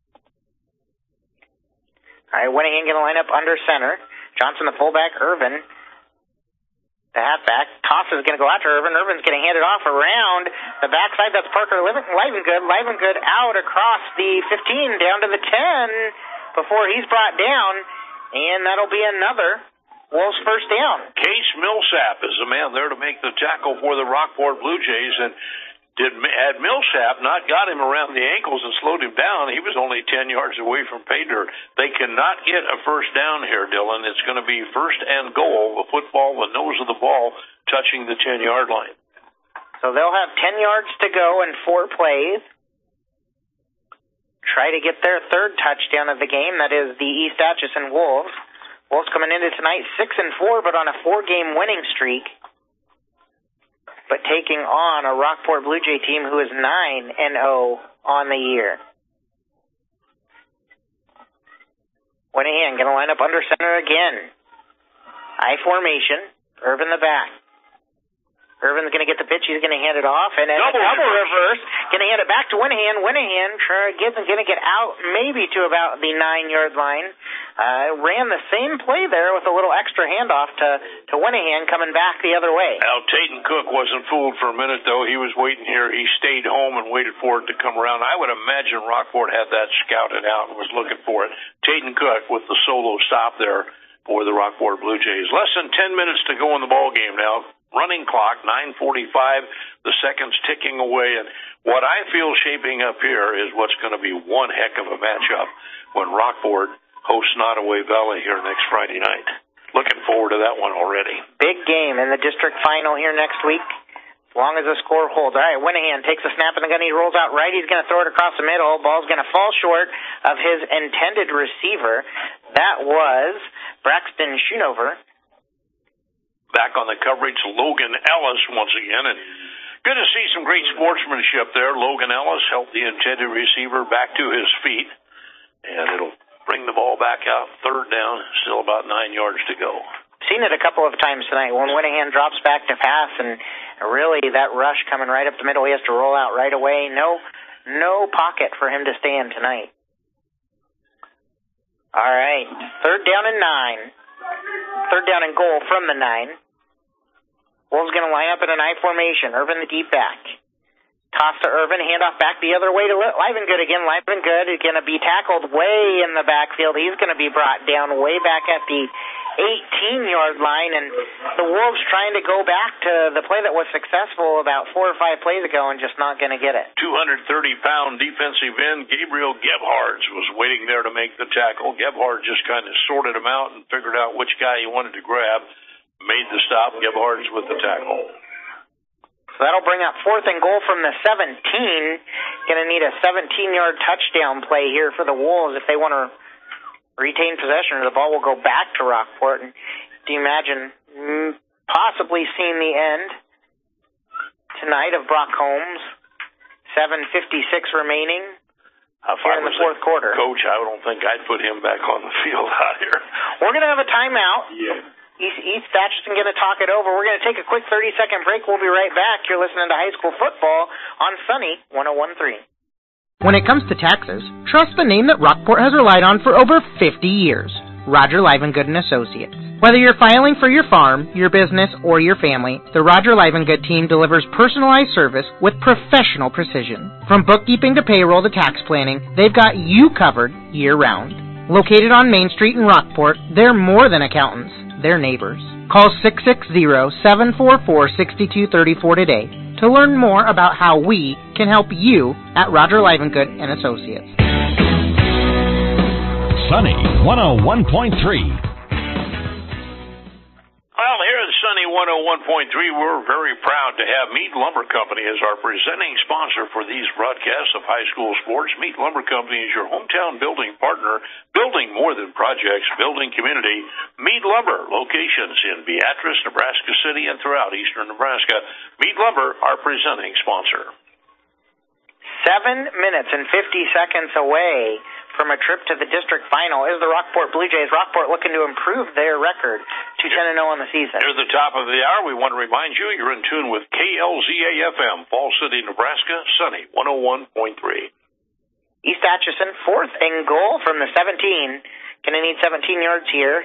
All right, Winahan going to line up under center. Johnson, the fullback, Irvin, the halfback. Toss is going to go out to Irvin. Irvin's going to hand it off around the backside. That's Parker Livengood. Livengood out across the 15 down to the 10 before he's brought down, and that'll be another Wolves first down. Case Millsap is the man there to make the tackle for the Rockport Blue Jays, and had Millsap not got him around the ankles and slowed him down, he was only 10 yards away from pay dirt. They cannot get a first down here, Dylan. It's going to be first and goal, the football, the nose of the ball, touching the 10-yard line. So they'll have 10 yards to go in 4 plays. Try to get their third touchdown of the game. That is the East Atchison Wolves. Wolves coming into tonight 6-4, but on a 4-game winning streak. But taking on a Rockport Blue Jay team who is 9-0 on the year. Winahan going to line up under center again. I formation. Irvin the back. Irvin's going to get the pitch. He's going to hand it off. And then double reverse. Going to hand it back to Winahan. Winahan going to get out maybe to about the 9-yard line. Ran the same play there with a little extra handoff to Winahan coming back the other way. Now, Tayton Cook wasn't fooled for a minute, though. He was waiting here. He stayed home and waited for it to come around. I would imagine Rockport had that scouted out and was looking for it. Tayton Cook with the solo stop there for the Rockport Blue Jays. Less than 10 minutes to go in the ball game now. Running clock, 9:45, the seconds ticking away, and what I feel shaping up here is what's going to be one heck of a matchup when Rockport hosts Nottoway Valley here next Friday night. Looking forward to that one already. Big game in the district final here next week, as long as the score holds. All right, Winahan takes a snap in the gun. He rolls out right. He's going to throw it across the middle. Ball's going to fall short of his intended receiver. That was Braxton Schoonover. Back on the coverage, Logan Ellis once again, and good to see some great sportsmanship there. Logan Ellis helped the intended receiver back to his feet, and it'll bring the ball back out, 3rd down, still about 9 yards to go. Seen it a couple of times tonight when Winahan drops back to pass, and really that rush coming right up the middle, he has to roll out right away. No pocket for him to stay in tonight. All right, 3rd down and 9. 3rd down and goal from the 9. Wolves going to line up in an I formation. Irvin the deep back. Toss to Irvin. Handoff back the other way to Livengood again. Livengood is going to be tackled way in the backfield. He's going to be brought down way back at the 18-yard line. And the Wolves trying to go back to the play that was successful about 4 or 5 plays ago and just not going to get it. 230-pound defensive end Gabriel Gebhards was waiting there to make the tackle. Gebhards just kind of sorted him out and figured out which guy he wanted to grab. Made the stop. Gebhards with the tackle. So that'll bring up 4th and goal from the 17. Going to need a 17-yard touchdown play here for the Wolves if they want to retain possession, or the ball will go back to Rockport. And do you imagine possibly seeing the end tonight of Brock Holmes? 7:56 remaining here in the fourth quarter. Coach, I don't think I'd put him back on the field out here. We're going to have a timeout. Yeah. East Atchison going to talk it over. We're going to take a quick 30-second break. We'll be right back. You're listening to High School Football on Sunny 101.3. When it comes to taxes, trust the name that Rockport has relied on for over 50 years, Roger Livengood & Associates. Whether you're filing for your farm, your business, or your family, the Roger Livengood team delivers personalized service with professional precision. From bookkeeping to payroll to tax planning, they've got you covered year-round. Located on Main Street in Rockport, they're more than accountants, they're neighbors. Call 660-744-6234 today to learn more about how we can help you at Roger Livengood & Associates. Sunny 101.3. Well, here at Sunny 101.3, we're very proud to have Mead Lumber Company as our presenting sponsor for these broadcasts of high school sports. Mead Lumber Company is your hometown building partner, building more than projects, building community. Mead Lumber, locations in Beatrice, Nebraska City, and throughout eastern Nebraska. Mead Lumber, our presenting sponsor. 7 minutes and 50 seconds away from a trip to the district final is the Rockport Blue Jays. Rockport looking to improve their record to 10-0 on the season. Near the top of the hour, we want to remind you you're in tune with KLZA-FM, Falls City, Nebraska, Sunny 101.3. East Atchison, 4th and goal from the 17. Going to need 17 yards here.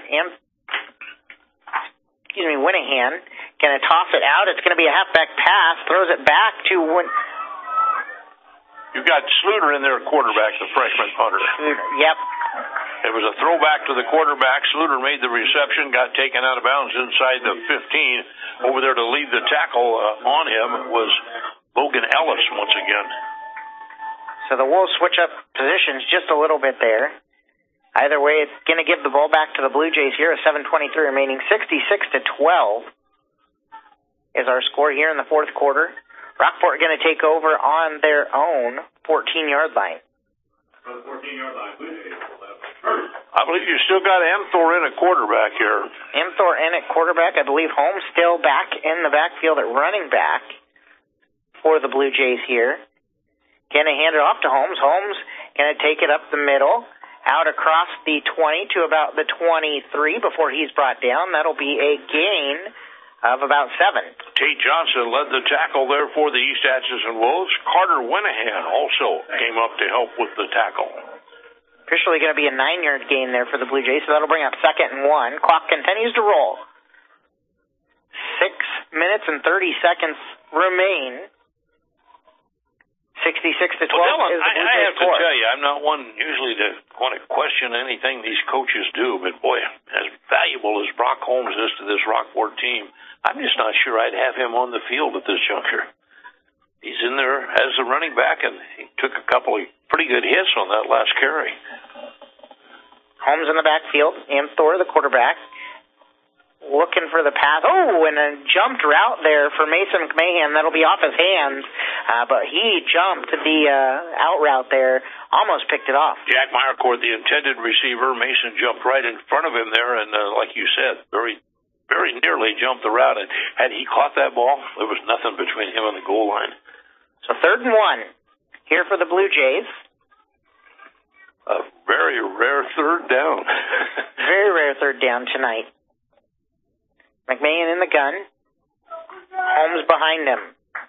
Winahan going to toss it out. It's going to be a halfback pass. Throws it back to You've got Sluter in there, quarterback, the freshman punter. Yep. It was a throwback to the quarterback. Sluter made the reception, got taken out of bounds inside the 15. Over there to lead the tackle on him was Logan Ellis once again. So the Wolves switch up positions just a little bit there. Either way, it's going to give the ball back to the Blue Jays here. 7:23 remaining. 66-12 is our score here in the fourth quarter. Rockport going to take over on their own 14-yard line. On the 14-yard line, I believe you still got Amthor in at quarterback here. Amthor in at quarterback. I believe Holmes still back in the backfield at running back for the Blue Jays here. Going to hand it off to Holmes. Holmes going to take it up the middle, out across the 20 to about the 23 before he's brought down. That'll be a gain of about 7. Tate Johnson led the tackle there for the East Atchison Wolves. Carter Winahan also came up to help with the tackle. Officially going to be a 9-yard gain there for the Blue Jays, so that'll bring up 2nd and 1. Clock continues to roll. 6 minutes and 30 seconds remain. 66-12 Dylan, is the Blue Jays I have score. to tell you, I'm not one usually to want to question anything these coaches do, but boy, as valuable as Brock Holmes is to this Rockport team, I'm just not sure I'd have him on the field at this juncture. He's in there as a running back, and he took a couple of pretty good hits on that last carry. Holmes in the backfield. Amthor, the quarterback, looking for the pass. Oh, and a jumped route there for Mason McMahon. That'll be off his hands, but he jumped the out route there, almost picked it off. Jack Meyercourt, the intended receiver. Mason jumped right in front of him there, and like you said, very nearly jumped the route. And had he caught that ball, there was nothing between him and the goal line. So 3rd and 1 here for the Blue Jays. A very rare third down. Very rare third down tonight. McMahon in the gun. Holmes behind him.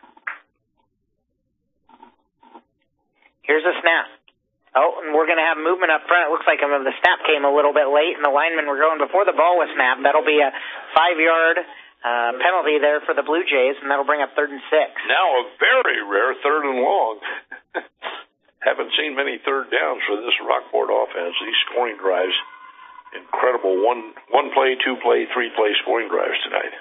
Here's a snap. Oh, and we're going to have movement up front. It looks like the snap came a little bit late, and the linemen were going before the ball was snapped. That'll be a 5-yard penalty there for the Blue Jays, and that'll bring up 3rd and 6. Now a very rare 3rd and long. Haven't seen many third downs for this Rockport offense. These scoring drives, incredible. One play, 2 play, 3 play scoring drives tonight.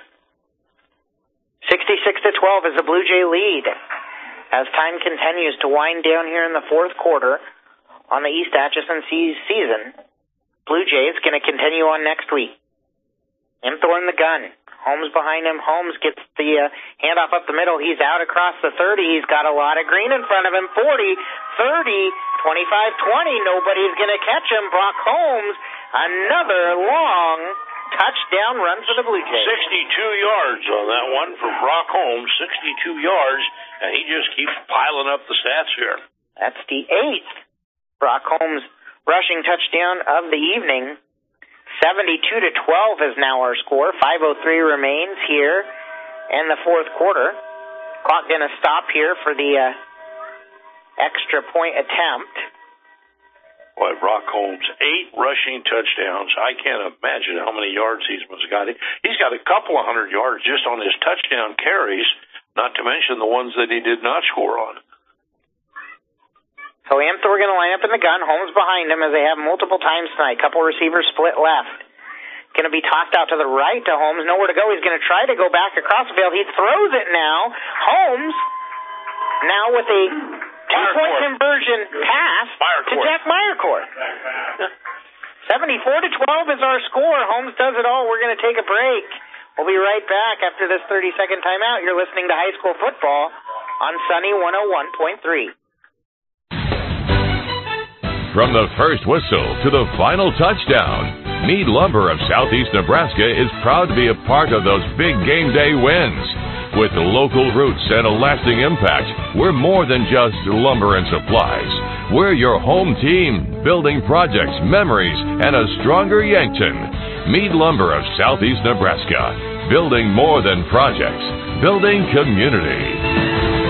66-12 is the Blue Jay lead as time continues to wind down here in the fourth quarter on the East Atchison season. Blue Jays going to continue on next week. Amthor in the gun. Holmes behind him. Holmes gets the handoff up the middle. He's out across the 30. He's got a lot of green in front of him. 40, 30, 25, 20. Nobody's going to catch him. Brock Holmes, another long touchdown run for the Blue Jays. 62 yards on that one for Brock Holmes. 62 yards, and he just keeps piling up the stats here. That's the 8th Brock Holmes rushing touchdown of the evening. 72-12 is now our score. 5:03 remains here in the fourth quarter. Clock going to stop here for the extra point attempt. Boy, Brock Holmes, 8 rushing touchdowns. I can't imagine how many yards he's got. He's got a couple of hundred yards just on his touchdown carries, not to mention the ones that he did not score on. So Amthor going to line up in the gun. Holmes behind him as they have multiple times tonight. Couple receivers split left. Going to be tossed out to the right to Holmes. Nowhere to go. He's going to try to go back across the field. He throws it now. Holmes now with a two-point conversion pass to Jack Meyercourt. 74-12 is our score. Holmes does it all. We're going to take a break. We'll be right back after this 30-second timeout. You're listening to High School Football on Sunny 101.3. From the first whistle to the final touchdown, Meade Lumber of Southeast Nebraska is proud to be a part of those big game day wins. With local roots and a lasting impact, we're more than just lumber and supplies. We're your home team, building projects, memories, and a stronger Yankton. Meade Lumber of Southeast Nebraska, building more than projects, building community.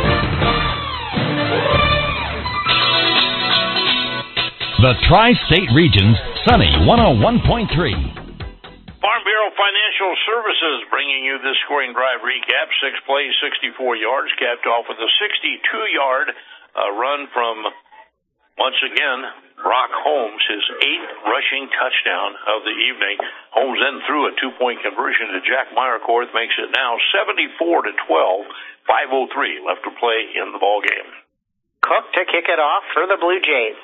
The Tri-State Region's Sunny 101.3. Farm Bureau Financial Services bringing you this scoring drive recap. 6 plays, 64 yards, capped off with a 62-yard run from, once again, Brock Holmes, his 8th rushing touchdown of the evening. Holmes then threw a 2-point conversion to Jack Meyercourt, makes it now 74-12, 5:03 left to play in the ballgame. Cook to kick it off for the Blue Jays.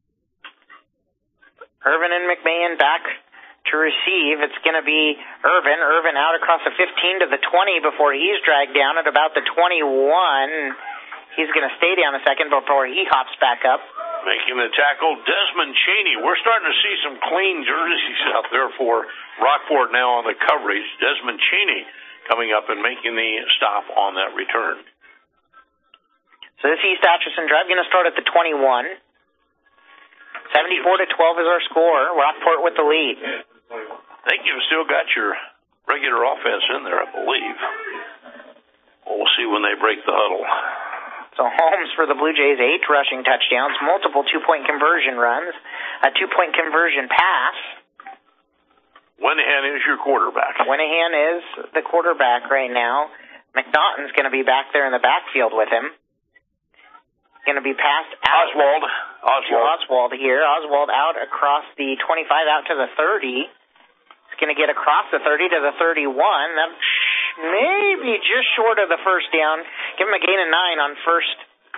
Irvin and McMahon back to receive. It's going to be Irvin. Irvin out across the 15 to the 20 before he's dragged down at about the 21. He's going to stay down a second before he hops back up. Making the tackle, Desmond Cheney. We're starting to see some clean jerseys out there for Rockport now on the coverage. Desmond Cheney coming up and making the stop on that return. So this East Atchison drive going to start at the 21. 74-12 is our score. Rockport with the lead. I think you've still got your regular offense in there, I believe. We'll see when they break the huddle. So Holmes for the Blue Jays, 8 rushing touchdowns, multiple 2-point conversion runs, a 2-point conversion pass. Winahan is your quarterback. Winahan is the quarterback right now. McNaughton's going to be back there in the backfield with him. Going to be passed out. Oswald here. Oswald out across the 25 out to the 30. He's going to get across the 30 to the 31. That's maybe just short of the first down. Give him a gain of 9 on first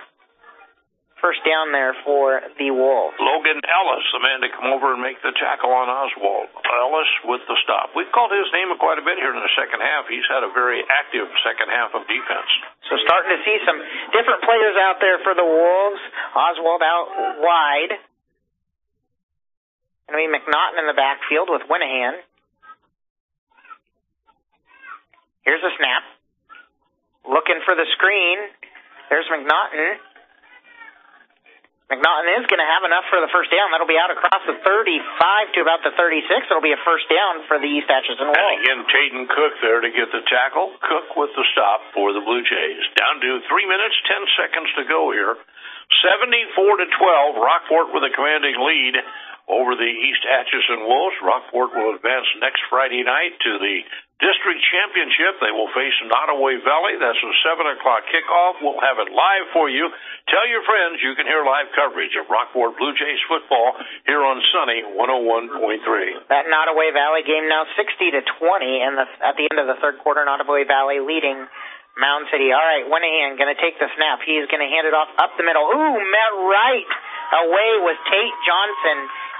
down there for the Wolves. Logan Ellis, the man to come over and make the tackle on Oswald. Ellis with the stop. We've called his name quite a bit here in the second half. He's had a very active second half of defense. So starting to see some different players out there for the Wolves. Oswald out wide. Going to be McNaughton in the backfield with Winahan. Here's a snap. Looking for the screen. There's McNaughton. McNaughton is going to have enough for the first down. That'll be out across the 35 to about the 36. It'll be a first down for the East Atchison Wolves. And again, Taden Cook there to get the tackle. Cook with the stop for the Blue Jays. Down to 3 minutes, 10 seconds to go here. 74-12, Rockport with a commanding lead over the East Atchison Wolves. Rockport will advance next Friday night to the District Championship. They will face Nottoway Valley. That's a 7 o'clock kickoff. We'll have it live for you. Tell your friends you can hear live coverage of Rockport Blue Jays football here on Sunny 101.3. That Nottoway Valley game now 60-20, and at the end of the third quarter, Nottoway Valley leading Mound City. All right, Winahan going to take the snap. He's going to hand it off up the middle. Ooh, met right away was Tate Johnson.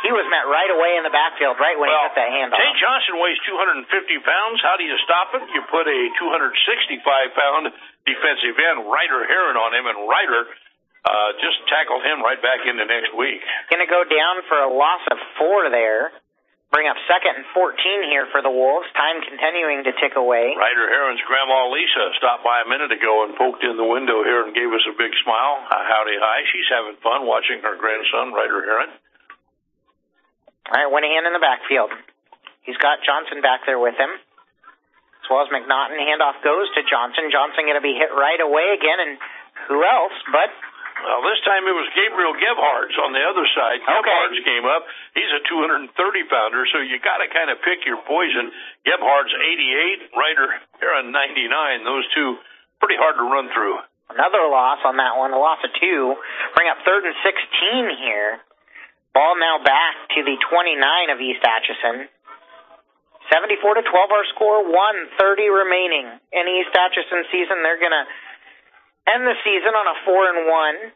he was met right away in the backfield, right when he hit that handoff. Tate Johnson weighs 250 pounds. How do you stop it? You put a 265-pound defensive end, Ryder Heron, on him, and Ryder just tackled him right back into next week. Going to go down for a loss of 4 there. Bring up 2nd and 14 here for the Wolves. Time continuing to tick away. Ryder Heron's grandma Lisa stopped by a minute ago and poked in the window here and gave us a big smile. Howdy, hi. She's having fun watching her grandson, Ryder Heron. All right, Winahan in the backfield. He's got Johnson back there with him, as well as McNaughton. Handoff goes to Johnson. Johnson going to be hit right away again, and who else but... Well, this time it was Gabriel Gebhards on the other side. Gebhards came up. He's a 230-pounder, so you got to kind of pick your poison. Gebhards 88, Ryder Heron 99. Those two pretty hard to run through. Another loss on that one, a loss of 2. Bring up 3rd and 16 here. Ball now back to the 29 of East Atchison. 74-12 our score, 1:30 remaining in East Atchison season. They're going to end the season on a 4-1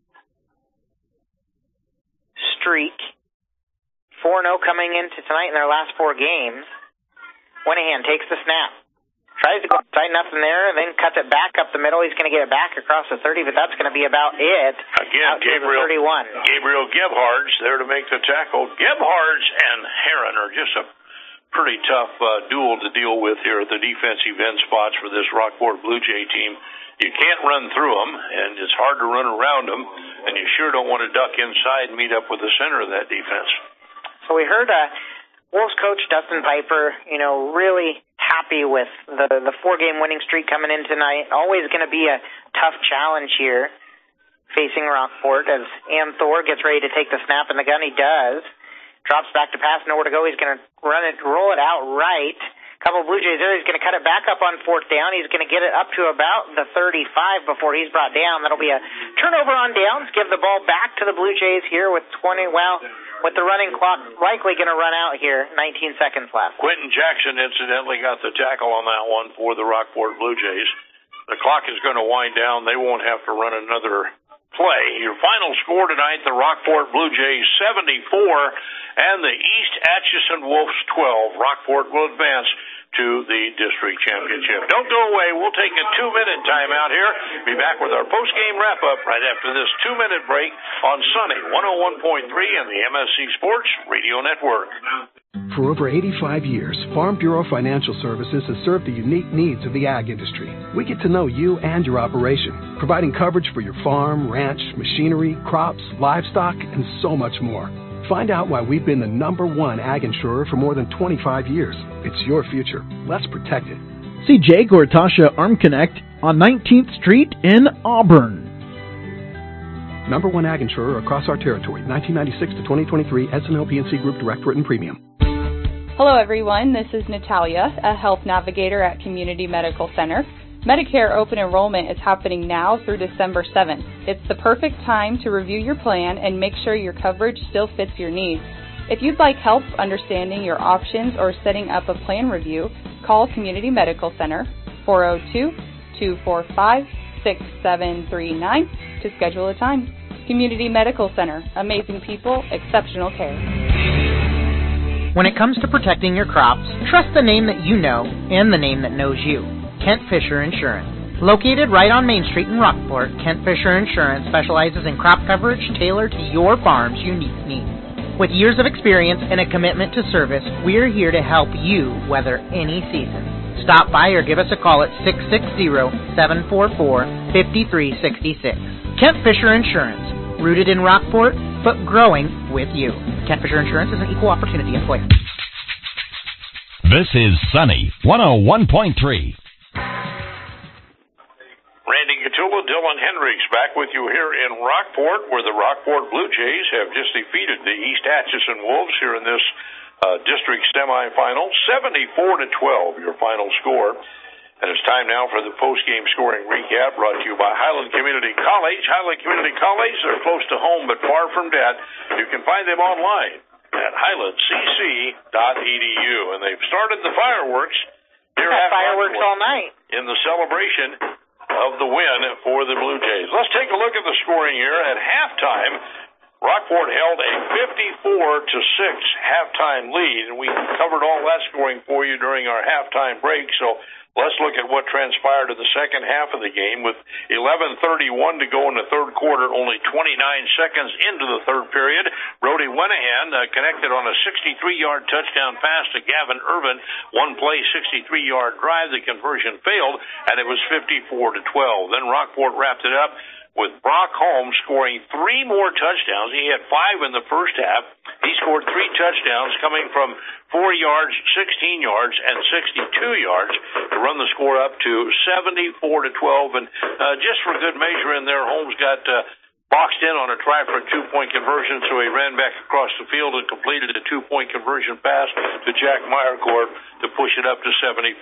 streak. 4-0 coming into tonight in their last 4 games. Winahan takes the snap. Tries to go outside, nothing there, and then cuts it back up the middle. He's going to get it back across the 30, but that's going to be about it. Again, Gabriel Gebhards there to make the tackle. Gebhards and Heron are just a pretty tough duel to deal with here at the defensive end spots for this Rockport Blue Jay team. You can't run through them, and it's hard to run around them, and you sure don't want to duck inside and meet up with the center of that defense. So we heard Wolves coach Dustin Piper, really happy with the 4-game winning streak coming in tonight. Always going to be a tough challenge here facing Rockport as Am Thor gets ready to take the snap in the gun. He does. Drops back to pass, nowhere to go. He's going to roll it out right. Couple of Blue Jays there. He's going to cut it back up on 4th down. He's going to get it up to about the 35 before he's brought down. That'll be a turnover on downs. Give the ball back to the Blue Jays here with with the running clock likely going to run out here. 19 seconds left. Quentin Jackson incidentally got the tackle on that one for the Rockport Blue Jays. The clock is going to wind down. They won't have to run another play. Your final score tonight, the Rockport Blue Jays 74 and the East Atchison Wolves 12. Rockport will advance to the district championship. Don't go away. We'll take a 2-minute timeout here. Be back with our post-game wrap-up right after this 2-minute break on Sunny 101.3 and the MSC Sports Radio Network. For over 85 years, Farm Bureau Financial Services has served the unique needs of the ag industry. We get to know you and your operation, providing coverage for your farm, ranch, machinery, crops, livestock, and so much more. Find out why we've been the #1 ag insurer for more than 25 years. It's your future. Let's protect it. See Jay Gortasha Arm Connect on 19th Street in Auburn. #1 ag insurer across our territory, 1996 to 2023, SNL PNC Group Direct Written Premium. Hello everyone, this is Natalia, a health navigator at Community Medical Center. Medicare open enrollment is happening now through December 7th. It's the perfect time to review your plan and make sure your coverage still fits your needs. If you'd like help understanding your options or setting up a plan review, call Community Medical Center 402-245-6739 to schedule a time. Community Medical Center, amazing people, exceptional care. When it comes to protecting your crops, trust the name that you know and the name that knows you. Kent Fisher Insurance. Located right on Main Street in Rockport, Kent Fisher Insurance specializes in crop coverage tailored to your farm's unique needs. With years of experience and a commitment to service, we're here to help you weather any season. Stop by or give us a call at 660-744-5366. Kent Fisher Insurance. Rooted in Rockport, but growing with you. Kent Fisher Insurance is an equal opportunity employer. This is Sunny 101.3. Randy Gattulla, Dylan Hendricks back with you here in Rockport, where the Rockport Blue Jays have just defeated the East Atchison Wolves here in this district semifinal. 74-12, your final score. And it's time now for the post-game scoring recap brought to you by Highland Community College. Highland Community College, they're close to home but far from debt. You can find them online at highlandcc.edu. And they've started the fireworks here at fireworks all night in the celebration of the win for the Blue Jays. Let's take a look at the scoring here. At halftime, Rockport held a 54-6 halftime lead, and we covered all that scoring for you during our halftime break. So let's look at what transpired in the second half of the game. With 11:31 to go in the third quarter, only 29 seconds into the third period, Brody Wenahan connected on a 63-yard touchdown pass to Gavin Irvin. One play, 63-yard drive. The conversion failed, and it was 54-12. Then Rockport wrapped it up with Brock Holmes scoring 3 more touchdowns. He had 5 in the first half. He scored 3 touchdowns coming from 4 yards, 16 yards, and 62 yards to run the score up to 74-12. And just for good measure in there, Holmes got boxed in on a try for a 2-point conversion, so he ran back across the field and completed a 2-point conversion pass to Jack Meyercorp to push it up to 74-12.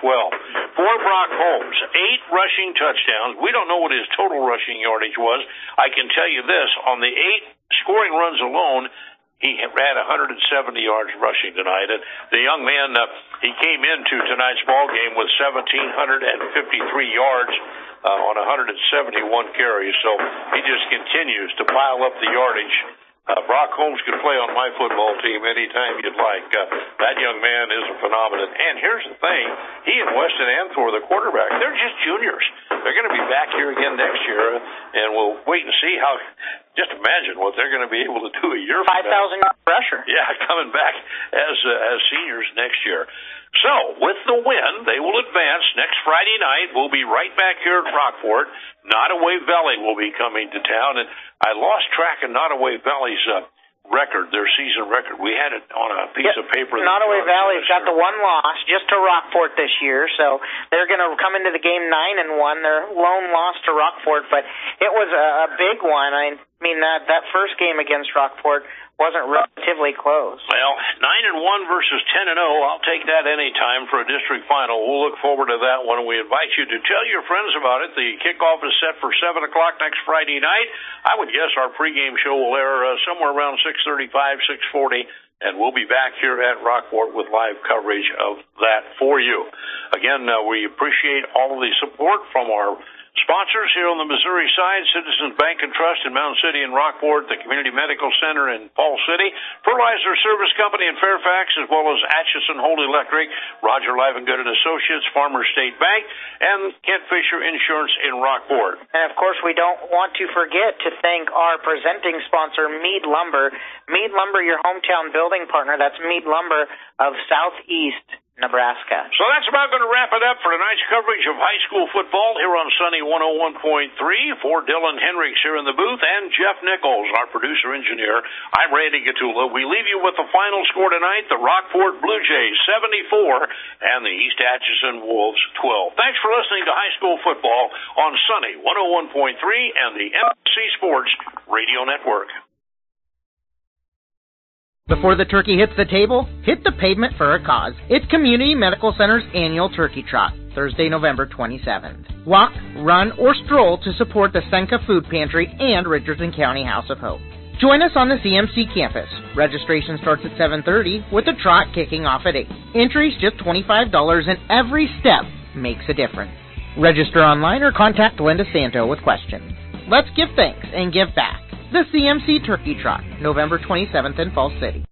For Brock Holmes, 8 rushing touchdowns. We don't know what his total rushing yardage was. I can tell you this, on the 8 scoring runs alone, he ran 170 yards rushing tonight. And the young man, he came into tonight's ball game with 1,753 yards on 171 carries. So he just continues to pile up the yardage. Brock Holmes can play on my football team anytime you'd like. That young man is a phenomenon. And here's the thing. He and Weston Anthor, the quarterback, they're just juniors. They're going to be back here again next year, and we'll wait and see how. Just imagine what they're going to be able to do a year from now. 5,000 pressure. Yeah, coming back as seniors next year. So, with the win, they will advance. Next Friday night, we'll be right back here at Rockport. Nottoway Valley will be coming to town, and I lost track of Nottoway Valley's record, their season record. We had it on a piece of paper. Nottoway Valley's got the 1 loss just to Rockport this year, so they're going to come into the game 9-1. Their lone loss to Rockport, but it was a big one. I mean, that first game against Rockport wasn't relatively close. Well, 9-1 versus 10-0. I'll take that any time for a district final. We'll look forward to that one. We invite you to tell your friends about it. The kickoff is set for 7 o'clock next Friday night. I would guess our pregame show will air somewhere around 6:35, 6:40, and we'll be back here at Rockport with live coverage of that for you. Again, we appreciate all of the support from our sponsors here on the Missouri side, Citizens Bank and Trust in Mound City and Rockport, the Community Medical Center in Falls City, Fertilizer Service Company in Fairfax, as well as Atchison Holt Electric, Roger Livengood and Associates, Farmers State Bank, and Kent Fisher Insurance in Rockport. And, of course, we don't want to forget to thank our presenting sponsor, Mead Lumber. Mead Lumber, your hometown building partner. That's Mead Lumber of Southeast Nebraska. So that's about going to wrap it up for tonight's coverage of high school football here on Sunny 101.3. For Dylan Hendricks here in the booth and Jeff Nichols, our producer-engineer, I'm Randy Gatula. We leave you with the final score tonight, the Rockport Blue Jays 74 and the East Atchison Wolves 12. Thanks for listening to high school football on Sunny 101.3 and the MSC Sports Radio Network. Before the turkey hits the table, hit the pavement for a cause. It's Community Medical Center's annual Turkey Trot, Thursday, November 27th. Walk, run, or stroll to support the Senka Food Pantry and Richardson County House of Hope. Join us on the CMC campus. Registration starts at 7:30 with the trot kicking off at 8. Entry's just $25 and every step makes a difference. Register online or contact Linda Santo with questions. Let's give thanks and give back. The CMC Turkey Trot, November 27th in Falls City.